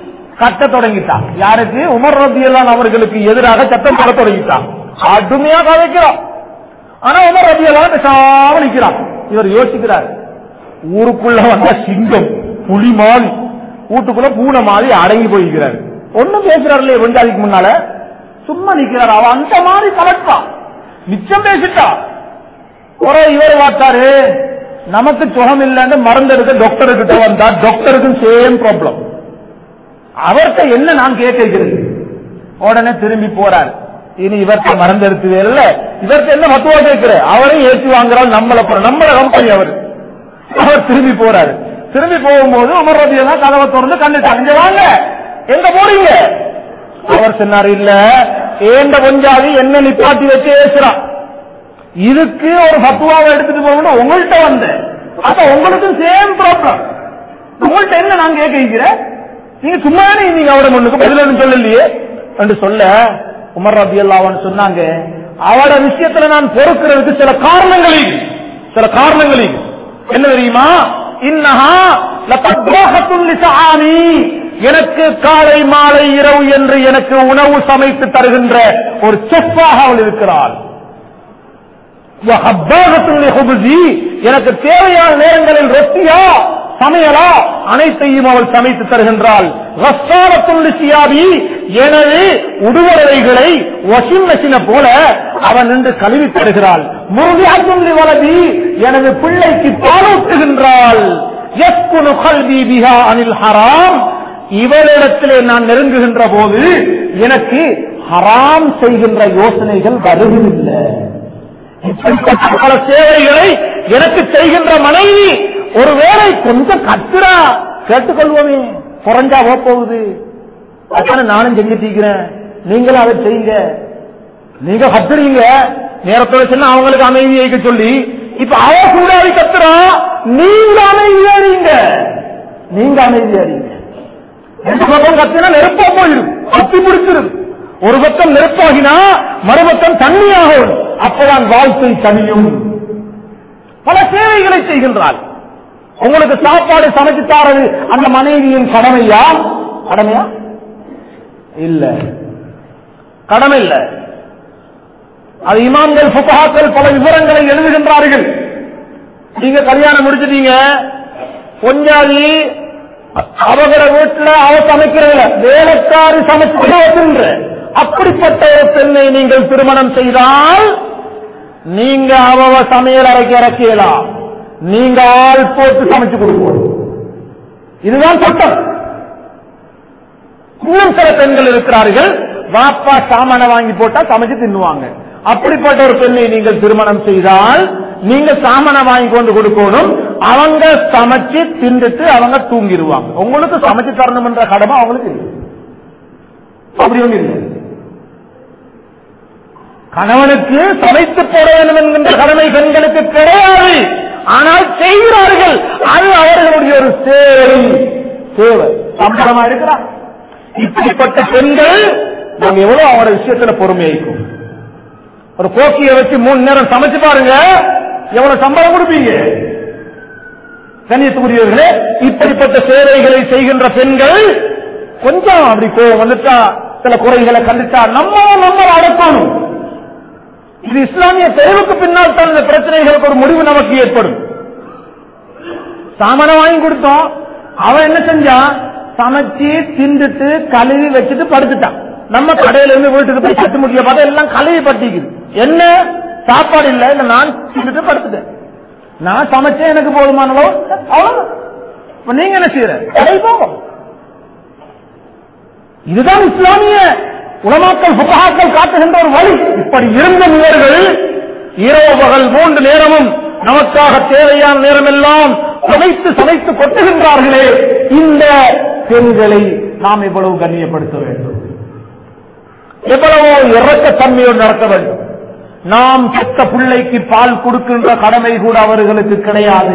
கட்ட தொடங்கிட்டான். யாருக்கு? உமர் ரலியல்லாஹு அவர்களுக்கு எதிராக சட்டம் போட தொடங்கிட்டான். கடுமையா கதைக்கிறான். ஆனா உமர் ரலியல்லாஹு பேசாம நிக்கிறான். இவர் யோசிக்கிறார், ஊருக்குள்ள வந்த சிங்கம் புலி மாதிரி, வீட்டுக்குள்ள பூனை மாதிரி அடங்கி போயிருக்கிறார். ஒண்ணும் பேசுறாரு இல்லையே வெஞ்சாதிக்கு முன்னால, சும்மா நிக்கிறார். அவன் அந்த மாதிரி கலட்டான், மிச்சம் பேசிட்டா. ஒரே இவர் பார்த்தாரு, நமக்கு சுகம் இல்லைன்னு மருந்து எடுக்க டாக்டர் கிட்ட வந்தா டாக்டருக்கும் சேம் ப்ராப்ளம். அவர்கிட்ட என்ன நான் கேட்கிறது? உடனே திரும்பி போறாரு. இனி இவர்கிட்ட மருந்து எடுத்ததே இல்ல, இவர்கிட்ட என்ன மத்துவா கேட்கிற? அவரையும் ஏற்றி வாங்குறாள், நம்மள கம்பெனி அவர். அவர் திரும்பி போறாரு. திரும்பி போகும்போது உமர் ரலியல்லாஹு கதவை திறந்து கண்டுட்டாங்க. இங்க வாங்க, எங்க போறீங்க? அவர் சொன்னார், இல்ல ஏண்ட கொஞ்சாதி என்ன நிப்பாட்டி வச்சு ஏசுறான், இதுக்கு ஒரு பத்துவாவை எடுத்துட்டு போகணும் உங்கள்கிட்ட வந்தேன். அப்ப உங்களுக்கு சேம் ப்ராப்ளம். உங்கள்கிட்ட என்ன நான் கேட்கிறேன்? நீங்க சும்மா நீங்க அவட முன்னுக்கு பதில் சொல்லலையே என்று சொல்ல உமர் ரலியல்லாஹு அன்ஹு சொன்னாங்க, அவட விஷயத்துல நான் பொறுக்கிறதுக்கு சில காரணங்கள் என்ன தெரியுமா? இன்னஹா லதத்வாஹத்துல் லிஸாமி, எனக்கு காலை மாலை இரவு என்று எனக்கு உணவு சமைத்து தருகின்ற ஒரு செஃப்பாக அவள் இருக்கிறாள். எனக்கு தேவையான நேரங்களில் ரொட்டியா சமையலா அனைத்தையும் அவள் சமைத்து தருகின்றாள். எனது உடுவரைகளை வசின் நசின போல அவன் நின்று கழுவி தருகிறாள். முருகியாத்துள்ளி வலதி, எனது பிள்ளைக்கு பாலூட்டுகின்றாள். அனில் ஹராம், இவளிடத்திலே நான் நெருங்குகின்ற போது எனக்கு ஹராம் செய்கின்ற யோசனைகள் வருவதில்லை. பல சேவைகளை எனக்கு செய்கின்ற மனைவி ஒருவேளை கொஞ்சம் கத்துறா, கேட்டுக்கொள்வோமே, குறைஞ்சா போகுது. அதான நானும் செஞ்சுட்டீங்கிறேன், நீங்களும் அதை செய்யுங்க. நீங்க கத்துறீங்க, நேரத்தோட சொன்னா அவங்களுக்கு அமைதி வைக்க சொல்லி, இப்ப அவ கூடாது கத்துறா, நீங்க அமைதியாறீங்க. ரெண்டு பக்கம் கத்தினா நெருப்பா போயிடும், கத்தி பிடிச்சிடும். ஒரு பக்கம் நெருப்பாகினா மறுபக்கம் தண்ணியாகும், அப்பதான் வாழ்க்கை தனியும். பல சேவைகளை செய்கின்றாள். உங்களுக்கு சாப்பாடு சமைச்சு தாரது அந்த மனைவியின் கடமையா? இல்ல, கடமை இல்ல. அது இமாம்கள் ஃபுகஹாக்கள் பல விவரங்களை எழுதுகின்றார்கள். நீங்க கல்யாணம் முடிச்சிட்டீங்க, கொஞ்சாதி அவங்கள வீட்டுல அவ சமைக்கிறதில்ல, வேலைக்காரி சமைச்சு, அப்படிப்பட்ட ஒரு பெண்ணை நீங்கள் திருமணம் செய்தால் நீங்க அவ சமையல் அறைக்கு இறக்கலாம், நீங்க ஆள் போட்டு சமைச்சு கொடுக்கணும். இதுதான் சட்டம். இன்னும் சில பெண்கள் இருக்கிறார்கள், வாப்பா சாமான வாங்கி போட்டா சமைச்சு தின்னுவாங்க. அப்படிப்பட்ட ஒரு பெண்ணை நீங்கள் திருமணம் செய்தால் நீங்க சாமான வாங்கி கொண்டு கொடுக்கணும், அவங்க சமைச்சு தின்னுட்டு அவங்க தூங்கிடுவாங்க. உங்களுக்கு சமைச்சு தரணும் என்ற கடமை அவங்களுக்கு இல்லை. அப்படி ஒண்ணு இல்லை. கணவனுக்கு சமைத்து போட வேண்டும் என்கின்ற கடமை பெண்களுக்கு கிடையாது, ஆனால் செய்கிறார்கள். அது அவர்களுடைய ஒரு சேவை, சம்பளமா இருக்கிறார். இப்படிப்பட்ட பெண்கள் நாங்க எவ்வளவு அவரோட விஷயத்துல பொறுமையாக்கும். ஒரு கோக்கியை வச்சு 3 நேரம் சமைச்சு பாருங்க, எவ்வளவு சம்பளம் கொடுப்பீங்க? கண்ணியத்துக்குரியவர்களே, இப்படிப்பட்ட சேவைகளை செய்கின்ற பெண்கள் கொஞ்சம் அப்படி வந்துட்டா, சில குறைகளை கண்டுட்டா நம்ம அடக்கணும். இது இஸ்லாமிய தெளிவுக்கு பின்னால் தான் இந்த பிரச்சனைகளுக்கு ஒரு முடிவு நமக்கு ஏற்படும். சாமான வாங்கி கொடுத்தோம், அவன் என்ன செஞ்சான்? சமைச்சு தின்னுட்டு கழுவி வச்சுட்டு படுத்துட்டான். நம்ம கடையில இருந்து வீட்டுக்கு போய் சத்து முடிய பார்த்தா எல்லாம் கழுவி பட்டிக்குது. என்ன சாப்பாடு இல்ல, இல்ல நான் தின்னுட்டு படுத்துட்டேன், நான் சமைச்சேன், எனக்கு போதுமானவோ அவ்வளவு. இப்ப நீங்க என்ன செய்யற? கடை போகும். இதுதான் இஸ்லாமிய உலமாக்கள் ஃபுகஹாக்கள் காட்டுகின்ற ஒரு வழி. இப்படி இருந்த இவர்கள் இரவு பகல் 3 நேரமும் நமக்காக தேவையான நேரம் எல்லாம் சமைத்து கொட்டுகின்றார்களே, இந்த பெண்களை நாம் எவ்வளவு கண்ணியப்படுத்த வேண்டும், எவ்வளவோ இறக்கத்தன்மையோடு நடக்க வேண்டும். நாம் பெற்ற பிள்ளைக்கு பால் கொடுக்கின்ற கடமை கூட அவர்களுக்கு கிடையாது.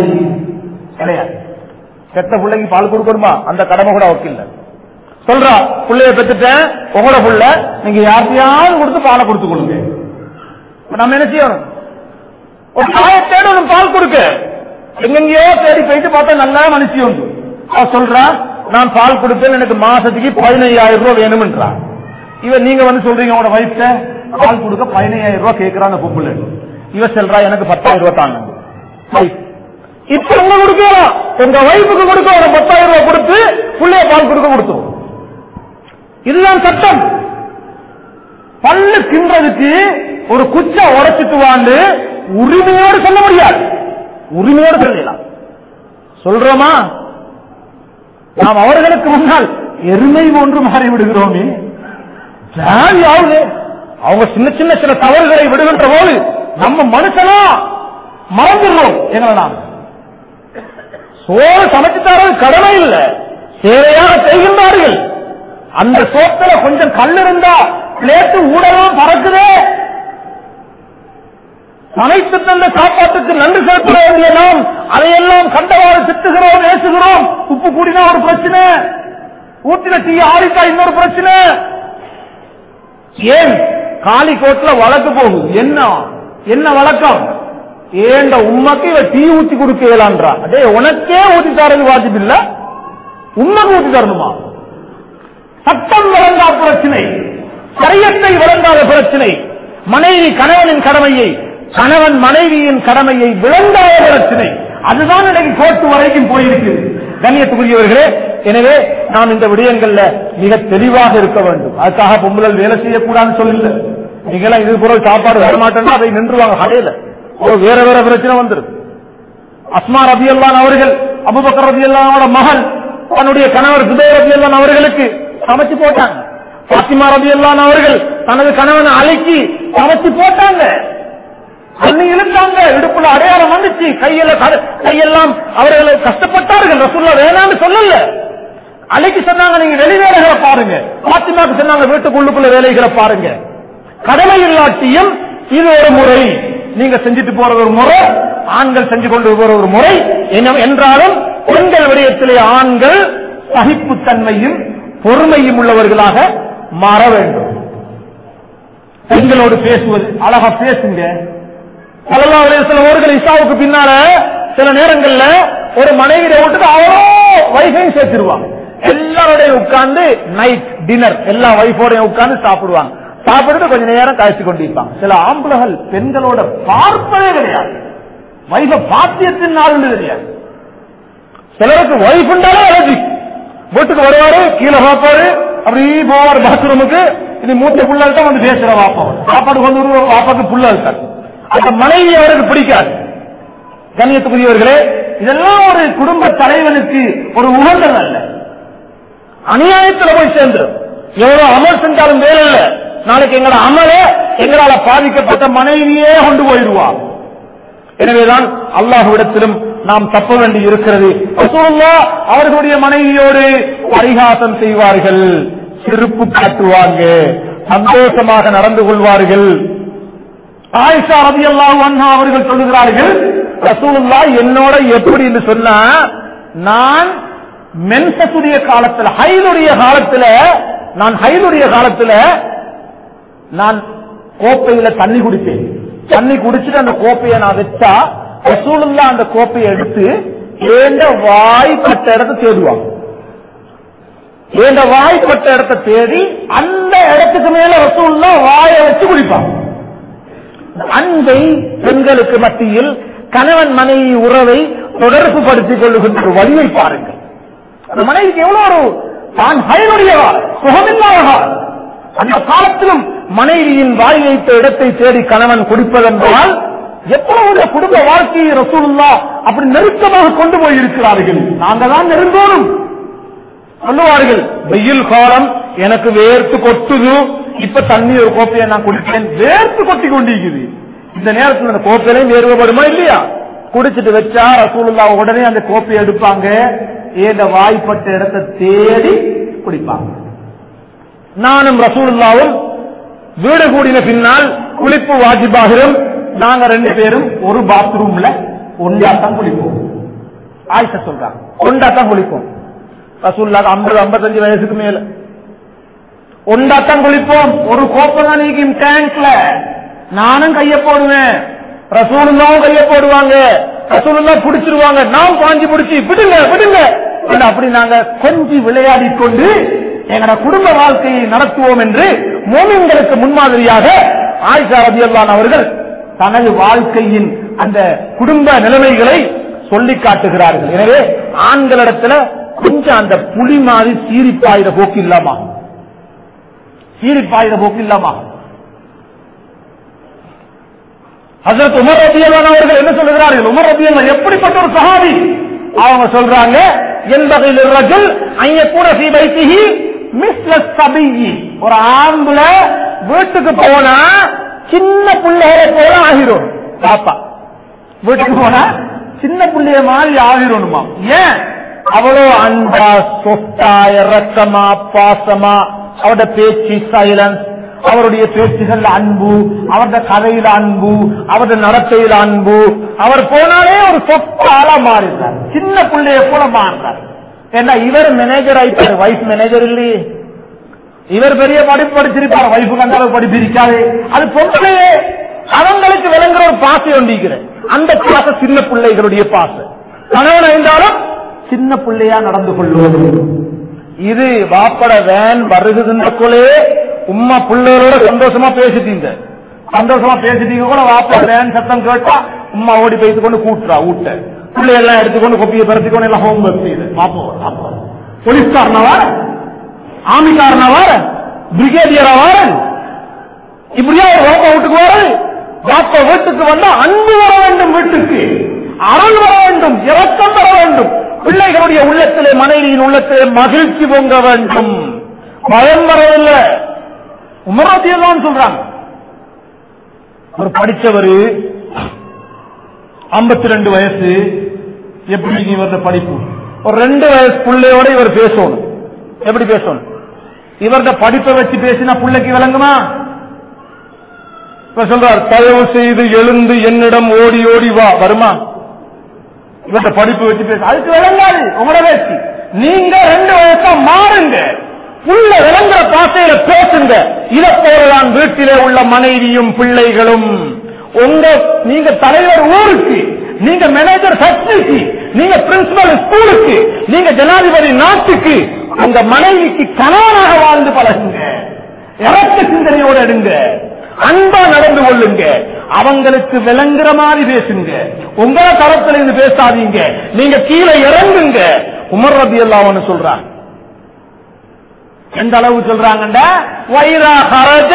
பெற்ற பிள்ளைக்கு பால் கொடுக்கணுமா? அந்த கடமை கூட அவருக்கு இல்லை. சொல்றா, பிள்ளைய பெற்றுட்டேன், உங்களோட புள்ள, நீங்க யார்த்தையாவது கொடுத்து பாலை கொடுத்து கொடுங்க. நம்ம என்ன செய்யணும்? ஒரு தாயை தேடணும் பால் கொடுக்க. எங்கெங்கயோ தேடி போயிட்டு பார்த்தா நல்லா மனுஷி உண்டு. அவ சொல்றா, நான் பால் கொடுப்பேன், எனக்கு மாசத்துக்கு 15,000 ரூபாய் வேணும்ன்றான். இவன் நீங்க வந்து சொல்றீங்க உங்களோட வைஃப்ட பால் கொடுக்க 15,000 ரூபாய் கேட்கிறான் பொம்புல. இவ சொல்றா எனக்கு 10,000 ரூபாய் தாங்க. இப்ப உங்க கொடுக்கலாம், உங்க வைஃபுக்கு கொடுக்க ஒரு 10,000 ரூபாய் கொடுத்து புள்ளைய பால் கொடுக்க கொடுத்தோம். இதுதான் சட்டம். பல்லு கின்றதுக்கு ஒரு குச்சை உடைச்சிட்டு வாண்டு உரிமையோடு சொல்ல முடியாது. உரிமையோடு சொல்லலாம் சொல்றோமா? நாம் அவர்களுக்கு முன்னால் எருமை போன்று மாறி விடுகிறோமே. அவங்க சின்ன சின்ன சில தவறுகளை விடுகின்ற போது நம்ம மனுஷனா மறந்துடுறோம். எங்களை சோறு சமைச்சுட்டாரு கடமை இல்லை, சேவையாக செய்கின்றார்கள். அந்த சோத்துல கொஞ்சம் கல் இருந்தா பிளேட்டு ஊடலும் பறக்குதே. சமைத்து தந்த சாப்பாட்டுக்கு நன்றி செலுத்த வேண்டிய நாம் அதையெல்லாம் கண்டவாறு திட்டுகிறோம், பேசுகிறோம். உப்பு கூடினா ஒரு பிரச்சனை, ஊத்தின டீ ஆறிட்டா இன்னொரு பிரச்சனை. ஏன் காலிக்கோட்ல வழக்கு போகுது? என்ன வழக்கம்? ஏண்ட உண்மைக்கு இவ டீ ஊத்தி கொடுக்கலான்றா. அதே உனக்கே ஊத்தி தரது வாஜிப் இல்ல, உண்மைக்கு ஊத்தி தரணுமா? சட்டம் வழங்காத பிரச்சனை, சரியத்தை வழங்காத பிரச்சனை, மனைவி கணவனின் கடமையை, கணவன் மனைவியின் கடமையை விளங்காத பிரச்சனை. அதுதான் இன்னைக்கு கோர்ட்டு வரைக்கும் போயிருக்கு. கண்ணியத்துக்குரியவர்களே, எனவே நாம் இந்த விடயங்கள்ல மிக தெளிவாக இருக்க வேண்டும். அதுக்காக பொம்பளை வேலை செய்யக்கூடாதுன்னு சொல்லல. நீங்களாம் இது பொருள் சாப்பாடு வரமாட்டேன்னா அதை நின்றுவாங்க கடையில. வேற வேற பிரச்சனை வந்துருக்கு. அஸ்மா ரலியல்லாஹு அவர்கள் அபூபக்கர் ரலியல்லாஹு மகன் தன்னுடைய கணவர் ஜுபைர் ரலியல்லாஹு அவர்களுக்கு சமைச்சு போட்டாங்க. பாத்திமா ரலியல்லாஹு அவர்கள் தனது கணவனை அழைக்கி சமைச்சு போட்டாங்க. அண்ணி இழுத்தாங்க, இடுப்புல அடையாளம் வந்துச்சு, கையெல்லாம் அவர்கள் கஷ்டப்பட்டார்கள். ரசூலுல்லாஹ் வேணாம்னு சொல்லல, அழைக்கி சொன்னாங்க நீங்க வெளி வேலைகளை பாருங்க. பாத்திமாக்கு சொன்னாங்க வீட்டுக்குள்ளுக்குள்ள வேலைகளை பாருங்க. கடமை இல்லாட்டியும் இது ஒரு முறை, நீங்க செஞ்சுட்டு போற ஒரு முறை, ஆண்கள் செஞ்சு கொண்டு போற ஒரு முறை. என்றாலும் பெண்கள் விடயத்திலே ஆண்கள் சகிப்புத்தன்மையும் பொறுமையும் உள்ளவர்களாக மாற வேண்டும். பெண்களோடு பேசுவது அழகா பேசுங்க. ஸல்லல்லாஹு அலைஹி வஸல்லம் அவர்கள் இசாவுக்கு பின்னால சில நேரங்கள்ல ஒரு மனைவியை விட்டுட்டு அவரோ வைஃபையும் சேர்த்துருவாங்க. எல்லாரோடையும் உட்கார்ந்து நைட் டின்னர் எல்லா வைஃபோடையும் உட்கார்ந்து சாப்பிடுவாங்க. சாப்பிட்டு கொஞ்ச நேரம் காய்ச்சி கொண்டிருப்பாங்க. சில ஆம்பளைகள் பெண்களோட பார்ப்பதே கிடையாது, வைஃப பாத்தியத்தின் நாள் கிடையாது. சிலருக்கு வைஃப் இருந்தாலே அலர்ஜி. வீட்டுக்கு வருவாரு, கீழே பார்ப்பாரு, அப்படி போவார் பாத்ரூமுக்கு. இது மூத்த புள்ள தான் வந்து பேசுற வாப்பா, சாப்பாடு கொண்டு வருவார், வாப்பாக்கு புள்ள இருக்காரு. அந்த மனைவி அவருக்கு பிடிக்காது. கண்ணியத்துக்குரியவர்களே, இதெல்லாம் ஒரு குடும்ப தலைவனுக்கு ஒரு உகந்தல் அல்ல. அநியாயத்தில் போய் சேர்ந்துடும். எவ்வளவு அமல் செஞ்சாலும் வேலை இல்லை. நாளைக்கு எங்களோட அமல எங்களால பாதிக்கப்பட்ட மனைவியே கொண்டு போயிடுவார். எனவேதான் அல்லாஹ்விடத்திலும் நாம் தப்ப வேண்டி இருக்கிறது. ரசூலுல்லாஹ் அவர்களுடைய மனைவியோடு பரிகாசம் செய்வார்கள், சிரிப்பு காட்டுவாங்க, சந்தோஷமாக நடந்து கொள்வார்கள். ஆயிஷா ரலியல்லாஹு அன்ஹா அவர்கள் சொல்லுகிறார்கள், ரசூலுல்லாஹ் என்னோட எப்படி என்று சொன்னா, நான் மென்சத்துடைய காலத்தில் ஹைலுடைய காலத்துல நான் கோப்பையில தண்ணி குடிப்பேன். தண்ணி குடிச்சிட்டு அந்த கோப்பையை நான் வச்சா ரசூலுல்லாஹ் அந்த கோப்பையை எடுத்து ஏண்ட வாய்ப்பட்ட இடத்தை தேடுவாங்க. ஏண்ட வாய்ப்பட்ட இடத்தை தேடி அந்த இடத்துக்கு மேல ரசூலுல்லாஹ் வாயை வச்சு குடிப்பாங்க. அன்பை பெண்களுக்கு மத்தியில் கணவன் மனைவி உறவை தொடர்பு படுத்திக் கொள்ளுகின்ற வழியை பாருங்கள். அந்த மனைவிக்கு எவ்வளவு ஒரு தான் ஹைனுடைய சுகமில்லாத அந்த காலத்திலும் மனைவியின் வாய் வைத்த இடத்தை தேடி கணவன் குடிப்பதென்றால் எவ்வளவு குடும்ப வாழ்க்கையை ரசூலுல்லாஹ் அப்படி நெருக்கமாக கொண்டு போயிருக்கிறார்கள். நாங்கள் தான் நெருங்கோனும் சொல்லுவார்கள். வெயில் காலம் எனக்கு வேர்த்து கொட்டுது, இப்ப தண்ணி ஒரு கோப்பையை நான் குடிப்பேன், வேர்த்து கொட்டி கொண்டிருக்குது. இந்த நேரத்தில் அந்த கோப்பையிலையும் வேறுபடுமா இல்லையா? குடிச்சிட்டு வச்சா ரசூலுல்லாஹ் உடனே அந்த கோப்பையை எடுப்பாங்க, ஏந்த வாய்ப்பட்ட இடத்தை தேடி குடிப்பாங்க. நானும் ரசூலுல்லாவும் வீடு கூடின பின்னால் குளிப்பு வாஜிபாகிறோம். நாங்க 2 பேரும் ஒரு பாத்ரூம்ல ஒன்றாத்தான் குளிப்போம். ஆயிஷா சொல்றாங்க, ஒன்றாத்தான் குளிப்போம். ரசூலுல்லாஹ் 50-55 வயசுக்கு மேல ஒன்றாத்தான் குளிப்போம். ஒரு கோப்பை தான் நீக்கும் டேங்க்ல. நானும் கைய போடுவேன், ரசூலுல்லாஹ் கைய போடுவாங்க. ரசூலுல்லாஹ் பிடிச்சிருவாங்க, நாம் பாஞ்சு பிடிச்சி விடுங்க விடுங்க அப்படி நாங்க கொஞ்சி விளையாடி கொண்டு எங்களோட குடும்ப வாழ்க்கையை நடத்துவோம் என்று மோமின்களுக்கு முன்மாதிரியாக ஆயிஷா ரலியல்லாஹு அவர்கள் தனது வாழ்க்கையின் அந்த குடும்ப நிலைமைகளை சொல்லி காட்டுகிறார்கள். எனவே ஆண்களிடத்துல கொஞ்சம் அந்த புலி மாதிரி சீரிப்பாயிர போக்கு இல்லாமா, ஹஜ்ரத் உமர் ரலியல்லாஹு அவர்கள் என்ன சொல்லுகிறார்கள்? உமர் ரலியல்லாஹு எப்படிப்பட்ட ஒரு சஹாபி? அவங்க சொல்றாங்க, என்பதில் ரஜுல் ஐயக்கூட ஃபீ பைத்திஹி மிஸ்ல ஸபியி. ஒரு ஆம்பள வீட்டுக்கு போனா சின்ன பிள்ளைகளை போல ஆகிரும். பாப்பா வீட்டுக்கு போனா சின்ன பிள்ளைய மாதிரி ஆகிரணுமா? ஏன்? அவ்வளோ அன்பா, சொத்தா, இறக்கமா, பாசமா, அவருடைய பேச்சு சைலன்ஸ், அவருடைய பேச்சுகள் அன்பு, அவருடைய கதையில அன்பு, அவருடைய நடத்தையில அன்பு. அவர் போனாலே ஒரு சொத்தால மாறினார், சின்ன பிள்ளைய போல மாறினார். ஏன்னா இவர் மேனேஜர் ஆயிட்டாரு, வைஃப் மேனேஜர் இல்லையே. இவர் பெரிய படிப்பு படிச்சிருப்பார், வைஃபு கண்டாலும் படிப்பு இருக்காது. அது பொருளையே அவங்களுக்கு விளங்குற ஒரு பாசை ஒண்டிக்கிறேன். அந்த பாச சின்ன பிள்ளைகளுடைய பாசை. கணவன் இருந்தாலும் சின்ன பிள்ளையா நடந்து கொள்வது. இது வாப்பட வேன் வருகுதுன்றக்குள்ளே உம்மா பிள்ளைகளோட சந்தோஷமா பேசிட்டீங்க கூட வாப்பட வேன் சத்தம் கேட்டா உம்மா ஓடி போயிட்டு கொண்டு கூட்டுறா ஊட்ட பிள்ளையெல்லாம் எடுத்துக்கொண்டு கொப்பியை பரத்திக்கொண்டு எல்லாம் ஹோம் ஒர்க் செய்யுது. போலீஸ்காரனவார, ஆமிக்காரனவார, பிரிகேடியரவார, இப்படியா ஒரு வாப்பா வீட்டுக்கு வர. வாப்பா வீட்டுக்கு வந்தா அன்பு வர வேண்டும், வீட்டுக்கு அருள் வர வேண்டும், இரக்கம் வர வேண்டும். பிள்ளைகளுடைய உள்ளத்திலே, மனைவியின் உள்ளத்திலே மகிழ்ச்சி பொங்க வேண்டும், பயம் வரவில்லை. உமர் ரலியல்லாஹு சொல்றாங்க, ஒரு படிச்சவர் 52 வயசு. எப்படி இவருடைய படிப்பு? ஒரு 2 வயசு பிள்ளையோட இவர் பேசணும். எப்படி பேசணும்? இவருடைய படிப்பை வச்சு பேசினா பிள்ளைக்கு விளங்குமா? சொல்றார், தயவு செய்து எழுந்து என்னிடம் ஓடி ஓடி வா. வருமா? இவருடைய படிப்பு வச்சு பேச அதுக்கு விளங்காது. உங்களோட பேச்சு நீங்க 2 வயசா மாறுங்க, உள்ள விளங்குற பாசையில பேசுங்க. இதை போலதான் வீட்டிலே உள்ள மனைவியும் பிள்ளைகளும். நீங்க தலைவர் ஊருக்கு, நீங்க மேனேஜர் ஃபேக்டரிக்கு, நீங்க பிரின்சிபல் ஸ்கூலுக்கு, நீங்க ஜனாதிபதி நாட்டுக்கு, உங்க மனைவிக்கு கணவனாக வாழ்ந்து பழகுங்க, இறக்க சிந்தனையோடு எடுங்க, அன்பா நடந்து கொள்ளுங்க, அவங்களுக்கு விளங்குற மாதிரி பேசுங்க. உங்க தரத்துல இருந்து பேசாதீங்க, நீங்க கீழே இறங்குங்க. உமர் ரலியல்லாஹு அன்ஹு சொல்றாங்க, எந்த அளவு சொல்றாங்கடா, வைரா ஹரஜ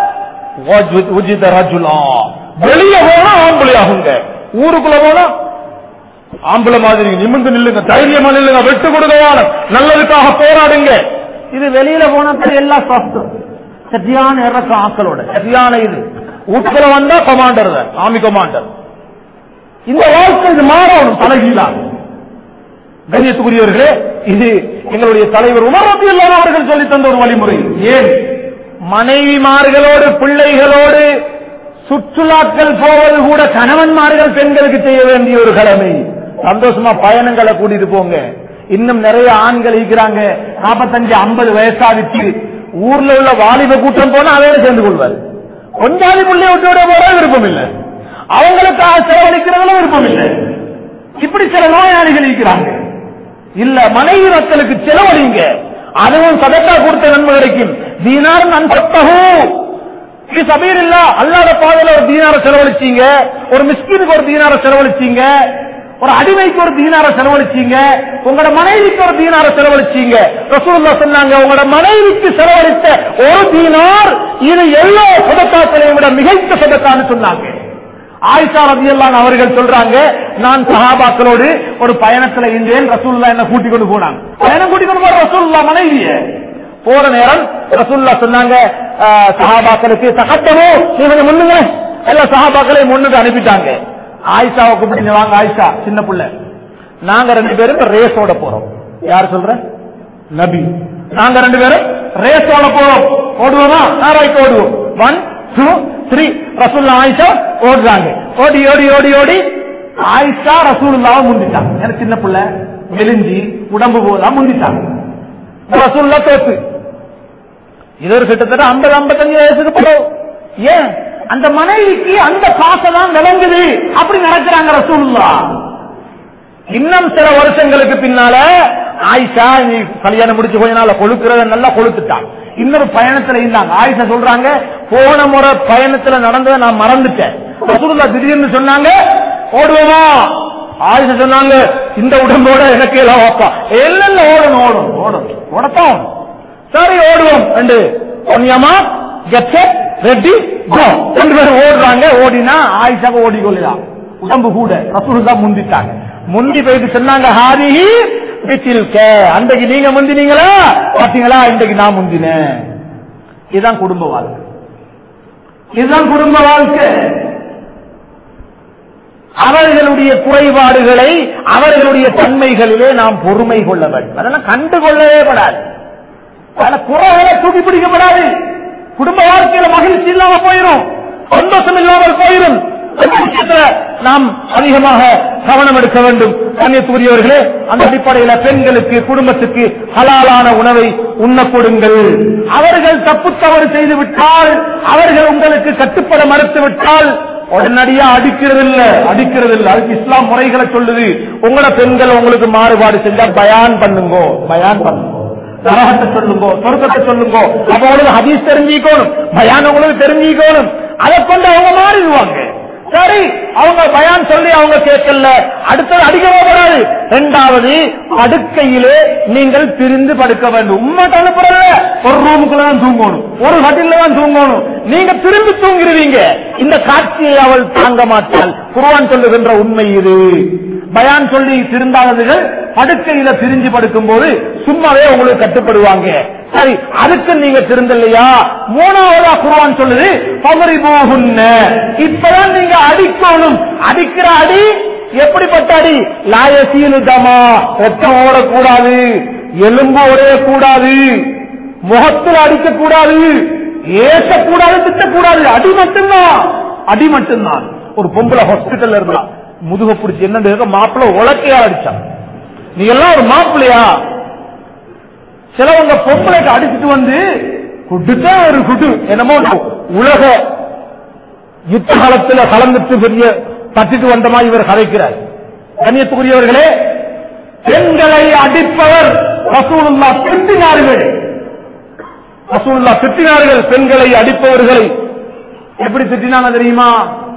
வஜித ரஜுலா. வெளியே போனா ஆம்பளையாகுங்க, ஊருக்குள்ள போனா ஆம்பளை மாதிரி நிமிர்ந்து நில்லுங்க, தைரியமா நில்லுங்க, வெட்டு கொடுக்கவான நல்லதுக்காக போராடுங்க. இது வெளியில போனா எல்லாம் சாப்பிட்டோம், சரியான இறக்க ஆக்களோட சரியான இது. வீட்டுக்குள்ள வந்தா கமாண்டர், ஆர்மி கமாண்டர். இந்த வாழ்க்கை இது மாறணும் தலைகீழா. கண்ணியத்துக்குரியவர்களே, இது எங்களுடைய தலைவர் உமர் ரலியல்லாஹு அவர்கள் சொல்லி தந்த ஒரு வழிமுறை. ஏன்? மனைவிமார்களோடு பிள்ளைகளோடு சுற்றுலாக்கள் போவது கூட கணவன்மார்கள் பெண்களுக்கு செய்ய வேண்டிய ஒரு கடமை. சந்தோஷமா பயணங்களை கூட்டிட்டு போங்க. இன்னும் நிறைய ஆண்கள் இருக்கிறாங்க, 45-50 வயசாவிச்சு ஊர்ல உள்ள வாலிப கூட்டம் போனா அதையோட சேர்ந்து கொள்வார். கொஞ்சாதி பிள்ளைய விட்டு போற விருப்பம் இல்லை, அவங்களுக்கு செலவழிக்கிறதுல விருப்பம் இல்லை. இப்படி சில நோயாளிகள் இருக்கிறாங்க. இல்ல, மனைவி மக்களுக்கு செலவழிங்க, அதுவும் சதக்கா கொடுத்த நன்மை கிடைக்கும். தீனார் அன்ஃபக்தஹு ஃபீ சபீலில்லாஹ், அல்லாஹ்வுடைய பாதையில ஒரு தீனார செலவழிச்சீங்க, ஒரு மிஸ்கீனுக்கு ஒரு தீனார செலவழிச்சீங்க, ஒரு அடிமைக்கு ஒரு தீனார செலவழிச்சீங்க, உங்களோட மனைவிக்கு ஒரு தீனார செலவழிச்சீங்க. ரசூலுல்லாஹ் சொன்னாங்க, உங்களோட மனைவிக்கு செலவழித்த ஒரு தீனார் இது எல்லா சதக்காக்களையும் விட மிகைத்த சதக்கான்னு சொன்னாங்க. ஆயிஷா ரலியல்லாஹு அன்ஹா அவர்கள் சொல்றாங்க, நான் சஹாபாக்களோடு ஒரு பயணத்துல இருந்தேன், ரசூலுல்லாஹ் என்ன கூட்டிக் கொண்டு போனாங்க. பயணம் கூட்டிக் கொண்டு போற ரசூலுல்லாஹ் மனைவிய போற நேரம் ரசூலுல்லாஹ் சொன்னாங்க சஹாபாக்களுக்கு, தகத்தமோ நீங்க முன்னுங்க. எல்லா சஹாபாக்களையும் முன்னுக்கு அனுப்பிட்டாங்க. ஆயிஷாவை கூப்பிட்டு, வாங்க ஆயிஷா, சின்ன பிள்ளை, நாங்க 2 பேரும் ரேஸோட போறோம். யார் சொல்ற? நபி. நாங்க 2 பேரும் ரேஸோட போறோம், ஓடுவோமா? ரைட், ஓடுவோம். 1 2 3. ரசூலுல்லாஹ் ஆயிஷா ஓடுறாங்க. ஓடி ஓடி ஓடி ஓடி ஆயிஷா ரசூலுல்லாஹ் முந்திட்டாங்க. எனக்கு சின்ன பிள்ளை மெலிஞ்சி உடம்பு போதா முந்திட்டாங்க. ரசூலுல்லாஹ் தோத்து. இது ஒரு கிட்டத்தட்ட 50-55 வயசுக்கு போறோம். ஏன்? அந்த மனைவிக்கு அந்த பாசம் விளங்குது, அப்படி நடக்கிறாங்க ரசூலுல்லாஹ். இன்னும் சில வருஷங்களுக்கு பின்னால ஆயிஷா நீ கல்யாணம் முடிச்சு கொஞ்ச நாள் கொழுக்கிறத நல்லா கொழுத்துட்டான். இன்னொரு பயணத்துல இருந்தாங்க. ஆயிஷா சொல்றாங்க, போன முறை பயணத்துல நடந்ததை நான் மறந்துட்டேன். ரசூலுல்லாஹ் திடீர்னு சொன்னாங்க ஓடுவோமா? ஆயிஷா சொன்னாங்க, இந்த உடம்போட எனக்கு எல்லாம் வாப்பா எல்லாம் ஓடணும் ஓடும் ஓடும் ஓடத்தான். சரி ஓடுவோம் என்று சொன்னியமா, கெட் செட் ரெடி கோ. ரெண்டு பேரும் ஓடுறாங்க. ஓடினா ஆயிஷாவை ஓடிக்கொள்ளலாம். உடம்பு கூட ரசூலுல்லாஹ் முந்திட்டாங்க. முந்தி போயிட்டு சொன்னாங்க, ஹாதிஹி பிதில்க, அன்றைக்கு நீங்க முந்தினீங்களா பாத்தீங்களா, இன்றைக்கு நான் முந்தினேன். இதுதான் குடும்ப வாழ்க்கை. இதுதான் குடும்ப வாழ்க்கை. அவர்களுடைய குறைபாடுகளை அவர்களுடைய தன்மைகளிலே நாம் பொறுமை கொள்ள வேண்டும். அதெல்லாம் கண்டுகொள்ளவே படாது. குறைகளை தூக்கி பிடிக்கப்படாது. குடும்ப வாழ்க்கையில மகிழ்ச்சி இல்லாம போயிடும், சந்தோஷம் இல்லாமல் போயிடும். நாம் அதிகமாக கவனம் எடுக்க வேண்டும். கண்ணியத்துக்குரியவர்களே, அந்த அடிப்படையில் பெண்களுக்கு குடும்பத்துக்கு ஹலாலான உணவை உண்ண கொடுங்கள். அவர்கள் தப்பு தவறு செய்து விட்டால், அவர்கள் உங்களுக்கு கட்டுப்பட மறுத்து விட்டால் உடனடியா அடிக்கிறது இல்ல. அதுக்கு இஸ்லாம் முறைகளை சொல்லுது. உங்களோட பெண்கள் உங்களுக்கு மாறுபாடு செஞ்சா பயான் பண்ணுங்கோ, நரகத்தை சொல்லுங்கோ, சொர்க்கத்தை சொல்லுங்கோ. அப்ப உங்களுக்கு ஹதீஸ் தெரிஞ்சுக்கணும், பயான் உங்களுக்கு தெரிஞ்சுக்கணும். அதை கொண்டு அவங்க மாறிடுவாங்க. சரி, அவங்க பயான் சொல்லி அவங்க கேட்கல, அடுத்தது அடிக்கவே கூடாது. இரண்டாவது, படுக்கையிலே நீங்கள் பிரிந்து படுக்க வேண்டும். உண்மை அனுப்புறத ஒரு ரூமுக்குள்ள தான் தூங்கணும், ஒரு ஹட்டில தான் தூங்கணும். நீங்க திரும்பி தூங்கிடுவீங்க. இந்த காட்சியை அவள் தாங்க மாட்டாள். குர்ஆன் சொல்லுகின்ற உண்மை இது. பயான் சொல்லி திருந்தாதவர்கள் படுக்கையில பிரிஞ்சு படுக்கும் போது சும்மாவே உங்களுக்கு கட்டுப்படுவாங்க. சரி, அதுக்கு நீங்க திருந்தலையா? மூணாவதா குர்ஆன் சொல்லுது, ஃபதரிபூஹுன்ன, இப்பதான் நீங்க அடிக்கணும். அடிக்கிற அடி எப்படிப்பட்ட அடி? லா யஸீலு தமா, ரத்தம் ஓடக்கூடாது, எலும்பு உடையக்கூடாது, முகத்தில் அடிக்கக்கூடாது, ஏசக்கூடாது, திட்டக்கூடாது. அடி மட்டும்தான். ஒரு பொம்பளை ஹாஸ்பிட்டல் இருந்தா முதுக பிடிச்சி என்ன மாப்பிள்ள உலக்கையால் அடிச்சான். நீ எல்லாம் ஒரு மாப்பிள்ளையா? சிலவங்க பொம்பளைக்கு அடிச்சுட்டு வந்து குடுத்த ஒரு குடு என்னமோ உலக யுத்த காலத்தில் கலந்துட்டு பெரிய தட்டிட்டு வந்தமா இவர் கதைக்கிறார். கண்ணியத்துக்குரியவர்களே, பெண்களை அடிப்பவர் ரசூலுல்லாஹ் திட்டினார்கள். பெண்களை அடிப்பவர்களை எப்படி திட்டினாங்க தெரியுமா?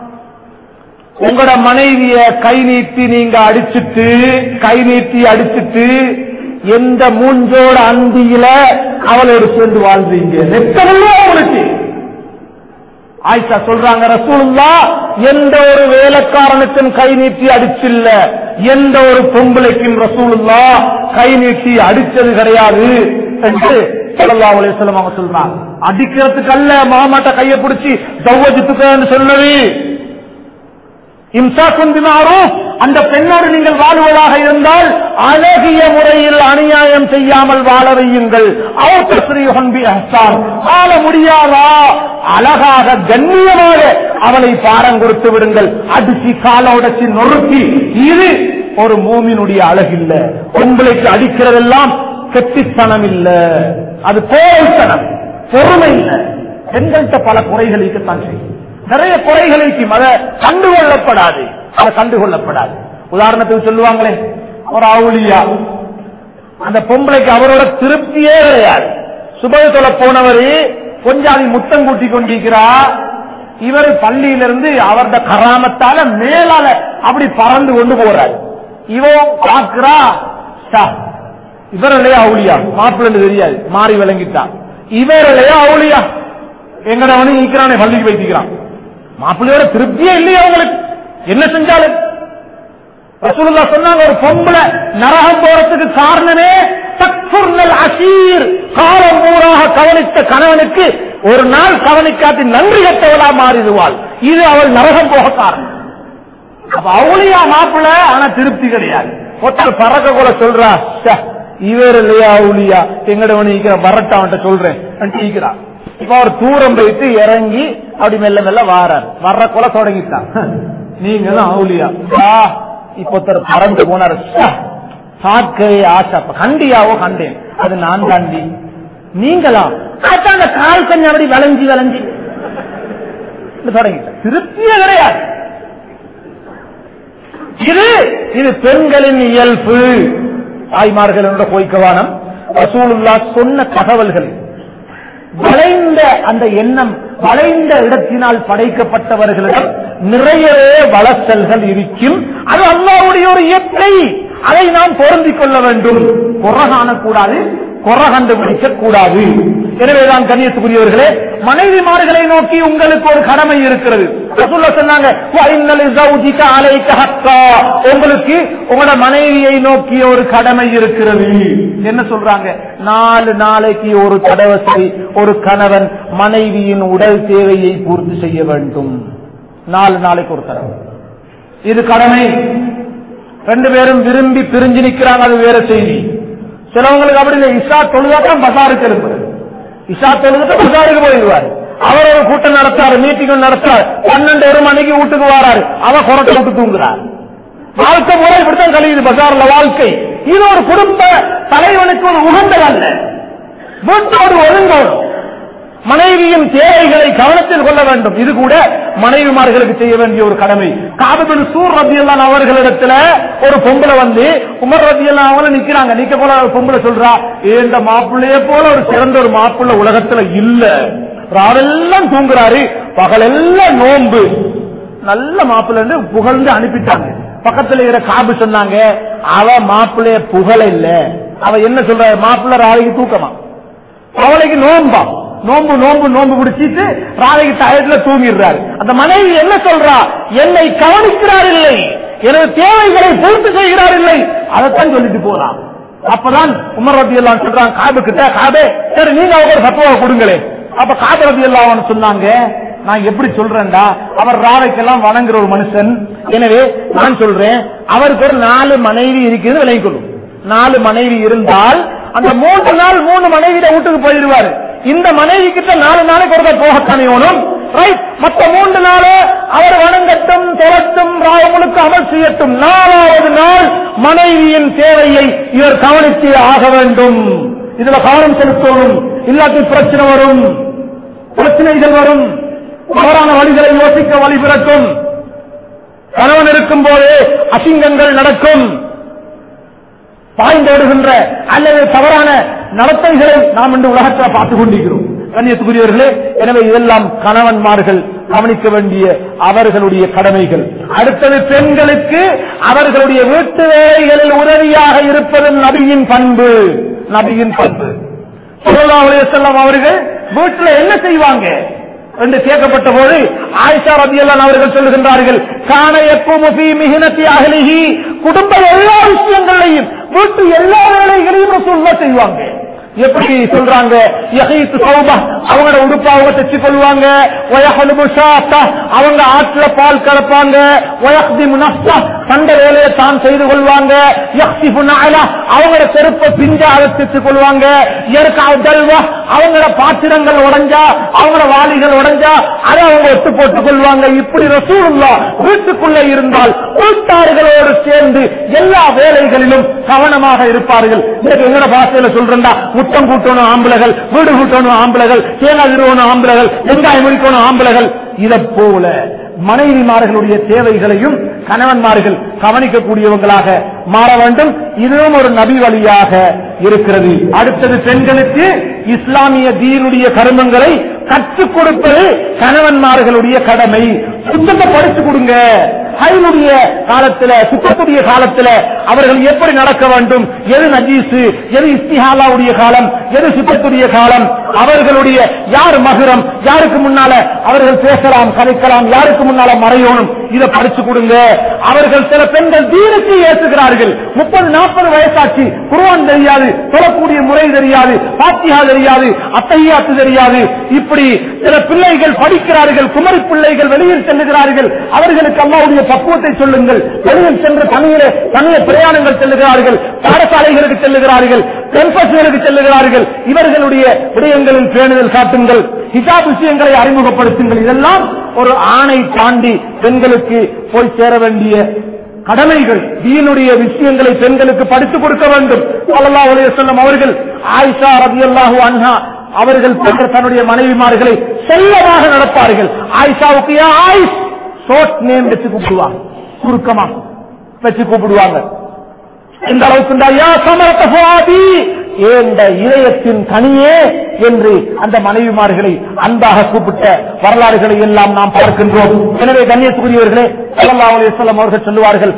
உங்களோட மனைவிய கை நீட்டி நீங்க அடிச்சுட்டு எந்த மூஞ்சோட அந்தியில அவளோடு சேர்ந்து வாழ்றீங்க? நெத்தவல்லோ உங்களுக்கு. ஆயிஷா சொல்றாங்க, ரசூலுல்லாஹ் எந்த ஒரு வேலைக்காரனுக்கும் கை நீட்டி அடிச்சில்ல, எந்த ஒரு பொம்பளைக்கும் ரசூலுல்லாஹ் கை நீட்டி அடிச்சது கிடையாது என்று ஸல்லல்லாஹு அலைஹி வஸல்லம் அவங்க சொல்றாங்க. அடிக்கிறதுக்கு அல்ல, மாமாட்ட கையை பிடிச்சி தௌவஜித்துக்கன்னு சொன்னது. இம்சாக்குன் பிமஅரூஃப், அந்த பெண்ணோடு நீங்கள் வாழ்வதாக இருந்தால் அழகிய முறையில் அநியாயம் செய்யாமல் வாழ வையுங்கள். அவ் தஸ்ரீஹுன் பிஇஹ்சான், வாழ முடியாதா அழகாக கண்ணியமாக அவளை பாரம் கொடுத்து விடுங்கள். அடிச்சு கால உடைச்சு நொறுக்கி, இது ஒரு மூமினுடைய அழகில்ல. உங்களுக்கு அடிக்கிறதெல்லாம் கெட்டித்தனம் இல்ல, அது கோழைத்தனம், பொறுமை இல்ல. பெண்கள்கிட்ட பல குறைகள் இருக்கத்தான் செய்யும், நிறைய குறைகளுக்கு அதை கண்டுகொள்ளப்படாது. உதாரணத்துக்கு சொல்லுவாங்களே, ஒரு அவுலியா, அந்த பொம்பளைக்கு அவரோட திருப்தியே கிடையாது. சுபத்துல போனவர் கொஞ்சாதி முத்தம் கூட்டி கொண்டிருக்கிறார். இவர் பள்ளியிலிருந்து அவரது கராமத்தால மேலால அப்படி பறந்து கொண்டு போறாரு. இவன் பாக்குறா, இவர் இல்லையா அவுலியா, மாப்பிள்ளை தெரியாது, மாறி விளங்கிட்டான். இவர் இல்லையா அவுலியா, எங்கடவனு ஈக்கிறானே பள்ளிக்கு வைக்கிறான். மாப்பிள்ளையோட திருப்தியே இல்லையா உங்களுக்கு என்ன செஞ்சாலும்? ரசூலுல்லாஹ் சொன்னாங்க, ஒரு பொம்பளை நரகம் போறதுக்கு காரணமே தக்ஃபுர்னல் அஷீர், காலம் பூராக கவனித்த கணவனுக்கு ஒரு நாள் கவனிக்காட்டி நன்றி கட்டவளா மாறிடுவாள். இது அவள் நரகம் போக காரணம். அப்ப அவுலியா மாப்பிள்ளை, ஆனா திருப்தி கிடையாது. ஒருத்தர் பறக்க கூட சொல்றா, இவர் இல்லையா அவுலியா, எங்கடவனு ஈக்கிற வரட்ட அவன்கிட்ட சொல்றேன் ஈக்கிறான். இப்ப அவர் தூரம் போயிட்டு இறங்கி அப்படி மெல்ல மெல்ல வாரார். வர்ற கொலை தொடங்கிட்டான், நீங்க தான் அவுலியா. இப்ப ஒருத்தர் பறந்து போனார், சாக்கை ஆசை கண்டியாவோ கண்டேன், அது நான் தாண்டி நீங்களா? அந்த கால் கொஞ்சம் அப்படி வளைஞ்சி தொடங்கிட்டான். திருப்தியே கிடையாது. இது பெண்களின் இயல்பு. தாய்மார்கள் என்ற கோய்க்கவானம் ரசூலுல்லாஹ் சொன்ன தகவல்கள் வளைந்த அந்த எண்ணம் வளைந்த இடத்தினால் படைக்கப்பட்டவர்களிடம் நிறையவே வளர்த்தல்கள் இருக்கும். அது அல்லாஹ்வுடைய ஒரு இயற்கை. அதை நாம் பொருந்திக் கொள்ள வேண்டும். குறை காணக்கூடாது, குறை கண்டுபிடிக்க கூடாது. எனவேதான் கண்ணியத்துக்குரியவர்களே, மனைவிமார்களை நோக்கி உங்களுக்கு ஒரு கடமை இருக்கிறது. ரசூலுல்லாஹ் சொன்னாங்க, உங்களுக்கு உங்களோட மனைவியை நோக்கி ஒரு கடமை இருக்கிறது. என்ன சொல்றாங்க? 4 நாளைக்கு ஒரு தடவை ஒரு கணவன் மனைவியின் உடல் தேவையை பூர்த்தி செய்ய வேண்டும். 4 நாளைக்கு ஒரு தடவை. இது கடமை. 2 பேரும் விரும்பி பிரிஞ்சு நிற்கிறாங்க, அது வேற செய்தி. சிலவங்களுக்கு அப்படி இல்லை. இஷா தொழுதான் பசாருக்கு எழுப்புறது. இஷா தொழுது பசாருக்கு போயிடுவார். அவர் ஒரு கூட்டம் நடத்தாரு, மீட்டிங் நடத்தார். 12 மணிக்கு வீட்டுக்கு வராரு, அவன் குரட்டை விட்டு தூங்குறார். வாழ்க்கை முறை இப்படித்தான் கழியுது பசார்ல வாழ்க்கை. இது ஒரு குடும்ப தலைவனுக்கு ஒரு உகந்ததல்ல. வீட்டோடு ஒழுங்கோடு மனைவியின் தேவைகளை கவனத்தில் கொள்ள வேண்டும். இது கூட மனைவிமார்களுக்கு செய்ய வேண்டிய ஒரு கடமை. கஅப் பின் சூர் ரலியல்லாஹு அவர்களிடத்துல ஒரு பொம்பளை வந்து உமர் ரலியல்லாஹு அவங்கள நிக்கிறாங்க. நிக்க போல பொம்பளை சொல்றா, இந்த மாப்பிள்ளையே போல ஒரு சிறந்த ஒரு மாப்பிள்ளை உலகத்துல இல்ல. ராவெல்லாம் தூங்குறாரு, பகலெல்லாம் நோன்பு, நல்ல மாப்பிள்ளை புகழ்ந்து அனுப்பிட்டாங்க. பக்கத்துல இருக்கிற காபு சொன்னாங்க, அவ மாப்பிள்ளைய புகழ இல்ல, அவ என்ன சொல்ற, மாப்பிள்ளை ராவைக்கு தூக்கமா, அவளைக்கு நோம்பா, நோம்பு நோம்பு நோம்பு பிடிச்சிட்டு ராவைக்கு டயத்துல தூங்கிடுறாரு. அந்த மனைவி என்ன சொல்றா, என்னை கவனிக்கிறார் இல்லை, எனது தேவைகளை பூர்த்தி செய்கிறார் இல்லை, அதைத்தான் சொல்லிட்டு போறான். அப்பதான் உமர் ரலியல்லாஹு சொல்றாங்க காபு கிட்ட, காபே சரி நீங்க அவங்க ஒரு ஃபத்வா கொடுங்களே. அப்ப காபு ரலியல்லாஹு சொன்னாங்க, நான் எப்படி சொல்றேன்டா, அவர் ராவைக்கெல்லாம் வணங்குற ஒரு மனுஷன். எனவே நான் சொல்றேன், அவருக்கு ஒரு 4 மனைவி இருக்குது விலகிக் கொள்ளும். 4 மனைவி இருந்தால் அந்த 3 நாள் 3 மனைவியிட வீட்டுக்கு போயிடுவாரு. இந்த மனைவி கிட்ட 4 நாளைக்கு ஒருத்தர் போகத்தானே வேணும். ரைட். மற்ற 3 நாள் அவர் வணங்கட்டும், தொழட்டும், ராவமுழுக்கு அமல் செய்யட்டும். 4வது நாள் மனைவியின் தேவையை இவர் கவனித்து ஆக வேண்டும். இதுல கவனம் செலுத்தணும். இல்லாட்டி பிரச்சனை வரும், பிரச்சனைகள் வரும், தவறான வழிகளை யோசிக்க வழி பிறக்கும். கணவன் இருக்கும் போது அசிங்கங்கள் நடக்கும், பாய்ந்தோடுகின்ற அல்லது தவறான நடத்தைகளை நாம் இன்று உலகத்தில் பார்த்துக் கொண்டிருக்கிறோம். கண்ணியத்துக்குரியவர்களே, எனவே இதெல்லாம் கணவன்மார்கள் கவனிக்க வேண்டிய அவர்களுடைய கடமைகள். அடுத்தது பெண்களுக்கு அவர்களுடைய வீட்டு வேலைகளில் உதவியாக இருப்பதும் நபியின் பண்பு. நபியின் பண்பு ஸல்லல்லாஹு அலைஹி வஸல்லம் அவர்கள் வீட்டில் என்ன செய்வாங்க என்று கேட்கப்பட்ட போது ஆயிஷா ரலியல்லாஹு அவர்கள் சொல்லுகின்றார்கள், கான யக்கூமு ஃபீ மிஹ்னத்தி அஹ்லிஹி, குடும்ப எல்லா விஷயங்களையும் வீட்டு எல்லா வேலைகளையும் ரசூலுல்லாஹ் செய்வாங்க. எப்படி சொல்றாங்க, யஹீத் சௌபா, அவங்களோட உடுப்பை அவங்க தைச்சு கொள்வாங்க, வயஹ்லுபு ஷாத்தா, அவங்க ஆற்றுல பால் கறப்பாங்க, வயஹ்திமு நஃப்ஸா, சண்டை வேலையை தான் செய்து கொள்வாங்க, யக்ஸிஃபு நஅலா, அவங்களோட செருப்பை பிஞ்சா அதை தைச்சு கொள்வாங்க, யர்கஅு தல்வா, அவங்களோட பாத்திரங்கள் உடைஞ்சா, அவங்களோட வாளிகள் உடைஞ்சா அதை அவங்க ஒட்டு போட்டுக் கொள்வாங்க. இப்படி ரசூலுல்லாஹ் வீட்டுக்குள்ள இருந்தால் வீட்டார்களோடு சேர்ந்து எல்லா வேலைகளிலும் கவனமாக இருப்பார்கள். எங்கட பாஷையில சொல்றா, முத்தம் கூட்டணும் ஆம்பளைகள், வீடு கூட்டணும் ஆம்பளைகள், தேங்காய் திருவணும் ஆம்பளைகள், வெங்காயம் முடிக்கணும் ஆம்பளைகள். இதை போல மனைவிமார்களுடைய தேவைகளையும் கணவன்மார்கள் கவனிக்கக்கூடியவங்களாக மாற வேண்டும். இதுவும் ஒரு நபி வழியாக இருக்கிறது. அடுத்தது பெண்களுக்கு இஸ்லாமிய தீனுடைய கருமங்களை கற்றுக் கொடுப்பது கணவன்மார்களுடைய கடமை. சுத்தத்தை படிச்சு கொடுங்க. ஹைனுடைய காலத்துல, சுத்தத்துடைய காலத்துல அவர்கள் எப்படி நடக்க வேண்டும், எது நஜீசு, எது இஸ்திஹாலாவுடைய காலம், எது சுத்தத்துடைய காலம், அவர்களுடைய யார் மகரம், யாருக்கு முன்னால அவர்கள் பேசலாம் கதைக்கலாம், யாருக்கு முன்னால மறையணும், இதை படிச்சு கொடுங்க. அவர்கள் சில பெண்கள் தீனுக்கு ஏற்றுகிறார்கள். 30-40 வயசாச்சு, குர்ஆன் தெரியாது, சொல்லக்கூடிய முறை தெரியாது, ஃபாத்திஹா தெரியாது, அத்தஹியாத்து தெரியாது. இப்படி சில பிள்ளைகள் படிக்கிறார்கள், குமரி பிள்ளைகள் வெளியில் செல்லுகிறார்கள். அவர்களுக்கு அல்லாஹ்வுடைய பக்குவத்தை சொல்லுங்கள். வெளியில் சென்று தனிய பிரயாணங்கள் செல்லுகிறார்கள், பாடசாலைகளுக்கு செல்லுகிறார்கள், கேம்பஸ்களுக்கு செல்லுகிறார்கள். இவர்களுடைய விடயங்களில் பேணுதல் காட்டுங்கள், ஹிஜாப் விஷயங்களை அறிமுகப்படுத்துங்கள். இதெல்லாம் ஒரு ஆணை தாண்டி பெண்களுக்கு போய் சேர வேண்டிய கடமைகள். தீனுடைய விஷயங்களை பெண்களுக்கு படித்துக் கொடுக்க வேண்டும். ஸல்லல்லாஹு அலைஹி வஸல்லம் அவர்கள் ஆயிஷா ரலியல்லாஹு அன்ஹா அவர்கள் தன்னுடைய மனைவிமார்களை செல்லமாக நடப்பார்கள். ஆயிஷாவுக்கு ஆயிஷ் ஷார்ட் நேம் வச்சு கூப்பிடுவாங்க, சுருக்கமா வச்சு கூப்பிடுவாங்க. இந்த அளவுக்கு ஏண்ட இதயத்தின் கனியே என்று அந்த மனைவிமார்களை அன்பாக கூப்பிட்ட வரலாறுகளை எல்லாம் நாம் பார்க்கின்றோம். எனவே கண்ணியத்துக்குரியவர்களே, ஸல்லல்லாஹு அலைஹி வஸல்லம் அவர்கள் சொல்லுவார்கள்,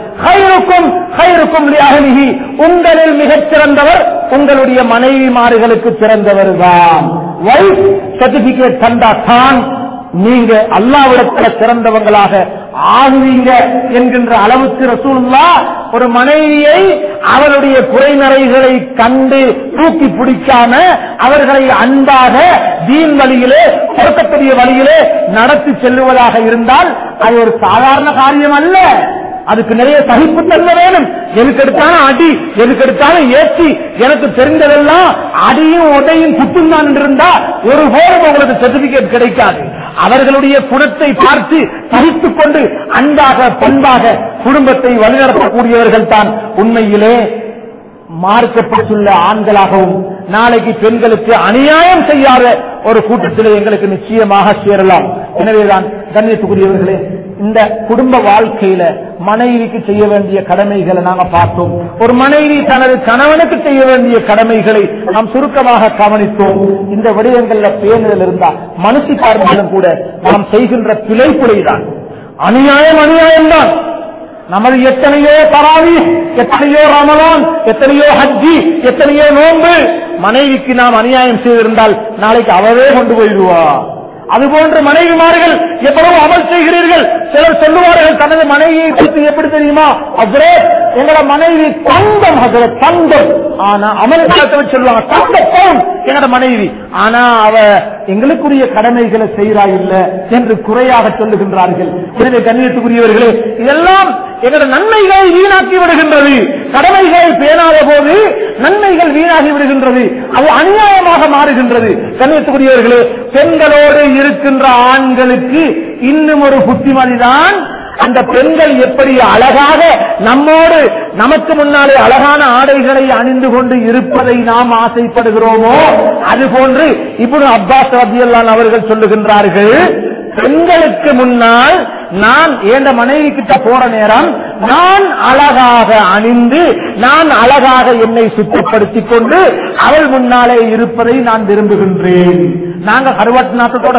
கைருக்கும் லிஅஹ்லிஹி, உங்களில் மிகச் சிறந்தவர் உங்களுடைய மனைவிமார்களுக்கு சிறந்தவர் தான். வைஃப் சர்டிபிகேட் தந்தா தான் நீங்க அல்லாஹ்விடத்துல சிறந்தவங்களாக ஆகுவீங்க என்கின்ற அளவுக்கு ரசூலுல்லாஹ் ஒரு மனைவியை அவருடைய குறைநிறைகளை கண்டு தூக்கி பிடிக்காம அவர்களை அன்பாக தீன் வழியிலே பொருத்தக்கூடிய வழியிலே நடத்தி செல்லுவதாக இருந்தால் அது ஒரு சாதாரண காரியம் அல்ல. அதுக்கு நிறைய சகிப்புத்தன்மை வேணும். எதுக்கெடுத்தான அடி, எதுக்கெடுத்தான ஏற்றி, எனக்கு தெரிந்ததெல்லாம் அடியும் உடையும் குத்தும் தான் இருந்தா ஒரு போதும் உங்களுக்கு சர்டிபிகேட் கிடைக்காது. அவர்களுடைய குணத்தை பார்த்து சகித்துக் கொண்டு அன்பாக பண்பாக குடும்பத்தை வழிநடத்தக்கூடியவர்கள் தான் உண்மையிலே மார்க்கப்பட்டுள்ள ஆண்களாகவும் நாளைக்கு பெண்களுக்கு அநியாயம் செய்யாத ஒரு கூட்டத்திலே எங்களுக்கு நிச்சயமாக சேரலாம். எனவேதான் கண்ணியத்துக்குரியவர்களே, இந்த குடும்ப வாழ்க்கையில மனைவிக்கு செய்ய வேண்டிய கடமைகளை நாங்க பார்த்தோம். ஒரு மனைவி தனது கணவனுக்கு செய்ய வேண்டிய கடமைகளை நாம் சுருக்கமாக கவனித்தோம். இந்த விடயங்கள்ல பேணுதல் இருந்தா மனுஷிக்காரர்களும் கூட நாம் செய்கின்ற பிழைப்புடைதான். அநியாயம்தான். நமது எத்தனையோ தராவி, எத்தனையோ ரமலான், எத்தனையோ ஹஜ்ஜி, எத்தனையோ நோன்பு, மனைவிக்கு நாம் அநியாயம் செய்திருந்தால் நாளைக்கு அவரே கொண்டு போயிடுவா. அதுபோன்று மனைவிமார்கள் எவ்வளவு அமல் செய்கிறீர்கள். சிலர் சொல்லுவார்கள் தனது மனைவியை பற்றி எப்படி தெரியுமா, அவரே எங்களோட மனைவி தங்கம், தங்கம். ஆனா அமல்காலத்தை சொல்லுவாங்க தங்கம் எங்களோட மனைவி, ஆனா அவ எங்களுக்குரிய கடமைகளை செய்யறா இல்ல என்று குறையாக சொல்லுகின்றார்கள். எனவே கண்ணியத்துக்குரியவர்களே, இதெல்லாம் எங்களோட நன்மைகளை வீணாக்கி விடுகின்றது. கடமைகளை பேணாத போது நன்மைகள் வீணாகி விடுகின்றது. அது அநியாயமாக மாறுகின்றது. கண்ணியத்துக்குரியவர்களே, பெண்களோடு இருக்கின்ற ஆண்களுக்கு இன்னும் ஒரு புத்திமதிதான், அந்த பெண்கள் எப்படி அழகாக நம்மோடு நமக்கு முன்னாலே அழகான ஆடைகளை அணிந்து கொண்டு இருப்பதை நாம் ஆசைப்படுகிறோமோ அதுபோன்று இப்னு அப்பாஸ் ரலியல்லாஹு அன்ஹு அவர்கள் சொல்லுகின்றார்கள், பெண்களுக்கு முன்னால் நான் என் மனைவி கிட்ட போற நேரம் நான் அழகாக அணிந்து நான் அழகாக என்னை சுத்தப்படுத்திக் கொண்டு அவள் முன்னாலே இருப்பதை நான் விரும்புகின்றேன். நாங்க கருவாட்டு நாட்டத்தோட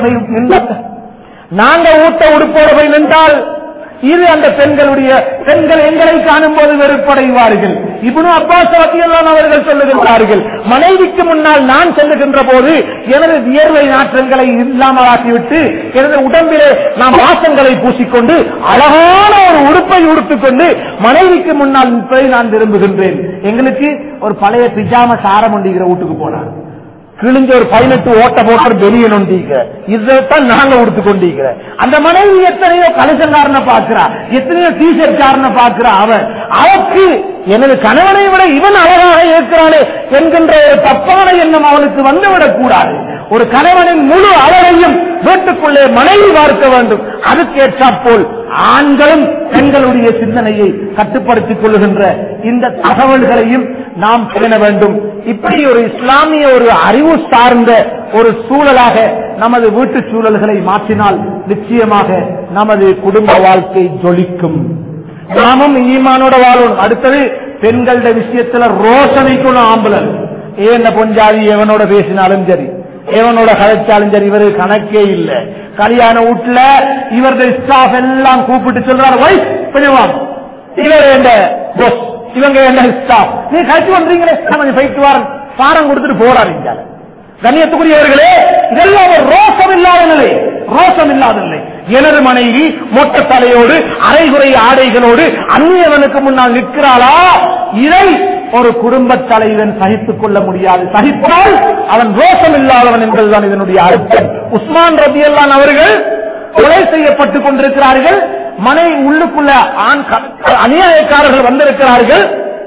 நாங்க ஊட்ட உடுப்போட போய் நின்றால் இது அந்த பெண்கள் எங்களை காணும் போது வெறுப்படைவார்கள். இப்னு அப்பாஸ் ரலியல்லாஹு அன்ஹு அவர்கள் சொல்லுகின்றார்கள், மனைவிக்கு முன்னால் நான் செல்லுகின்ற போது எனது வியர்வை நாற்றங்களை இல்லாமலாக்கிவிட்டு எனது உடம்பிலே நாம் வாசங்களை பூசிக்கொண்டு அழகான ஒரு உடுப்பை உடுத்துக் கொண்டு மனைவிக்கு முன்னால் நிற்பதை நான் விரும்புகின்றேன். எங்களுக்கு ஒரு பழைய பிஜாம சாரம் ஒண்டிக்கிற வீட்டுக்கு போனார், கிழிஞ்ச ஒரு 18 ஓட்ட போட்டு வெளியே நொண்டிக்க, இதைத்தான் நாங்க உடுத்து கொண்டிருக்கிற. அந்த மனைவி எத்தனையோ கலசங்காரனை பாக்குறா, எத்தனையோ டிஷர்ட் காரனை பாக்குறா. அவருக்கு எனது கணவனை விட இவன் அழகாக இருக்கிறானே என்கின்ற ஒரு தப்பான எண்ணம் அவனுக்கு வந்துவிடக் கூடாது. ஒரு கணவனின் முழு அழகையும் வீட்டுக்குள்ளே மனைவி பார்க்க வேண்டும். அதுக்கேற்றாற்போல் ஆண்களும் பெண்களுடைய சிந்தனையை கட்டுப்படுத்திக் கொள்ளுகின்ற இந்த தகவல்களையும் நாம் பேண வேண்டும். இப்படி ஒரு இஸ்லாமிய ஒரு அறிவு சார்ந்த ஒரு சூழலாக நமது வீட்டு சூழல்களை மாற்றினால் நிச்சயமாக நமது குடும்ப வாழ்க்கை ஜொலிக்கும். நாமும் ஈமானோட வாழும். அடுத்தது பெண்களோட விஷயத்துல ரோஷனைக்குள்ள ஆம்புலன் ஏன் பொஞ்சாதி எவனோட பேசினாலும் சரி, எவனோட கதைச்சாலும் சரி, இவரு கணக்கே இல்ல. கல்யாண வீட்டுல இவருடைய ஸ்டாஃப் எல்லாம் கூப்பிட்டு சொல்றாரு, வைஃப் பண்ணுவாங்க, இவர் எந்த போஸ், இவங்க என்ன ஸ்டாஃப், நீ கழிச்சு வந்தீங்களே கொஞ்சம் போயிட்டு வார பாரம் கொடுத்துட்டு போறாருங்க. கண்ணியத்துக்குரியவர்களே, இதெல்லாம் ஒரு ரோஷம் இல்லாத நிலை, ரோஷம் இல்லாத நிலை. எனது மனைவி மொட்டை தலையோடு அரைகுறை ஆடைகளோடு அந்நியவனுக்கு முன்னால் நிற்கிறாளா, இதை ஒரு குடும்ப தலைவன் சகித்துக் கொள்ள முடியாது. சகித்தால் அவன் ரோஷம் இல்லாதவன் என்பதுதான் இதனுடைய அர்த்தம். உஸ்மான் ரலியல்லாஹு அன்ஹு அவர்கள் கொலை செய்யப்பட்டுக் கொண்டிருக்கிறார்கள். மனைவி உள்ளுக்குள்ள அநியாயக்காரர்கள் வந்திருக்கிறார்கள்.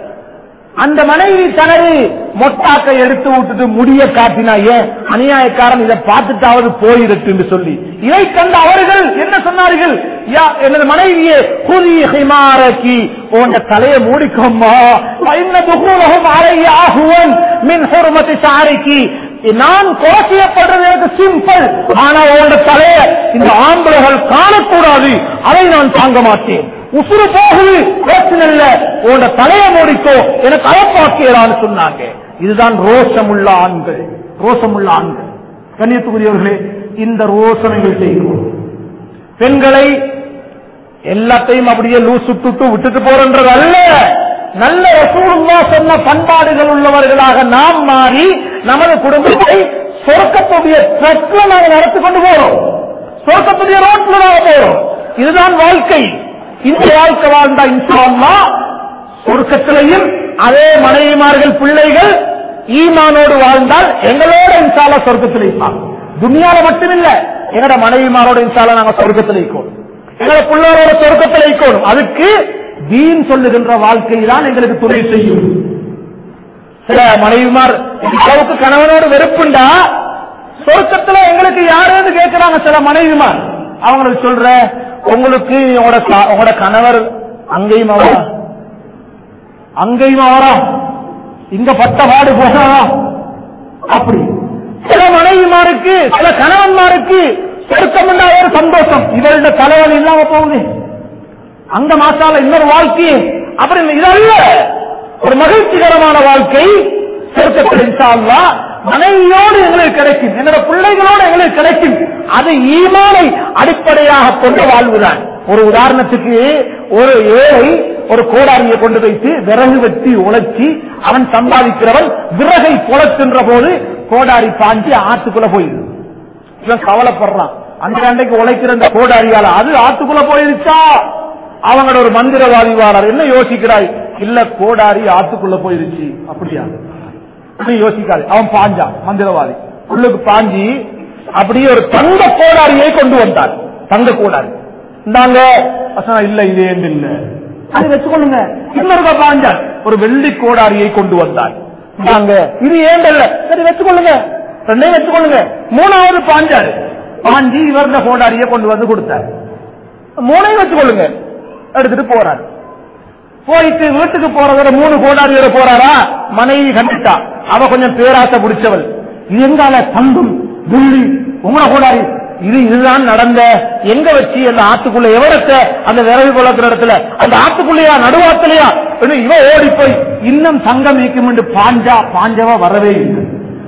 அந்த மனைவி தனது மொட்டாக்கை எடுத்து விட்டுட்டு முடிய காட்டினா, ஏன் அநியாயக்காரன் இதை பார்த்துட்டாவது போயிருக்கு என்று சொல்லி இதை கண்டு அவர்கள் என்ன சொன்னார்கள், எனது மனைவியே குதி ஹிமாரகி, உங்க தலையை மூடிக்கோமா, நான் கோஷியப்படுறது எனக்கு சிம்பிள், ஆனா உங்க தலையை இந்த ஆம்பளைகள் காணக்கூடாது, அதை நான் தாங்க மாட்டேன். உசுறு போகுது பிரச்சனை இல்ல, உன்னோட தலைய மூடிக்கோ, எனக்கு அழப்பாக்கியலான்னு சொன்னாங்க. இதுதான் ரோஷமுள்ள ஆண்கள். ரோஷமுள்ள ஆண்கள். கண்ணியத்துக்குரியவர்களே, இந்த ரோஷனைகள் செய்கிறோம். பெண்களை எல்லாத்தையும் அப்படியே லூஸ் சுட்டு விட்டுட்டு போறன்றது அல்ல. நல்ல ரசூலுல்லாஹ் சொன்ன பண்பாடுகள் உள்ளவர்களாக நாம் மாறி நமது குடும்பத்தை சொர்க்கத்துடைய ட்ரக்ல நாங்கள் நடத்தி கொண்டு போறோம். சொர்க்கத்துடைய ரோட்ல நாங்கள் போறோம். இதுதான் வாழ்க்கை. இந்த வாழ்க்கை வாழ்ந்தா இன்ஷா அல்லாஹ் சொர்க்கத்திலையும் அதே மனைவிமார்கள் பிள்ளைகள் ஈமானோடு வாழ்ந்தால் எங்களோட இன்ஷா அல்லாஹ் சொர்க்கத்தில் இருப்பாங்க. துனியால மட்டுமில்ல, எங்களோட மனைவிமாரோட இன்ஷா அல்லாஹ் நாங்கள் சொர்க்கத்தில் இருக்கோம், எங்களோட பிள்ளைகளோட சொர்க்கத்தில் இருக்கோம். அதுக்கு தீன் சொல்லுகின்ற வாழ்க்கை தான் எங்களுக்கு துணை செய்யும். சில மனைவிமார் அளவுக்கு கணவனோடு வெறுப்புண்டா சொர்க்கத்துல எங்களுக்கு யாருன்னு கேட்கிறாங்க சில மனைவிமார். அவங்களுக்கு சொல்ற, உங்களுக்கு உங்களோட கணவர் அங்கேயும் அவரா, அங்கேயும் அவரா, இங்க பட்ட பாடு போனா அப்படி. சில மனைவிமாருக்கு சில கணவன்மாருக்கு சொர்க்கம் ஒரு சந்தோஷம், இவருடைய தலைவலி இல்லாம போகுது, அங்க மாசால இன்னொரு வாழ்க்கை அப்படி. இதல்ல ஒரு மகிழ்ச்சிகரமான வாழ்க்கை சொர்க்கத்தில் இன்ஷா அல்லாஹ் மனைவியோடு எங்களுக்கு கிடைக்கும், என்னோட பிள்ளைகளோடு எங்களுக்கு கிடைக்கும். அது ஈமானை அடிப்படையாக கொண்ட வாழ்வுதான். ஒரு உதாரணத்துக்கு, ஒரு ஏழை ஒரு கோடாரியை கொண்டு வைத்து விறகு வெட்டி உழைச்சி அவன் சம்பாதிக்கிறவன் விறகை பொழக்கின்ற போது கோடாரி பாஞ்சி ஆத்துக்குள்ள போயிடுது. இவன் கவலைப்படுறான், அந்த அன்றைக்கு உழைக்கிற அந்த கோடாரியால அது ஆத்துக்குள்ள போயிருச்சா. அவங்களோட ஒரு மந்திரவாதி வாரார், என்ன யோசிக்கிறாய்? இல்ல, கோடாரி ஆத்துக்குள்ள போயிருச்சு. அப்படியா? யோசிக்காது. அவன் பாஞ்சான், மந்திரவாதி உள்ளுக்கு பாஞ்சி அப்படியே ஒரு தங்க கோடாரியை கொண்டு வந்தார். தங்க கோடாரி இந்தாங்க. இல்ல, இது ஏன் இல்ல, அது வச்சுக்கொள்ளுங்க. இன்னொரு பாஞ்சான் ஒரு வெள்ளி கோடாரியை கொண்டு வந்தார். இந்தாங்க, இது ஏன் இல்ல, சரி வச்சுக்கொள்ளுங்க, ரெண்டையும் வச்சுக்கொள்ளுங்க. மூணாவது பாஞ்சாரு, பாஞ்சி இவருடைய கோடாரியை கொண்டு வந்து கொடுத்தார். மூணையும் வச்சுக்கொள்ளுங்க, எடுத்துட்டு போறாரு. போயிட்டு வீட்டுக்கு போறதோட 3 கோடாரியோட போறாரா, மனைவி கண்டிட்டா. அவ கொஞ்சம் பேராசை பிடிச்சவள், இது எங்கால தங்கம் புள்ளி உங்களோட கோடாரி, இதுதான் நடந்த எங்க வச்சு அந்த ஆத்துக்குள்ள எவரத்தை அந்த விரவி குளக்கிற இடத்துல அந்த ஆத்துக்குள்ளையா நடுவாத்துலையா இவ ஓடி போய் இன்னும் தங்கம் நீக்கும் என்று பாஞ்சவா வரவே இல்லை.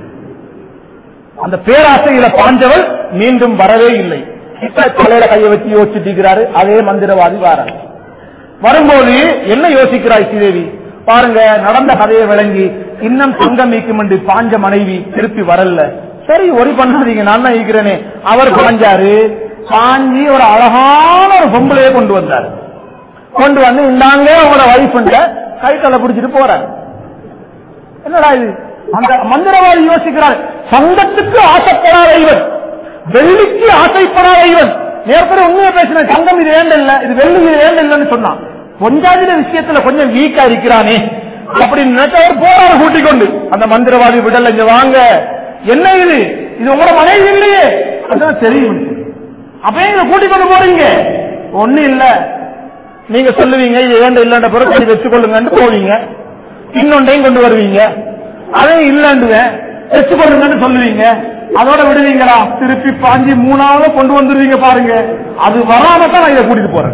அந்த பேராசையில பாஞ்சவள் மீண்டும் வரவே இல்லை. இப்ப தலையில கையை வச்சு யோசிச்சுக்கிறாரு. அதே மந்திரவாதி வாராரு. வரும்போது என்ன யோசிக்கிறாய் ஸ்ரீதேவி? பாருங்க, நடந்த கதையை விளங்கி இன்னும் தங்கம் நீக்கும் என்று பாஞ்ச மனைவி திருப்பி வரல. சரி, ஒரி பண்ணாதீங்க, நான் தான் ஈக்கிறேனே. அவர் பாஞ்சாரு. பாஞ்சி ஒரு அழகான ஒரு பொம்பளையை கொண்டு வந்தார். கொண்டு வந்து இந்தாங்க உங்களோட வைஃப்ன்ற கைத்தலை பிடிச்சிட்டு போறாரு. என்னடா இது? அந்த மந்திரவாதி யோசிக்கிறார், சங்கத்துக்கு ஆசைப்படாத இவன், வெள்ளிக்கு ஆசைப்படாத இவன். நேரத்தில் உண்மையை பேசின, தங்கம் இது வேண்டில்ல, இது வெள்ளி இது வேண்டில்லன்னு சொன்னான். கொஞ்சாதிர விஷயத்துல கொஞ்சம் வீக்கா இருக்கிறானே அப்படின்னு நினைச்சவர் போறாரு கூட்டிக் கொண்டு. அந்த மந்திரவாதி விடல, இங்க வாங்க, என்ன இது, இது உங்களோட மனைவி இல்லையே, அதுதான் தெரியும். அப்ப எங்க கூட்டிக் கொண்டு போறீங்க? ஒண்ணு இல்ல, நீங்க சொல்லுவீங்க இது வேண்ட இல்லன்ற பிறகு வச்சுக்கொள்ளுங்கன்னு போவீங்க. இன்னொன்றையும் கொண்டு வருவீங்க, அதையும் இல்லன்னுவேன் வச்சுக்கொள்ளுங்கன்னு சொல்லுவீங்க. அதோட விடுவீங்களா? திருப்பி பாஞ்சி 3ஆவது கொண்டு வந்துருவீங்க. பாருங்க, அது வராமத்தான் நான் இதை கூட்டிட்டு போறேன்.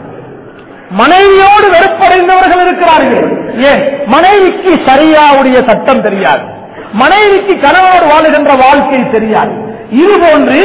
மனைவியோடு வெறுப்படைந்தவர்கள் இருக்கிறார்கள். ஏன்? மனைவிக்கு சரியாவுடைய சட்டம் தெரியாது, மனைவிக்கு கணவனோடு வாழுகின்ற வாழ்க்கை தெரியாது. இது போன்று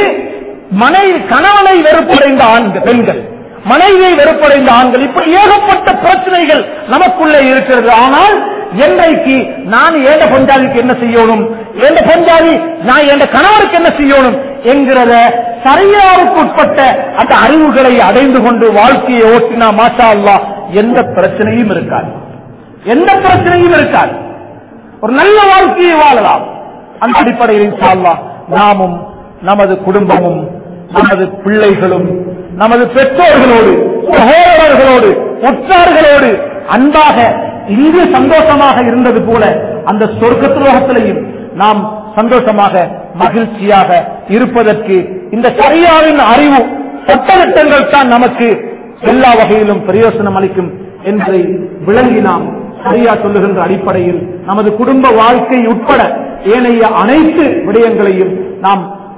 கணவனை வெறுப்படைந்த ஆண்கள், பெண்கள் மனைவியை வெறுப்படைந்த ஆண்கள், இப்படி ஏகப்பட்ட பிரச்சனைகள் நமக்குள்ளே இருக்கிறது. ஆனால் என்றைக்கு நான் ஏண்ட பஞ்சாதிக்கு என்ன செய்யணும், ஏண்ட பஞ்சாதி நான் ஏண்ட கணவருக்கு என்ன செய்யணும் என்கிறத சரியாவுக்கு உட்பட்ட அந்த அறிவுகளை அடைந்து கொண்டு வாழ்க்கையை ஓட்டினா மாஷா அல்லாஹ் எந்த பிரச்சனையும் இருக்காது, எந்த பிரச்சனையும் இருக்காது. ஒரு நல்ல வாழ்க்கையை வாழலாம். அந்த அடிப்படையில் இன்ஷா அல்லாஹ் நாமும் நமது குடும்பமும் நமது பிள்ளைகளும் நமது பெற்றோர்களோடு சகோதரர்களோடு உற்றார்களோடு அன்பாக இங்கு சந்தோஷமாக இருந்தது போல அந்த சொர்க்கத்துலோகத்திலையும் நாம் சந்தோஷமாக மகிழ்ச்சியாக இருப்பதற்கு இந்த சரியாவின் அறிவு சட்டத்திட்டங்கள் தான் நமக்கு எல்லா வகையிலும் பிரயோசனம் அளிக்கும் என்பதை விளங்கி நாம் சரியா சொல்லுகின்ற அடிப்படையில் நமது குடும்ப வாழ்க்கை உட்பட ஏனைய அனைத்து விடயங்களையும் நாம்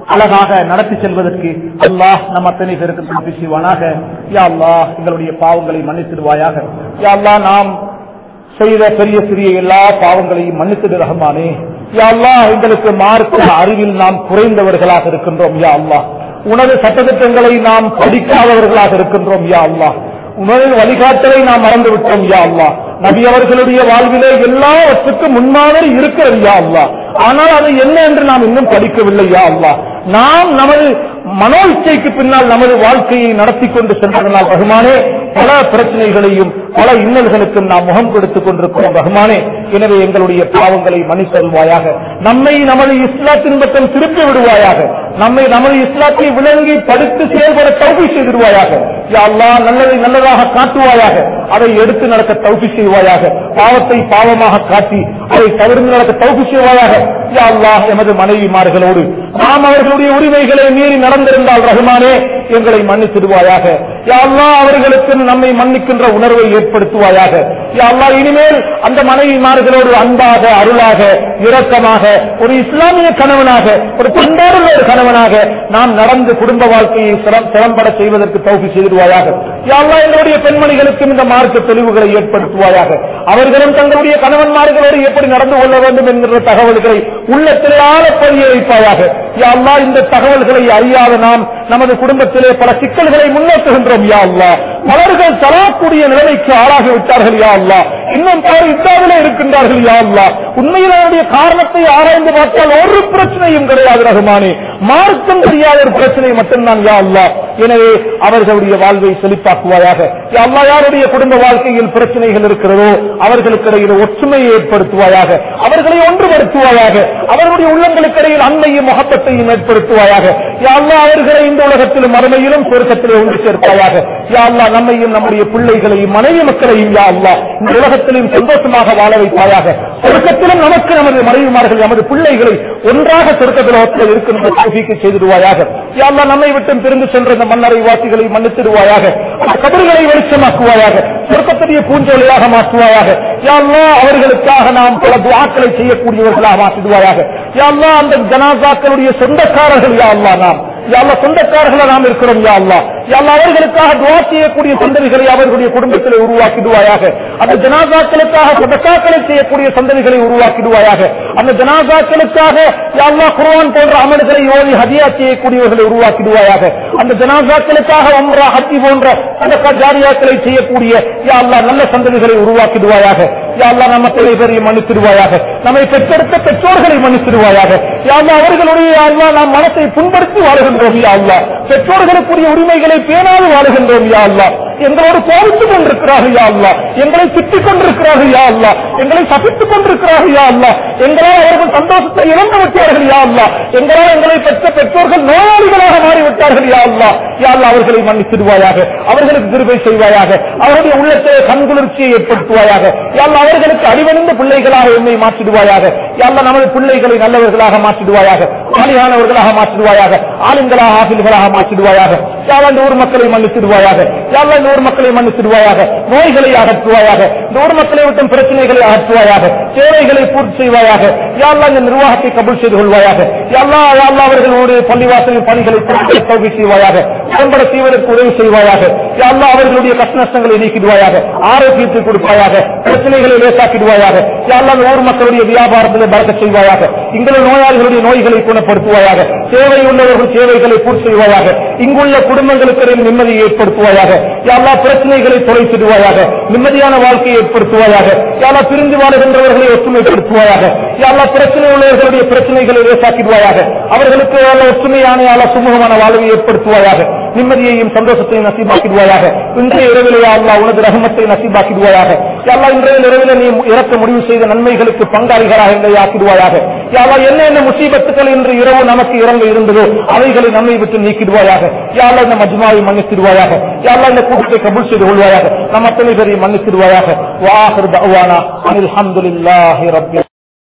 அழகாக நடத்தி செல்வதற்கு அல்லாஹ் நம் அத்தனை பேருக்கு தௌஃபீக் செய்வானாக. யா அல்லாஹ் எங்களுடைய பாவங்களை மன்னித்திடுவாயாக. யா அல்லாஹ் நாம் செய்த பெரிய சிறிய எல்லா பாவங்களையும் மன்னித்திடு ரஹ்மானே. யா அல்லாஹ் எங்களுக்கு மார்க்க அறிவில் நாம் குறைந்தவர்களாக இருக்கின்றோம். யா அல்லாஹ் உனது சட்டத்திட்டங்களை நாம் படிக்காதவர்களாக இருக்கின்றோம். யா அல்லாஹ் உனது வழிகாட்டலை நாம் மறந்துவிட்டோம். யா அல்லாஹ் நபி அவர்களுடைய வாழ்விலே எல்லாவற்றுக்கும் முன்மாதிரி இருக்கிறது. யா அல்லாஹ் ஆனால் அது என்ன என்று நாம் இன்னும் படிக்கவில்லை. யா அல்லாஹ் நாம் நமது மனோ இச்சைக்கு பின்னால் நமது வாழ்க்கையை நடத்தி கொண்டு சென்றதனால் ரஹ்மானே பல பிரச்சனைகளையும் பல இன்னல்களுக்கும் நாம் முகம் கொடுத்துக் கொண்டிருக்கிறோம் ரஹ்மானே. எனவே எங்களுடைய பாவங்களை மன்னித்தருள்வாயாக. நம்மை நமது இஸ்லாத்தின் பக்கம் திருப்பி விடுவாயாக. நம்மை நமது இஸ்லாத்தை விளங்கி படித்து செயல்பட தௌஃபீக் செய்திடுவாயாக. யா அல்லாஹ் நல்லதை நல்லதாக காட்டுவாயாக. அதை எடுத்து நடக்க தௌஃபீக் செய்வாயாக. பாவத்தை பாவமாக காட்டி அதை தவிர்த்து நடக்க தௌஃபீக் செய்வாயாக. யா அல்லாஹ் எமது மனைவிமார்களோடு நாம் அவர்களுடைய உரிமைகளை மீறி நடந்திருந்தால் ரஹ்மானே எங்களை மன்னித்திடுவாயாக. யா அல்லாஹ் அவர்களுக்கு நம்மை மன்னிக்கின்ற உணர்வை ஏற்படுத்துவாயாக. யா அல்லாஹ் இனிமேல் அந்த மனைவிமார்களோடு அன்பாக அருளாக இரக்கமாக ஒரு இஸ்லாமிய கணவனாக ஒரு பண்பாடுள்ள ஒரு கணவனாக நாம் நடந்து குடும்ப வாழ்க்கையை சிறம்பட செய்வதற்கு தௌஃபீக் செய்திடுவாயாக. யா அல்லாஹ் எங்களுடைய பெண்மணிகளுக்கும் இந்த மார்க்க தெளிவுகளை ஏற்படுத்துவாயாக. அவர்களும் தங்களுடைய கணவன்மார்களோடு எப்படி நடந்து கொள்ள வேண்டும் என்கிற தகவல்களை உள்ளத்திலே ஆழப்பதிய வைப்பாயாக. யா அல்லாஹ் இந்த தகவல்களை அறியாத நாம் நமது குடும்பத்திலே பல சிக்கல்களை முன்னேற்றுகின்றோம். யா அல்லாஹ் பலர்கள் தலாக்கூடிய நிலைமைக்கு ஆளாகிவிட்டார்கள். யா அல்லாஹ் இன்னும் பலர் இத்தாவிலே இருக்கின்றார்கள். யா அல்லாஹ் உண்மையினுடைய காரணத்தை ஆராய்ந்து பார்த்தால் ஒரு பிரச்சனையும் கிடையாது ரஹ்மானே. மார்க்கம் தெரியாத ஒரு பிரச்சனை மட்டும்தான். யா அல்லாஹ் எனவே அவர்களுடைய வாழ்வை செழிப்பாக்குவாயாக. யா அல்லாஹ் யாருடைய குடும்ப வாழ்க்கையில் பிரச்சனைகள் இருக்கிறதோ அவர்களுக்கு இடையில் ஒற்றுமையை ஏற்படுத்துவாயாக. அவர்களை ஒன்றுபடுத்துவாயாக. அவர்களுடைய உள்ளங்களுக்கு இடையில் அன்பையும் முகப்பத்தையும் ஏற்படுத்துவாயாக. யா அல்லாஹ் அவர்களை இந்த உலகத்திலும் மறுமையிலும் சொர்க்கத்திலே ஒன்று சேர்ப்பாயாக. யா அல்லாஹ் நம்மையும் நம்முடைய பிள்ளைகளையும் மனைவி மக்களையும் யா அல்லாஹ் இந்த உலகத்திலும் சந்தோஷமாக வாழ வைப்பாயாக. சொர்க்கத்திலும் நமக்கு நமது மனைவிமார்கள் நமது பிள்ளைகளை ஒன்றாக சொர்க்கத்தில் இருக்கின்ற தௌஃபீக் செய்திடுவாயாக. யா அல்லாஹ் நம்மை விட்டு பிரிந்து சென்ற இந்த மன்னரை வாசிகளை மன்னித்திடுவாயாக. அந்த கபர்களை வெளிச்சமாக்குவாயாக. சொர்க்கத்துடைய பூஞ்சோலையாக மாற்றுவாயாக. யா அல்லாஹ் அவர்களுக்காக நாம் பல துஆக்களை செய்யக்கூடியவர்களாக மாற்றிடுவாயாக. யா அல்லாஹ் அந்த ஜனாசாக்களுடைய சொந்தக்காரர்கள் யா அல்லாஹ் நாம் யா அல்லாஹ் சொந்தக்காரர்களாக நாம் இருக்கிறோம். யா அல்லாஹ் யா அல்லாஹ் அவர்களுக்காக துஆ செய்யக்கூடிய சந்ததிகளை அவர்களுடைய குடும்பத்திலே உருவாக்கிடுவாயாக. அந்த ஜனாசாக்களுக்காக சதகாக்களை செய்யக்கூடிய சந்ததிகளை உருவாக்கிடுவாயாக. அந்த ஜனாசாக்களுக்காக யா அல்லாஹ் குர்ஆன் போன்ற அமல்களை ஓதி ஹதியா செய்யக்கூடியவர்களை உருவாக்கிடுவாயாக. அந்த ஜனாசாக்களுக்காக உம்ரா ஹஜ் போன்ற சதகா ஜாரியாக்களை செய்யக்கூடிய யா அல்லாஹ் நல்ல சந்ததிகளை உருவாக்கிடுவாயாக. யா அல்லாஹ் நம்ம பெரிய மன்னித்திடுவாயாக. நம்மை பெற்றெடுத்த பெற்றோர்களை மன்னித்திடுவாயாக. யா அல்லாஹ் அவர்களுடைய யா அல்லாஹ் நாம் மனத்தை புண்படுத்தி வாழுகின்றோம். யா அல்லாஹ் பெற்றோர்களுக்குரிய உரிமைகளை பேணாது வாழுகின்றோம். யா அல்லாஹ் எங்களோடு கோபித்துக் கொண்டிருக்கிறார்கள். யா அல்லாஹ் எங்களை திட்டிக் கொண்டிருக்கிறார்கள். யா அல்லாஹ் எங்களை சபித்துக் கொண்டிருக்கிறார்கள். யா அல்லாஹ் எங்களால் அவர்கள் சந்தோஷத்தை இழந்து விட்டார்கள். யா அல்லாஹ் எங்களால் எங்களை பெற்ற பெற்றோர்கள் நோயாளிகளாக மாறிவிட்டார்கள். யா அல்லாஹ் யா அல்லாஹ் அவர்களை மன்னித்திடுவாயாக. அவர்களுக்கு கிருபை செய்வாயாக. அவருடைய உள்ளத்திலே கண்குளிர்ச்சியை ஏற்படுத்துவாயாக. யா அல்லாஹ் அவர்களுக்கு அடிவணிந்த பிள்ளைகளாக என்னை மாற்றிடுவாயாக. யா அல்லாஹ் நமது பிள்ளைகளை நல்லவர்களாக மாற்றிடுவாயாக. சாலிஹானவர்களாக மாற்றிடுவாயாக. ஆலிம்களாக ஆசில்களாக மாற்றிடுவாயாக. யா அல்லாஹ் இந்த ஊர் மக்களை மன்னித்திடுவாயாக. யா அல்லாஹ் இந்த ஊர் மக்களை மன்னித்திடுவாயாக. நோய்களை அகற்றுவாயாக. இந்த ஊர் மக்களை விட்டும் பிரச்சனைகளை அகற்றுவாயாக. தேவைகளை பூர்த்தி செய்வாயாக. யா அல்லாஹ் இந்த நிர்வாகத்தை கபூல் செய்து கொள்வாயாக. யா அல்லாஹ் அவர்களுடைய பள்ளிவாசலின் பணிகளை தௌஃபீக் செய்வாயாக. திறம்பட செய்வதற்கு உதவி செய்வாயாக. யா அல்லாஹ் அவர்களுடைய கஷ்ட நஷ்டங்களை நீக்கிடுவாயாக. ஆரோக்கியத்தை கொடுப்பாயாக. பிரச்சனைகளை லேசாக்கிடுவாயாக. யா அல்லாஹ் இந்த ஊர் மக்களுடைய வியாபாரத்தில் பறக்கச் செய்வாயாக. இங்குள்ள நோயாளிகளுடைய நோய்களை குணப்படுத்துவாயாக. தேவை உள்ளவர்கள் தேவைகளை பூர்த்தி செய்வாயாக. இங்குள்ள குடும்பங்களுக்கு நிம்மதியை ஏற்படுத்துவாயாக. யா அல்லாஹ் பிரச்சனைகளை தொலைத்திடுவாயாக. நிம்மதியான வாழ்க்கையை ஏற்படுத்துவாயாக. யா அல்லாஹ் பிரிந்து வாழுகின்றவர்களை ஒற்றுமைப்படுத்துவாயாக. யா அல்லாஹ் பிரச்சனை உள்ளவர்களுடைய பிரச்சனைகளை லேசாக்கிடுவாயாக. அவர்களுக்கு ஒற்றுமையான சுமூகமான வாழ்வை ஏற்படுத்துவாயாக. நிம்மதியையும் சந்தோஷத்தையும் நசீபாக்கிடுவாயாக. இன்றைய இரவிலே யா அல்லாஹ் உனது ரஹமத்தை நசீபாக்கிடுவாயாக. யா அல்லாஹ் இன்றைய இரவிலே நீ இறக்க முடிவு செய்த நன்மைகளுக்கு பங்காளிகளாக எங்களை ஆக்கிடுவாயாக. யா அல்லாஹ் என்ன முசீபத்துக்கள் இன்று இரவு நமக்கு இறங்க இருந்ததோ அவைகளை நம்மை விட்டு நீக்கிடுவாயாக. யா அல்லாஹ் இந்த மஜ்மாவை மன்னித்திடுவாயாக. யா அல்லாஹ் இந்த கூட்டத்தை கபூல் செய்து கொள்வாயாக. நம் அத்தனை பேரையும் மன்னித்திடுவாயாக. வ ஆகிரு தஅவானா அனில் ஹம்துலில்லாஹி ரப்பில்